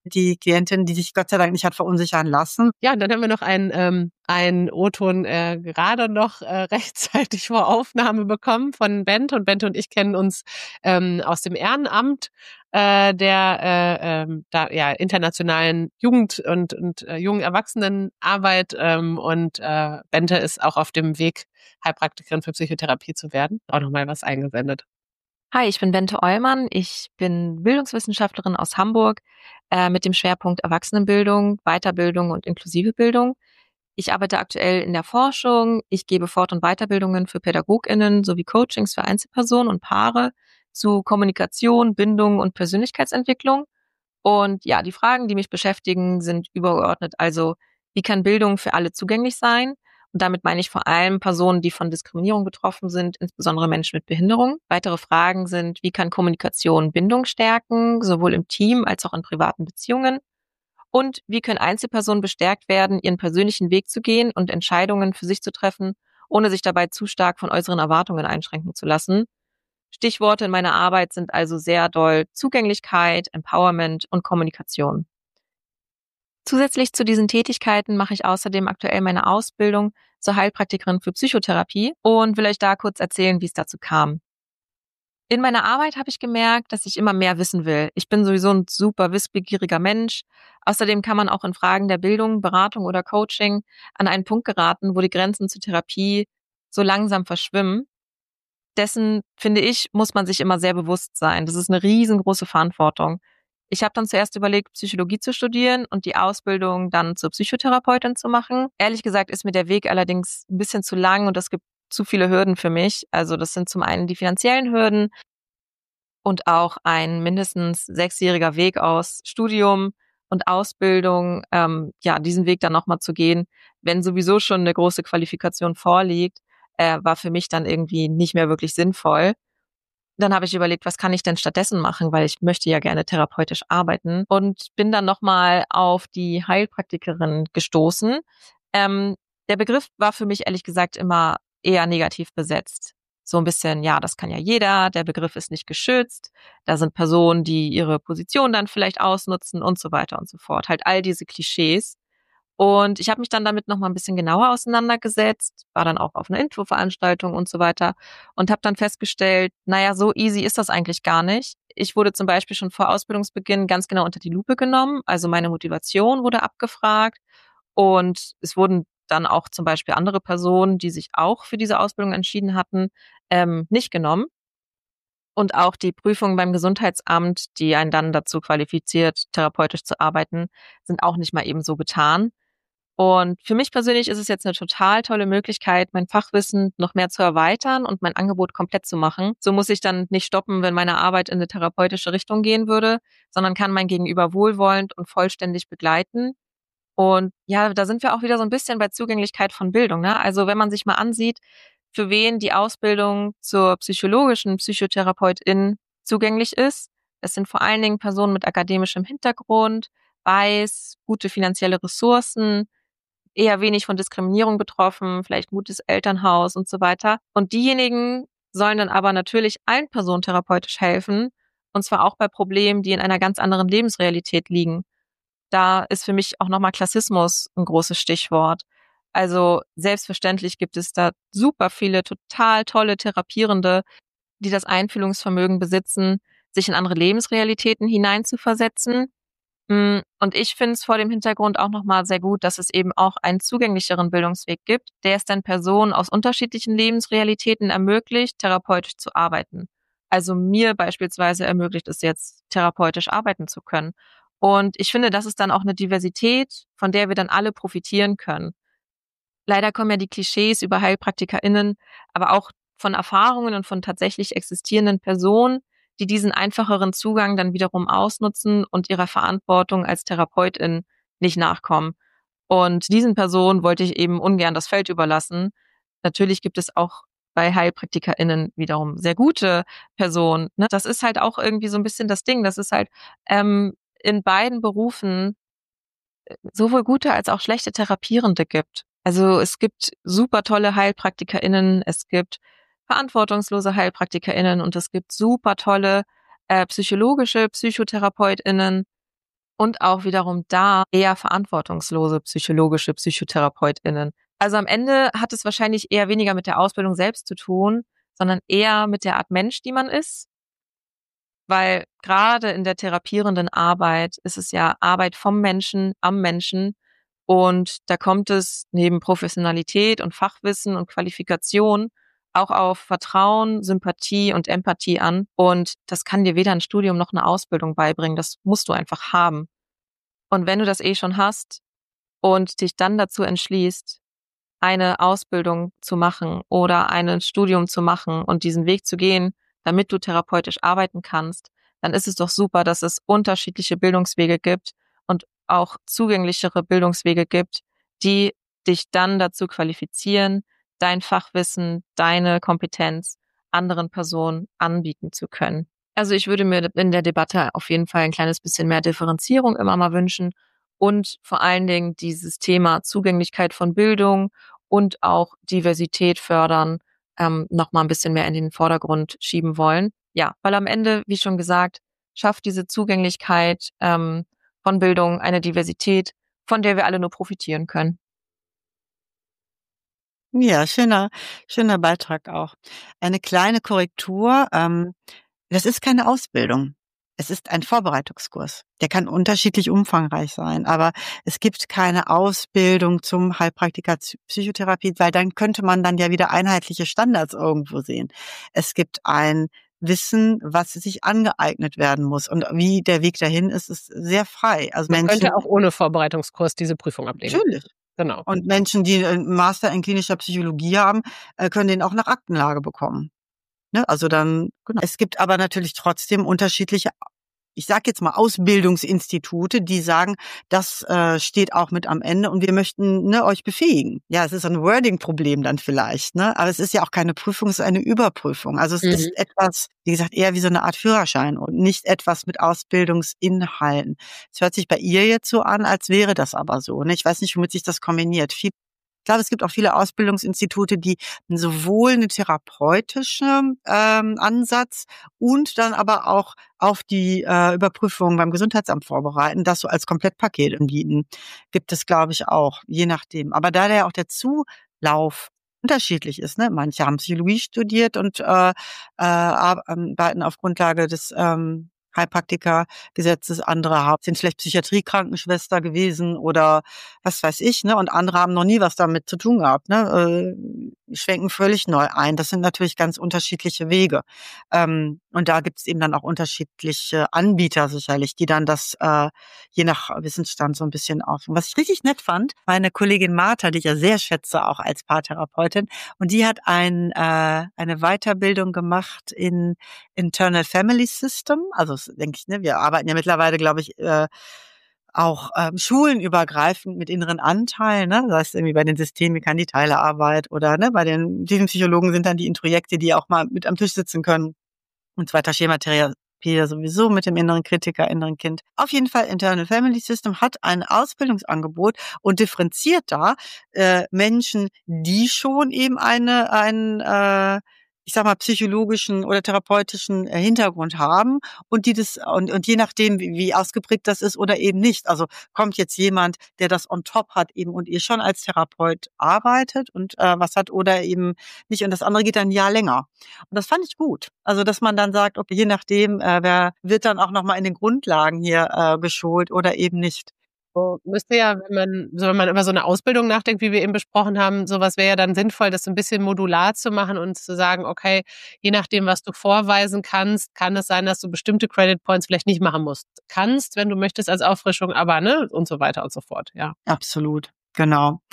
die Klientin, die sich Gott sei Dank nicht hat verunsichern lassen. Ja, und dann haben wir noch einen, ähm, einen O-Ton äh, gerade noch äh, rechtzeitig vor Aufnahme bekommen von Bente. Und Bente und ich kennen uns ähm, aus dem Ehrenamt äh, der äh, ähm, da, ja, internationalen Jugend- und, und äh, jungen Erwachsenenarbeit. Ähm, und äh, Bente ist auch auf dem Weg, Heilpraktikerin für Psychotherapie zu werden. Auch nochmal was eingesendet. Hi, ich bin Bente Eulmann. Ich bin Bildungswissenschaftlerin aus Hamburg äh, mit dem Schwerpunkt Erwachsenenbildung, Weiterbildung und inklusive Bildung. Ich arbeite aktuell in der Forschung. Ich gebe Fort- und Weiterbildungen für PädagogInnen sowie Coachings für Einzelpersonen und Paare zu Kommunikation, Bindung und Persönlichkeitsentwicklung. Und ja, die Fragen, die mich beschäftigen, sind übergeordnet. Also, wie kann Bildung für alle zugänglich sein? Und damit meine ich vor allem Personen, die von Diskriminierung betroffen sind, insbesondere Menschen mit Behinderung. Weitere Fragen sind, wie kann Kommunikation Bindung stärken, sowohl im Team als auch in privaten Beziehungen? Und wie können Einzelpersonen bestärkt werden, ihren persönlichen Weg zu gehen und Entscheidungen für sich zu treffen, ohne sich dabei zu stark von äußeren Erwartungen einschränken zu lassen? Stichworte in meiner Arbeit sind also sehr doll Zugänglichkeit, Empowerment und Kommunikation. Zusätzlich zu diesen Tätigkeiten mache ich außerdem aktuell meine Ausbildung zur Heilpraktikerin für Psychotherapie und will euch da kurz erzählen, wie es dazu kam. In meiner Arbeit habe ich gemerkt, dass ich immer mehr wissen will. Ich bin sowieso ein super wissbegieriger Mensch. Außerdem kann man auch in Fragen der Bildung, Beratung oder Coaching an einen Punkt geraten, wo die Grenzen zur Therapie so langsam verschwimmen. Dessen, finde ich, muss man sich immer sehr bewusst sein. Das ist eine riesengroße Verantwortung. Ich habe dann zuerst überlegt, Psychologie zu studieren und die Ausbildung dann zur Psychotherapeutin zu machen. Ehrlich gesagt ist mir der Weg allerdings ein bisschen zu lang und es gibt zu viele Hürden für mich. Also das sind zum einen die finanziellen Hürden und auch ein mindestens sechsjähriger Weg aus Studium und Ausbildung, ähm, ja, diesen Weg dann nochmal zu gehen, wenn sowieso schon eine große Qualifikation vorliegt, äh, war für mich dann irgendwie nicht mehr wirklich sinnvoll. Dann habe ich überlegt, was kann ich denn stattdessen machen, weil ich möchte ja gerne therapeutisch arbeiten und bin dann nochmal auf die Heilpraktikerin gestoßen. Ähm, der Begriff war für mich ehrlich gesagt immer eher negativ besetzt. So ein bisschen, ja, das kann ja jeder, der Begriff ist nicht geschützt, da sind Personen, die ihre Position dann vielleicht ausnutzen und so weiter und so fort. Halt all diese Klischees. Und ich habe mich dann damit noch mal ein bisschen genauer auseinandergesetzt, war dann auch auf einer Infoveranstaltung und so weiter und habe dann festgestellt, naja, so easy ist das eigentlich gar nicht. Ich wurde zum Beispiel schon vor Ausbildungsbeginn ganz genau unter die Lupe genommen, also meine Motivation wurde abgefragt und es wurden dann auch zum Beispiel andere Personen, die sich auch für diese Ausbildung entschieden hatten, ähm, nicht genommen. Und auch die Prüfungen beim Gesundheitsamt, die einen dann dazu qualifiziert, therapeutisch zu arbeiten, sind auch nicht mal eben so getan. Und für mich persönlich ist es jetzt eine total tolle Möglichkeit, mein Fachwissen noch mehr zu erweitern und mein Angebot komplett zu machen. So muss ich dann nicht stoppen, wenn meine Arbeit in eine therapeutische Richtung gehen würde, sondern kann mein Gegenüber wohlwollend und vollständig begleiten. Und ja, da sind wir auch wieder so ein bisschen bei Zugänglichkeit von Bildung, ne? Also wenn man sich mal ansieht, für wen die Ausbildung zur psychologischen Psychotherapeutin zugänglich ist. Das sind vor allen Dingen Personen mit akademischem Hintergrund, weiß, gute finanzielle Ressourcen, eher wenig von Diskriminierung betroffen, vielleicht gutes Elternhaus und so weiter. Und diejenigen sollen dann aber natürlich allen Personen therapeutisch helfen, und zwar auch bei Problemen, die in einer ganz anderen Lebensrealität liegen. Da ist für mich auch nochmal Klassismus ein großes Stichwort. Also selbstverständlich gibt es da super viele total tolle Therapierende, die das Einfühlungsvermögen besitzen, sich in andere Lebensrealitäten hineinzuversetzen. Und ich finde es vor dem Hintergrund auch nochmal sehr gut, dass es eben auch einen zugänglicheren Bildungsweg gibt, der es dann Personen aus unterschiedlichen Lebensrealitäten ermöglicht, therapeutisch zu arbeiten. Also mir beispielsweise ermöglicht es jetzt, therapeutisch arbeiten zu können. Und ich finde, das ist dann auch eine Diversität, von der wir dann alle profitieren können. Leider kommen ja die Klischees über HeilpraktikerInnen, aber auch von Erfahrungen und von tatsächlich existierenden Personen, die diesen einfacheren Zugang dann wiederum ausnutzen und ihrer Verantwortung als Therapeutin nicht nachkommen. Und diesen Personen wollte ich eben ungern das Feld überlassen. Natürlich gibt es auch bei HeilpraktikerInnen wiederum sehr gute Personen. Ne? Das ist halt auch irgendwie so ein bisschen das Ding. Das ist halt ähm, in beiden Berufen sowohl gute als auch schlechte Therapierende gibt. Also es gibt super tolle HeilpraktikerInnen, es gibt verantwortungslose HeilpraktikerInnen und es gibt super tolle äh, psychologische PsychotherapeutInnen. und auch wiederum da eher verantwortungslose psychologische PsychotherapeutInnen. Also am Ende hat es wahrscheinlich eher weniger mit der Ausbildung selbst zu tun, sondern eher mit der Art Mensch, die man ist. Weil gerade in der therapierenden Arbeit ist es ja Arbeit vom Menschen, am Menschen. Und da kommt es neben Professionalität und Fachwissen und Qualifikation auch auf Vertrauen, Sympathie und Empathie an. Und das kann dir weder ein Studium noch eine Ausbildung beibringen. Das musst du einfach haben. Und wenn du das eh schon hast und dich dann dazu entschließt, eine Ausbildung zu machen oder ein Studium zu machen und diesen Weg zu gehen, damit du therapeutisch arbeiten kannst, dann ist es doch super, dass es unterschiedliche Bildungswege gibt und auch zugänglichere Bildungswege gibt, die dich dann dazu qualifizieren, dein Fachwissen, deine Kompetenz anderen Personen anbieten zu können. Also ich würde mir in der Debatte auf jeden Fall ein kleines bisschen mehr Differenzierung immer mal wünschen und vor allen Dingen dieses Thema Zugänglichkeit von Bildung und auch Diversität fördern, ähm, noch mal ein bisschen mehr in den Vordergrund schieben wollen. Ja, weil am Ende, wie schon gesagt, schafft diese Zugänglichkeit ähm, von Bildung eine Diversität, von der wir alle nur profitieren können. Ja, schöner, schöner Beitrag auch. Eine kleine Korrektur. Ähm, das ist keine Ausbildung. Es ist ein Vorbereitungskurs. Der kann unterschiedlich umfangreich sein, aber es gibt keine Ausbildung zum Heilpraktiker Psychotherapie, weil dann könnte man dann ja wieder einheitliche Standards irgendwo sehen. Es gibt ein Wissen, was sich angeeignet werden muss. Und wie der Weg dahin ist, ist sehr frei. Also Man Menschen, könnte auch ohne Vorbereitungskurs diese Prüfung ablegen. natürlich. Genau. Und Menschen, die einen Master in klinischer Psychologie haben, äh, können den auch nach Aktenlage bekommen. Ne? Also dann, genau. Es gibt aber natürlich trotzdem unterschiedliche, ich sage jetzt mal Ausbildungsinstitute, die sagen, das äh, steht auch mit am Ende und wir möchten ne, euch befähigen. Ja, es ist ein Wording-Problem dann vielleicht, ne? Aber es ist ja auch keine Prüfung, es ist eine Überprüfung. Also es Mhm. ist etwas, wie gesagt, eher wie so eine Art Führerschein und nicht etwas mit Ausbildungsinhalten. Es hört sich bei ihr jetzt so an, als wäre das aber so. Ne? Ich weiß nicht, womit sich das kombiniert. Viel Ich glaube, es gibt auch viele Ausbildungsinstitute, die sowohl eine therapeutische ähm, Ansatz und dann aber auch auf die äh, Überprüfung beim Gesundheitsamt vorbereiten, das so als Komplettpaket anbieten. Gibt es, glaube ich, auch, je nachdem. Aber da ja auch der Zulauf unterschiedlich ist, ne? Manche haben Psychologie studiert und äh, äh, arbeiten auf Grundlage des ähm, Heilpraktikergesetzes, andere haben, sind vielleicht Psychiatrie-Krankenschwester gewesen oder was weiß ich, ne? Und andere haben noch nie was damit zu tun gehabt, ne? Äh, schwenken völlig neu ein. Das sind natürlich ganz unterschiedliche Wege. Ähm, und da gibt es eben dann auch unterschiedliche Anbieter sicherlich, die dann das äh, je nach Wissensstand so ein bisschen auf. Was ich richtig nett fand, meine Kollegin Martha, die ich ja sehr schätze, auch als Paartherapeutin, und die hat ein, äh, eine Weiterbildung gemacht in Internal Family System, also denke ich, ne, wir arbeiten ja mittlerweile, glaube ich, äh, auch ähm, schulenübergreifend mit inneren Anteilen, ne? Das heißt irgendwie bei den Systemikern die Teilearbeit oder ne, bei den diesen Psychologen sind dann die Introjekte, die auch mal mit am Tisch sitzen können. Und zweiter Schematherapie ja sowieso mit dem inneren Kritiker, inneren Kind. Auf jeden Fall Internal Family System hat ein Ausbildungsangebot und differenziert da äh, Menschen, die schon eben eine einen äh, ich sag mal, psychologischen oder therapeutischen äh, Hintergrund haben und die das und, und je nachdem, wie, wie ausgeprägt das ist oder eben nicht. Also kommt jetzt jemand, der das on top hat eben und ihr schon als Therapeut arbeitet und äh, was hat oder eben nicht und das andere geht dann ein Jahr länger. Und das fand ich gut. Also dass man dann sagt, okay, je nachdem, äh, wer wird dann auch nochmal in den Grundlagen hier äh, geschult oder eben nicht. So, müsste ja, wenn man, so, wenn man über so eine Ausbildung nachdenkt, wie wir eben besprochen haben, sowas wäre ja dann sinnvoll, das ein bisschen modular zu machen und zu sagen, okay, je nachdem, was du vorweisen kannst, kann es sein, dass du bestimmte Credit Points vielleicht nicht machen musst. Kannst, wenn du möchtest, als Auffrischung, aber, ne, und so weiter und so fort, ja. Absolut, genau.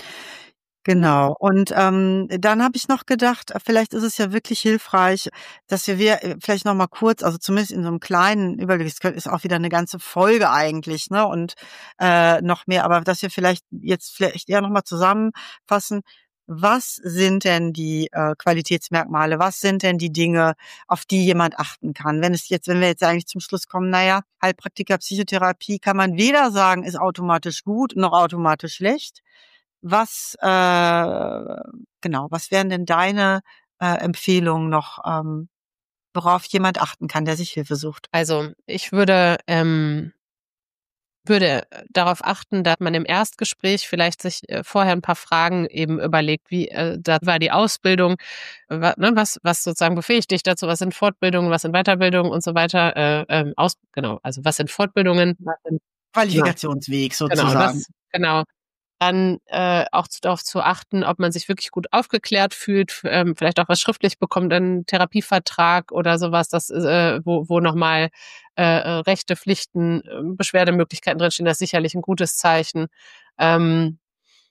Genau. Und ähm, dann habe ich noch gedacht, vielleicht ist es ja wirklich hilfreich, dass wir, wir vielleicht noch mal kurz, also zumindest in so einem kleinen Überblick, das ist auch wieder eine ganze Folge eigentlich, ne? Und äh, noch mehr, aber dass wir vielleicht jetzt vielleicht eher noch mal zusammenfassen, was sind denn die äh, Qualitätsmerkmale, was sind denn die Dinge, auf die jemand achten kann? Wenn es jetzt, wenn wir jetzt eigentlich zum Schluss kommen, naja, Heilpraktiker Psychotherapie kann man weder sagen, ist automatisch gut noch automatisch schlecht. Was, äh, genau, was wären denn deine äh, Empfehlungen noch, ähm, worauf jemand achten kann, der sich Hilfe sucht? Also ich würde, ähm, würde darauf achten, dass man im Erstgespräch vielleicht sich vorher ein paar Fragen eben überlegt, wie äh, da war die Ausbildung, wa, ne, was was sozusagen befähigt dich dazu, was sind Fortbildungen, was sind Weiterbildungen und so weiter, äh, ähm, aus genau, also was sind Fortbildungen, was sind Qualifikationsweg genau, sozusagen. das, genau. Dann äh, auch zu, darauf zu achten, ob man sich wirklich gut aufgeklärt fühlt, f- ähm, vielleicht auch was schriftlich bekommt, einen Therapievertrag oder sowas, das äh, wo, wo nochmal äh, äh, Rechte, Pflichten, äh, Beschwerdemöglichkeiten drinstehen, das ist sicherlich ein gutes Zeichen. Ähm,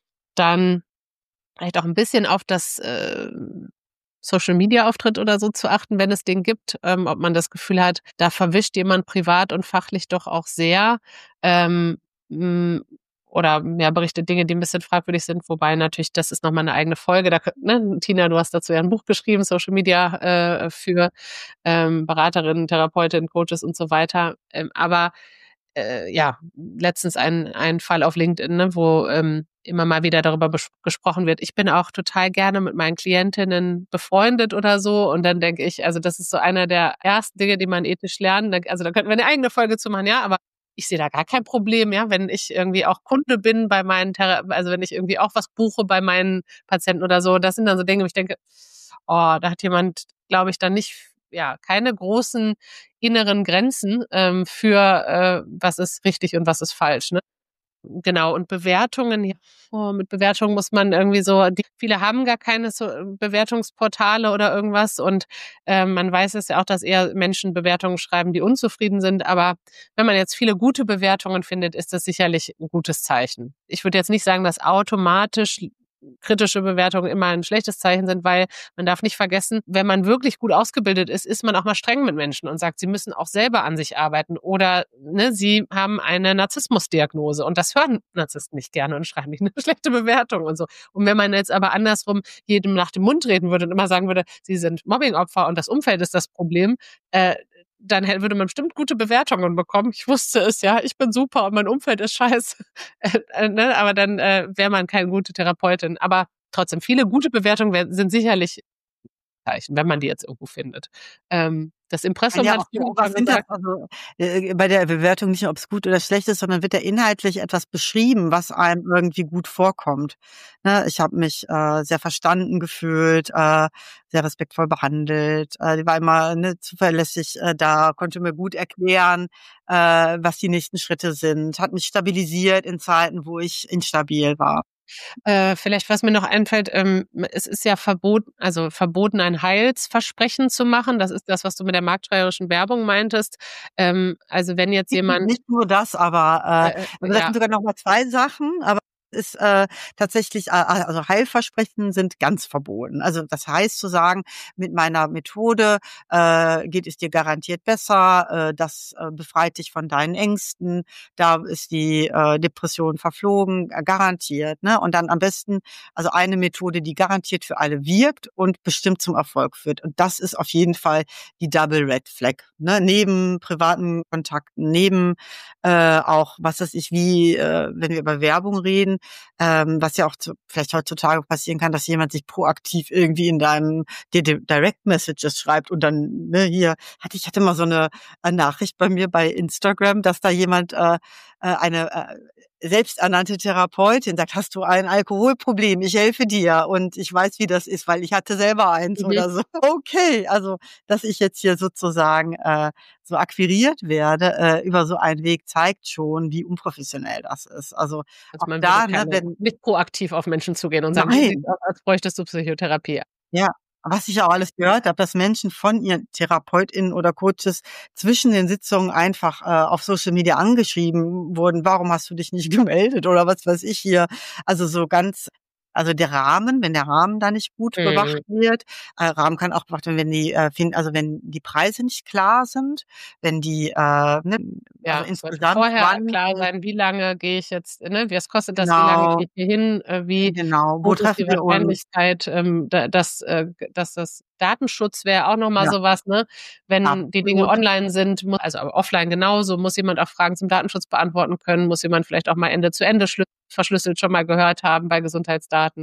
dann vielleicht auch ein bisschen auf das äh, Social-Media-Auftritt oder so zu achten, wenn es den gibt, ähm, ob man das Gefühl hat, da verwischt jemand privat und fachlich doch auch sehr. Ähm, mh, oder mehr berichtet Dinge, die ein bisschen fragwürdig sind, wobei natürlich, das ist nochmal eine eigene Folge. Da, kö- ne, Tina, du hast dazu ja ein Buch geschrieben, Social Media äh, für ähm, Beraterinnen, Therapeutinnen, Coaches und so weiter. Ähm, aber äh, ja, letztens ein, ein Fall auf LinkedIn, ne, wo ähm, immer mal wieder darüber bes- gesprochen wird. Ich bin auch total gerne mit meinen Klientinnen befreundet oder so. Und dann denke ich, also das ist so einer der ersten Dinge, die man ethisch lernen. Da- Also da könnten wir eine eigene Folge zu machen, ja, aber ich sehe da gar kein Problem, ja, wenn ich irgendwie auch Kunde bin bei meinen, Thera also wenn ich irgendwie auch was buche bei meinen Patienten oder so. Das sind dann so Dinge, wo ich denke, oh, da hat jemand, glaube ich, dann nicht, ja, keine großen inneren Grenzen ähm, für äh, was ist richtig und was ist falsch. Ne? Genau, und Bewertungen, ja, oh, mit Bewertungen muss man irgendwie so, die, viele haben gar keine so äh, Bewertungsportale oder irgendwas und ähm, man weiß es ja auch, dass eher Menschen Bewertungen schreiben, die unzufrieden sind, aber wenn man jetzt viele gute Bewertungen findet, ist das sicherlich ein gutes Zeichen. Ich würde jetzt nicht sagen, dass automatisch kritische Bewertungen immer ein schlechtes Zeichen sind, weil man darf nicht vergessen, wenn man wirklich gut ausgebildet ist, ist man auch mal streng mit Menschen und sagt, sie müssen auch selber an sich arbeiten oder ne, sie haben eine Narzissmusdiagnose und das hören Narzissten nicht gerne und schreiben nicht eine schlechte Bewertung und so. Und wenn man jetzt aber andersrum jedem nach dem Mund reden würde und immer sagen würde, sie sind Mobbingopfer und das Umfeld ist das Problem, äh, dann hätte- würde man bestimmt gute Bewertungen bekommen. Ich wusste es, ja, ich bin super und mein Umfeld ist scheiße. Äh, äh, ne? Aber dann äh, wäre man keine gute Therapeutin. Aber trotzdem, viele gute Bewertungen wär, sind sicherlich Zeichen, wenn man die jetzt irgendwo findet. Ähm, das Kann Impressum ja hat auch vorhin gucken, was schon sind das, gesagt, also äh, bei der Bewertung nicht, ob es gut oder schlecht ist, sondern wird da inhaltlich etwas beschrieben, was einem irgendwie gut vorkommt. Ne, ich habe mich äh, sehr verstanden gefühlt, äh, sehr respektvoll behandelt, äh, die war immer ne, zuverlässig äh, da, konnte mir gut erklären, äh, was die nächsten Schritte sind, hat mich stabilisiert in Zeiten, wo ich instabil war. Äh, vielleicht, was mir noch einfällt, ähm, es ist ja verboten, also verboten, ein Heilsversprechen zu machen. Das ist das, was du mit der marktschreierischen Werbung meintest. Ähm, also wenn jetzt jemand, Nicht nur das, aber äh, äh, also das ja, sind sogar noch mal zwei Sachen, aber es ist äh, tatsächlich, äh, also Heilversprechen sind ganz verboten. Also das heißt zu sagen, mit meiner Methode äh, geht es dir garantiert besser, äh, das äh, befreit dich von deinen Ängsten, da ist die äh, Depression verflogen, äh, garantiert. Ne? Und dann am besten, also eine Methode, die garantiert für alle wirkt und bestimmt zum Erfolg führt. Und das ist auf jeden Fall die Double Red Flag. Ne? Neben privaten Kontakten, neben äh, auch, was weiß ich, wie, äh, wenn wir über Werbung reden, ähm, was ja auch zu, vielleicht heutzutage passieren kann, dass jemand sich proaktiv irgendwie in deinem dir Di- Direct Messages schreibt und dann, ne, hier, hatte ich hatte mal so eine, eine Nachricht bei mir bei Instagram, dass da jemand äh, äh, eine äh, selbsternannte Therapeutin sagt, hast du ein Alkoholproblem? Ich helfe dir und ich weiß, wie das ist, weil ich hatte selber eins mhm. oder so. Okay, also dass ich jetzt hier sozusagen äh, so akquiriert werde äh, über so einen Weg, zeigt schon, wie unprofessionell das ist. Also Also auch man würde da, ne, keine, wenn nicht proaktiv auf Menschen zugehen und sagen, du siehst nein, aus, als bräuchtest du Psychotherapie. ja, was ich auch alles gehört habe, dass Menschen von ihren TherapeutInnen oder Coaches zwischen den Sitzungen einfach äh, auf Social Media angeschrieben wurden, warum hast du dich nicht gemeldet oder was weiß ich hier. Also so ganz, also der Rahmen, wenn der Rahmen da nicht gut bewacht Mhm. wird, äh, Rahmen kann auch bewacht werden, wenn die, äh, fin- also wenn die Preise nicht klar sind, wenn die, äh, ne, also Ja, sollte insgesamt vorher wann, klar äh, sein, wie lange gehe ich jetzt, ne, was kostet das, wie lange genau, gehe ich hier hin, äh, wie genau, wo hoch ist die treffen wir uns? Wahrscheinlichkeit, ähm, da, dass, äh, dass das Datenschutz wäre auch nochmal Ja, sowas, ne? Wenn die Dinge absolut. online sind, muss, also aber offline genauso, muss jemand auch Fragen zum Datenschutz beantworten können, muss jemand vielleicht auch mal Ende zu Ende schlü- verschlüsselt schon mal gehört haben bei Gesundheitsdaten.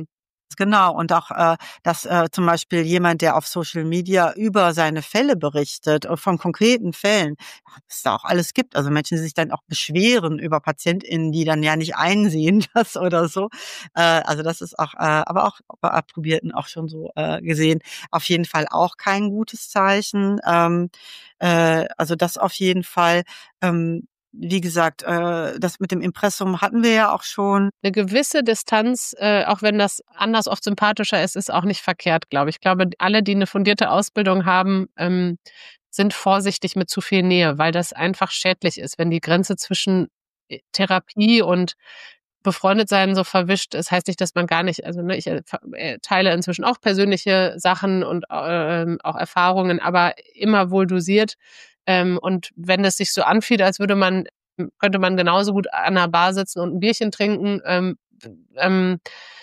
Genau, und auch, äh, dass äh, zum Beispiel jemand, der auf Social Media über seine Fälle berichtet, äh, von konkreten Fällen, was es da auch alles gibt. Also Menschen, die sich dann auch beschweren über PatientInnen, die dann ja nicht einsehen, das oder so. Äh, also das ist auch, äh, aber auch bei Approbierten auch schon so äh, gesehen, auf jeden Fall auch kein gutes Zeichen. Ähm, äh, also das auf jeden Fall. Ähm, Wie gesagt, äh, das mit dem Impressum hatten wir ja auch schon. Eine gewisse Distanz, äh, auch wenn das anders oft sympathischer ist, ist auch nicht verkehrt, glaube ich. Ich glaube, alle, die eine fundierte Ausbildung haben, ähm, sind vorsichtig mit zu viel Nähe, weil das einfach schädlich ist, wenn die Grenze zwischen Therapie und befreundet sein so verwischt. Das heißt nicht, dass man gar nicht, also ne, ich äh, teile inzwischen auch persönliche Sachen und äh, auch Erfahrungen, aber immer wohl dosiert. Ähm, und wenn es sich so anfühlt, als würde man, könnte man genauso gut an einer Bar sitzen und ein Bierchen trinken, ähm, ähm,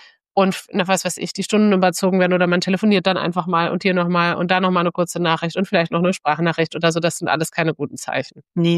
und na, was weiß ich, die Stunden überzogen werden oder man telefoniert dann einfach mal und hier nochmal und da nochmal eine kurze Nachricht und vielleicht noch eine Sprachnachricht oder so, das sind alles keine guten Zeichen. Nee.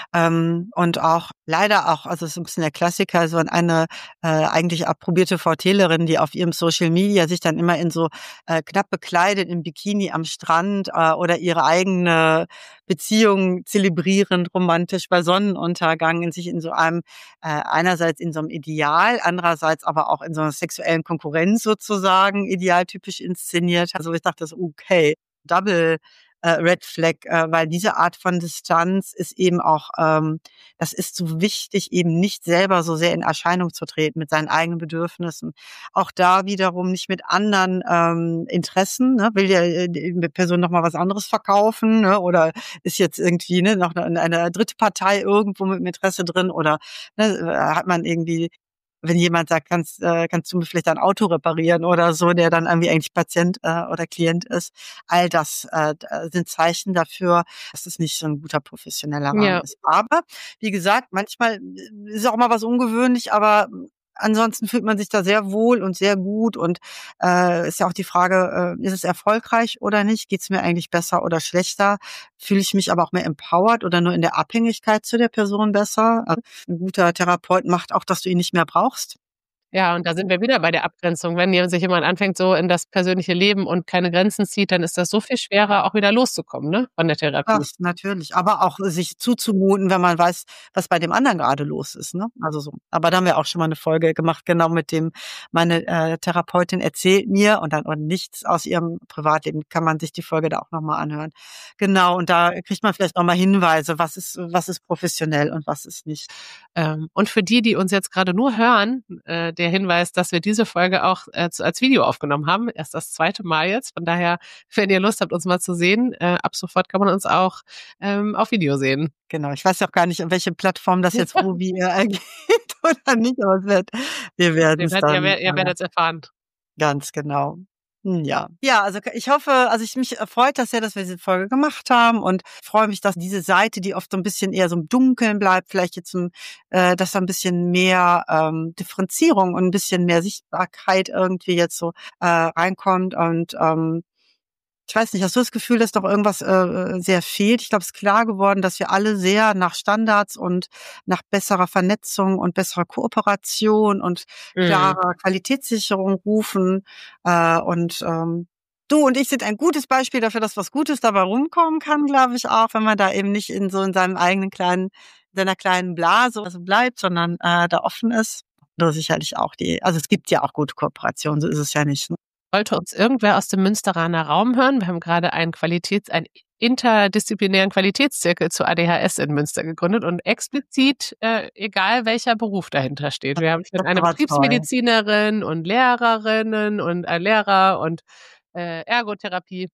Ähm, und auch leider auch, also es ist ein bisschen der Klassiker, so eine äh, eigentlich approbierte VTlerin, die auf ihrem Social Media sich dann immer in so äh, knapp bekleidet im Bikini am Strand äh, oder ihre eigene Beziehung zelebrierend, romantisch bei Sonnenuntergang, in sich in so einem, äh, einerseits in so einem Ideal, andererseits aber auch in so einer sexuellen Konkurrenz sozusagen, idealtypisch inszeniert. Also ich dachte so, okay, Double äh, Red Flag, äh, weil diese Art von Distanz ist eben auch, ähm, das ist so wichtig, eben nicht selber so sehr in Erscheinung zu treten mit seinen eigenen Bedürfnissen. Auch da wiederum nicht mit anderen ähm, Interessen, ne? Will ja äh, die Person noch mal was anderes verkaufen, ne? Oder ist jetzt irgendwie ne, noch eine, eine dritte Partei irgendwo mit dem Interesse drin oder ne, hat man irgendwie, wenn jemand sagt, kannst, äh, kannst du mir vielleicht ein Auto reparieren oder so, der dann irgendwie eigentlich Patient äh, oder Klient ist. All das äh, sind Zeichen dafür, dass es nicht so ein guter professioneller Rahmen Ja. ist. Aber wie gesagt, manchmal ist auch mal was ungewöhnlich, aber ansonsten fühlt man sich da sehr wohl und sehr gut und äh, ist ja auch die Frage, äh, ist es erfolgreich oder nicht? Geht es mir eigentlich besser oder schlechter? Fühle ich mich aber auch mehr empowered oder nur in der Abhängigkeit zu der Person besser? Also ein guter Therapeut macht auch, dass du ihn nicht mehr brauchst. Ja, und da sind wir wieder bei der Abgrenzung. Wenn hier sich jemand anfängt, so in das persönliche Leben und keine Grenzen zieht, dann ist das so viel schwerer, auch wieder loszukommen, ne, von der Therapie. Ach, natürlich. Aber auch sich zuzumuten, wenn man weiß, was bei dem anderen gerade los ist, ne? Also so. Aber da haben wir auch schon mal eine Folge gemacht, genau mit dem, meine äh, Therapeutin erzählt mir und dann und nichts aus ihrem Privatleben, kann man sich die Folge da auch nochmal anhören. Genau, und da kriegt man vielleicht nochmal Hinweise, was ist, was ist professionell und was ist nicht. Ähm, und für die, die uns jetzt gerade nur hören, äh, der Hinweis, dass wir diese Folge auch äh, als Video aufgenommen haben. Erst das zweite Mal jetzt. Von daher, wenn ihr Lust habt, uns mal zu sehen, äh, ab sofort kann man uns auch ähm, auf Video sehen. Genau, ich weiß auch gar nicht, auf welche Plattform das jetzt wo wie äh, geht oder nicht, aber es wird, wir werden es dann. Ihr, ihr werdet es erfahren. Ganz genau. Ja. Ja, also ich hoffe, also ich mich freut das sehr, dass wir diese Folge gemacht haben und freue mich, dass diese Seite, die oft so ein bisschen eher so im Dunkeln bleibt, vielleicht jetzt ein, äh, dass da ein bisschen mehr ähm, Differenzierung und ein bisschen mehr Sichtbarkeit irgendwie jetzt so äh, reinkommt und ähm, ich weiß nicht, hast du das Gefühl, dass doch irgendwas äh, sehr fehlt? Ich glaube, es ist klar geworden, dass wir alle sehr nach Standards und nach besserer Vernetzung und besserer Kooperation und klarer mhm. Qualitätssicherung rufen. Äh, und ähm, du und ich sind ein gutes Beispiel dafür, dass was Gutes dabei rumkommen kann, glaube ich auch, wenn man da eben nicht in so in seinem eigenen kleinen, seiner kleinen Blase also bleibt, sondern äh, da offen ist. Da sicherlich auch die, also es gibt ja auch gute Kooperationen, so ist es ja nicht. Ne? Wollte uns irgendwer aus dem Münsteraner Raum hören? Wir haben gerade einen Qualitäts-, einen interdisziplinären Qualitätszirkel zu A D H S in Münster gegründet und explizit, äh, egal welcher Beruf dahinter steht. Wir haben schon eine Betriebsmedizinerin und Lehrerinnen und ein Lehrer und äh, Ergotherapie.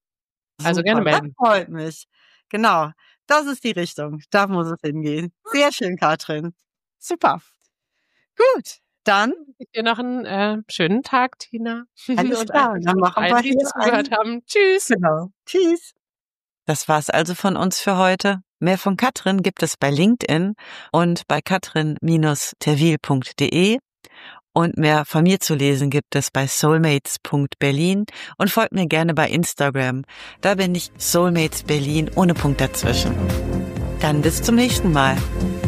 Also Super, gerne melden. Das freut mich. Genau, das ist die Richtung. Da muss es hingehen. Sehr schön, Katrin. Super. Gut. Dann dir noch einen äh, schönen Tag, Tina. Alles klar, dann machen wir allen, die zugehört haben. Tschüss. Genau. Tschüss. Das war's also von uns für heute. Mehr von Katrin gibt es bei LinkedIn und bei katrin Bindestrich terwil punkt de. Und mehr von mir zu lesen gibt es bei soulmates punkt berlin und folgt mir gerne bei Instagram. Da bin ich Soulmates Berlin ohne Punkt dazwischen. Dann bis zum nächsten Mal.